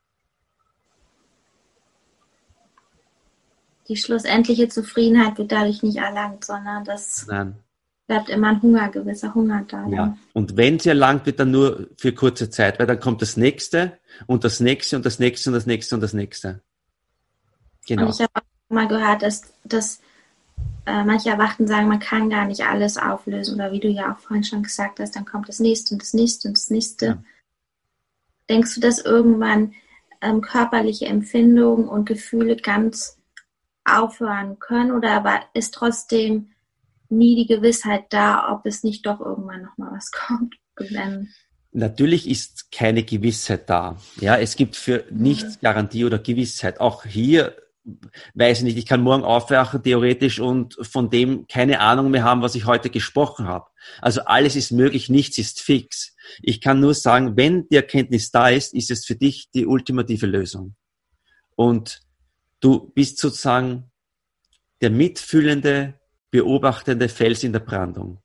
B: Die schlussendliche Zufriedenheit wird dadurch nicht erlangt, sondern das
C: Nein.
B: bleibt immer ein gewisser Hunger da.
C: Ja. Und wenn sie erlangt wird, dann nur für kurze Zeit, weil dann kommt das Nächste und das Nächste und das Nächste und das Nächste und das Nächste. Genau.
B: Und ich habe auch mal gehört, dass manche Erwachten sagen, man kann gar nicht alles auflösen. Oder wie du ja auch vorhin schon gesagt hast, dann kommt das Nächste und das Nächste und das Nächste.
C: Ja.
B: Denkst du, dass irgendwann körperliche Empfindungen und Gefühle ganz aufhören können? Oder ist trotzdem nie die Gewissheit da, ob es nicht doch irgendwann nochmal was kommt?
C: Natürlich ist keine Gewissheit da. Ja, es gibt für nichts Garantie oder Gewissheit. Auch hier weiß ich nicht, ich kann morgen aufwachen theoretisch und von dem keine Ahnung mehr haben, was ich heute gesprochen habe. Also alles ist möglich, nichts ist fix. Ich kann nur sagen, wenn die Erkenntnis da ist, ist es für dich die ultimative Lösung. Und du bist sozusagen der mitfühlende, beobachtende Fels in der Brandung.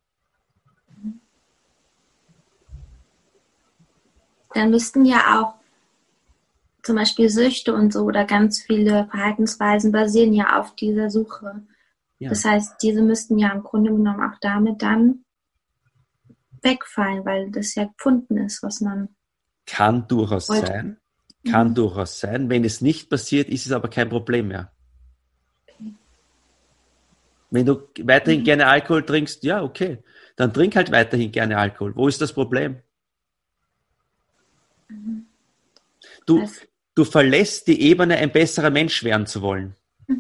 B: Dann müssten ja auch zum Beispiel Süchte und so oder ganz viele Verhaltensweisen basieren ja auf dieser Suche. Ja. Das heißt, diese müssten ja im Grunde genommen auch damit dann wegfallen, weil das ja gefunden ist, was man
C: kann durchaus
B: wollte.
C: sein. Kann durchaus sein. Wenn es nicht passiert, ist es aber kein Problem mehr. Okay. Wenn du weiterhin gerne Alkohol trinkst, ja, okay. Dann trink halt weiterhin gerne Alkohol. Wo ist das Problem? Du verlässt die Ebene, ein besserer Mensch werden zu wollen.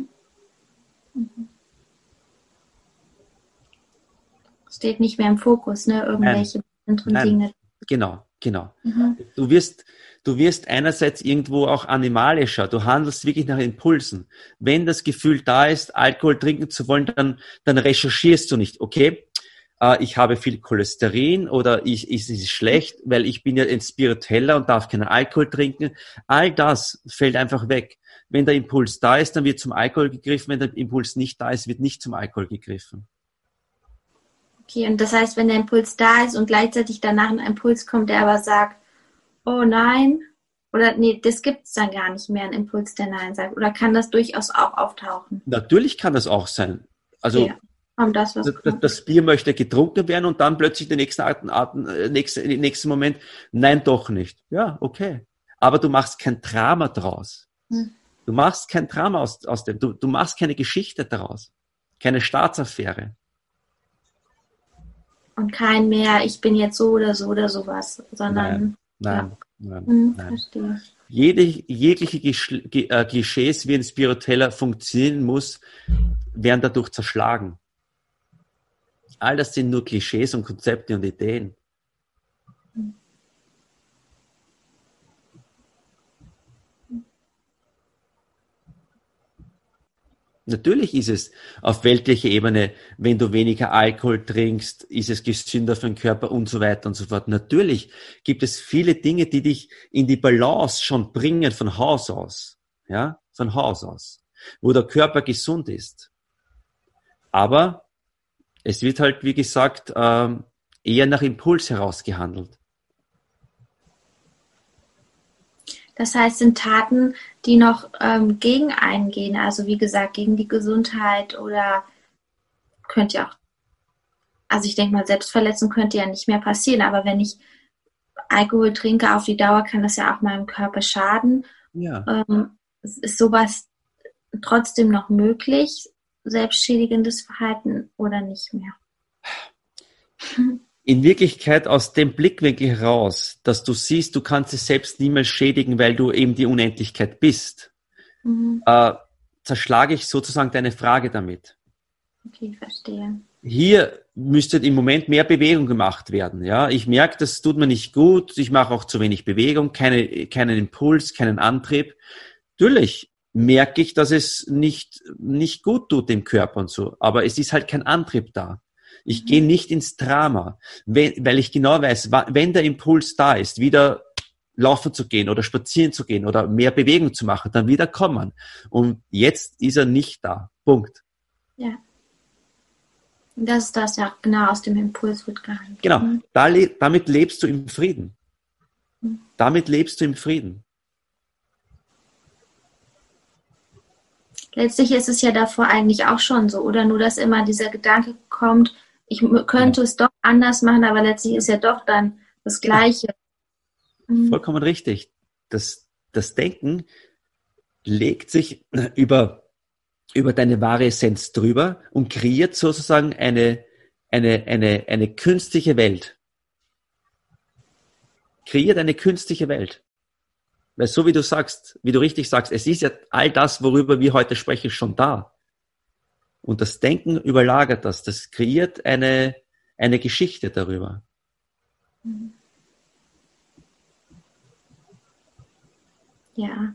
B: Steht nicht mehr im Fokus, ne? Irgendwelche Dinge.
C: Genau. Du wirst einerseits irgendwo auch animalischer. Du handelst wirklich nach Impulsen. Wenn das Gefühl da ist, Alkohol trinken zu wollen, dann recherchierst du nicht. Okay, ich habe viel Cholesterin oder es ist schlecht, weil ich bin ja ein Spiritueller und darf keinen Alkohol trinken. All das fällt einfach weg. Wenn der Impuls da ist, dann wird zum Alkohol gegriffen. Wenn der Impuls nicht da ist, wird nicht zum Alkohol gegriffen.
B: Okay, und das heißt, wenn der Impuls da ist und gleichzeitig danach ein Impuls kommt, der aber sagt, oh nein, oder nee, das gibt es dann gar nicht mehr, ein Impuls, der Nein sagt. Oder kann das durchaus auch auftauchen?
C: Natürlich kann das auch sein. Also
B: okay. Das
C: Bier möchte getrunken werden und dann plötzlich den nächsten Moment, nein, doch nicht. Ja, okay. Aber du machst kein Drama draus. Du machst kein Drama aus dem, du machst keine Geschichte daraus. Keine Staatsaffäre.
B: Und kein mehr, ich bin jetzt so oder sowas, sondern...
C: nein, nein, nein.
B: Verstehe.
C: Jegliche Klischees, wie ein spiritueller funktionieren muss, werden dadurch zerschlagen. All das sind nur Klischees und Konzepte und Ideen. Natürlich ist es auf weltlicher Ebene, wenn du weniger Alkohol trinkst, ist es gesünder für den Körper und so weiter und so fort. Natürlich gibt es viele Dinge, die dich in die Balance schon bringen von Haus aus. Ja, von Haus aus. Wo der Körper gesund ist. Aber es wird halt, wie gesagt, eher nach Impuls heraus gehandelt.
B: Das heißt, sind Taten, die noch gegen einen gehen, also wie gesagt, gegen die Gesundheit oder könnte ja auch, also ich denke mal, Selbstverletzung könnte ja nicht mehr passieren, aber wenn ich Alkohol trinke auf die Dauer, kann das ja auch meinem Körper schaden.
C: Ja.
B: Ist sowas trotzdem noch möglich, selbstschädigendes Verhalten oder nicht mehr?
C: In Wirklichkeit aus dem Blickwinkel heraus, dass du siehst, du kannst es selbst niemals schädigen, weil du eben die Unendlichkeit bist, zerschlage ich sozusagen deine Frage damit.
B: Okay, verstehe.
C: Hier müsste im Moment mehr Bewegung gemacht werden. Ja, ich merke, das tut mir nicht gut. Ich mache auch zu wenig Bewegung, keinen Impuls, keinen Antrieb. Natürlich merke ich, dass es nicht gut tut dem Körper und so. Aber es ist halt kein Antrieb da. Ich gehe nicht ins Drama, weil ich genau weiß, wenn der Impuls da ist, wieder laufen zu gehen oder spazieren zu gehen oder mehr Bewegung zu machen, dann wieder kommen. Und jetzt ist er nicht da. Punkt.
B: Ja. Das ist das, ja, genau, aus dem Impuls wird gehandelt.
C: Genau, damit lebst du im Frieden. Damit lebst du im Frieden.
B: Letztlich ist es ja davor eigentlich auch schon so, oder? Nur, dass immer dieser Gedanke kommt, ich könnte es doch anders machen, aber letztlich ist ja doch dann das Gleiche.
C: Vollkommen richtig. Das Denken legt sich über deine wahre Essenz drüber und kreiert sozusagen eine künstliche Welt. Kreiert eine künstliche Welt. Weil so wie du sagst, wie du richtig sagst, es ist ja all das, worüber wir heute sprechen, schon da. Und das Denken überlagert das. Das kreiert eine Geschichte darüber.
B: Ja.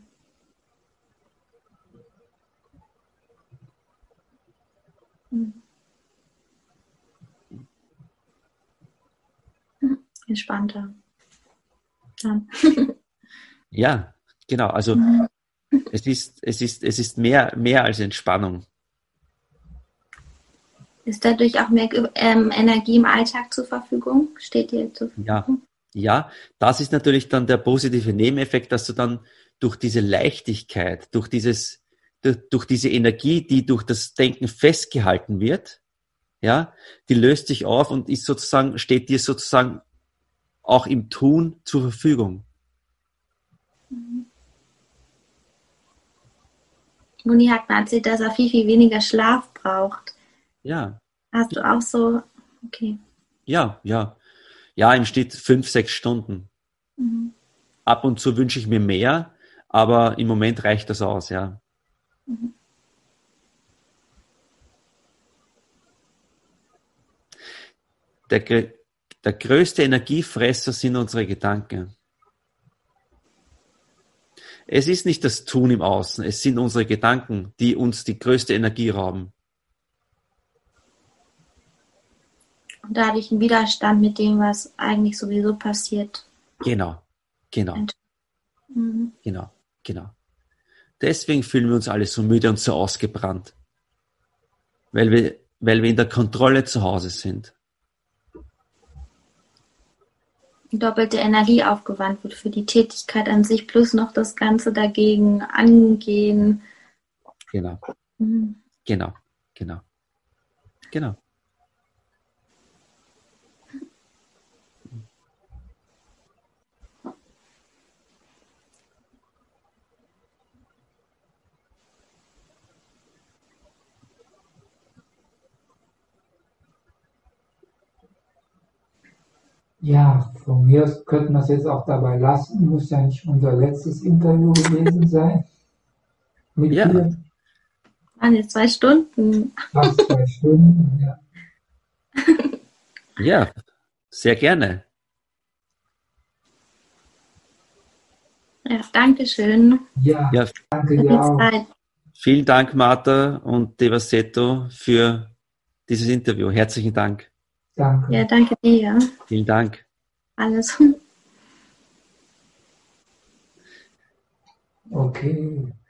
B: Entspannter. Ja.
C: Ja, genau. Also es ist mehr als Entspannung.
B: Ist dadurch auch mehr Energie im Alltag zur Verfügung? Steht dir zur Verfügung?
C: Ja, das ist natürlich dann der positive Nebeneffekt, dass du dann durch diese Leichtigkeit, durch diese Energie, die durch das Denken festgehalten wird, ja, die löst sich auf und steht dir sozusagen auch im Tun zur Verfügung.
B: Moni hat mir erzählt, dass er viel, viel weniger Schlaf braucht.
C: Ja.
B: Hast du auch so? Okay.
C: Ja, im Schnitt 5, 6 Stunden. Ab und zu wünsche ich mir mehr, aber im Moment reicht das aus, ja. Der größte Energiefresser sind unsere Gedanken. Es ist nicht das Tun im Außen, es sind unsere Gedanken, die uns die größte Energie rauben.
B: Und dadurch ein Widerstand mit dem, was eigentlich sowieso passiert.
C: Genau.
B: Mhm.
C: Genau. Deswegen fühlen wir uns alle so müde und so ausgebrannt. Weil wir in der Kontrolle zu Hause sind.
B: Doppelte Energie aufgewandt wird für die Tätigkeit an sich, plus noch das Ganze dagegen angehen.
C: Genau.
B: Mhm.
C: Genau.
A: Ja, von mir aus könnten wir es jetzt auch dabei lassen. Muss ja nicht unser letztes Interview gewesen sein mit
C: Ja,
A: dir.
B: Waren jetzt 2 Stunden.
A: Fast 2 Stunden. Ja.
C: ja, sehr gerne.
B: Ja, danke schön
A: Ja,
C: Ja,
A: danke
B: für
A: dir
B: die
A: auch.
B: Zeit.
C: vielen Dank, Martha und Devasetto, für dieses Interview. Herzlichen Dank.
A: Danke.
B: Ja, danke dir.
C: Vielen Dank.
B: Alles.
A: Okay.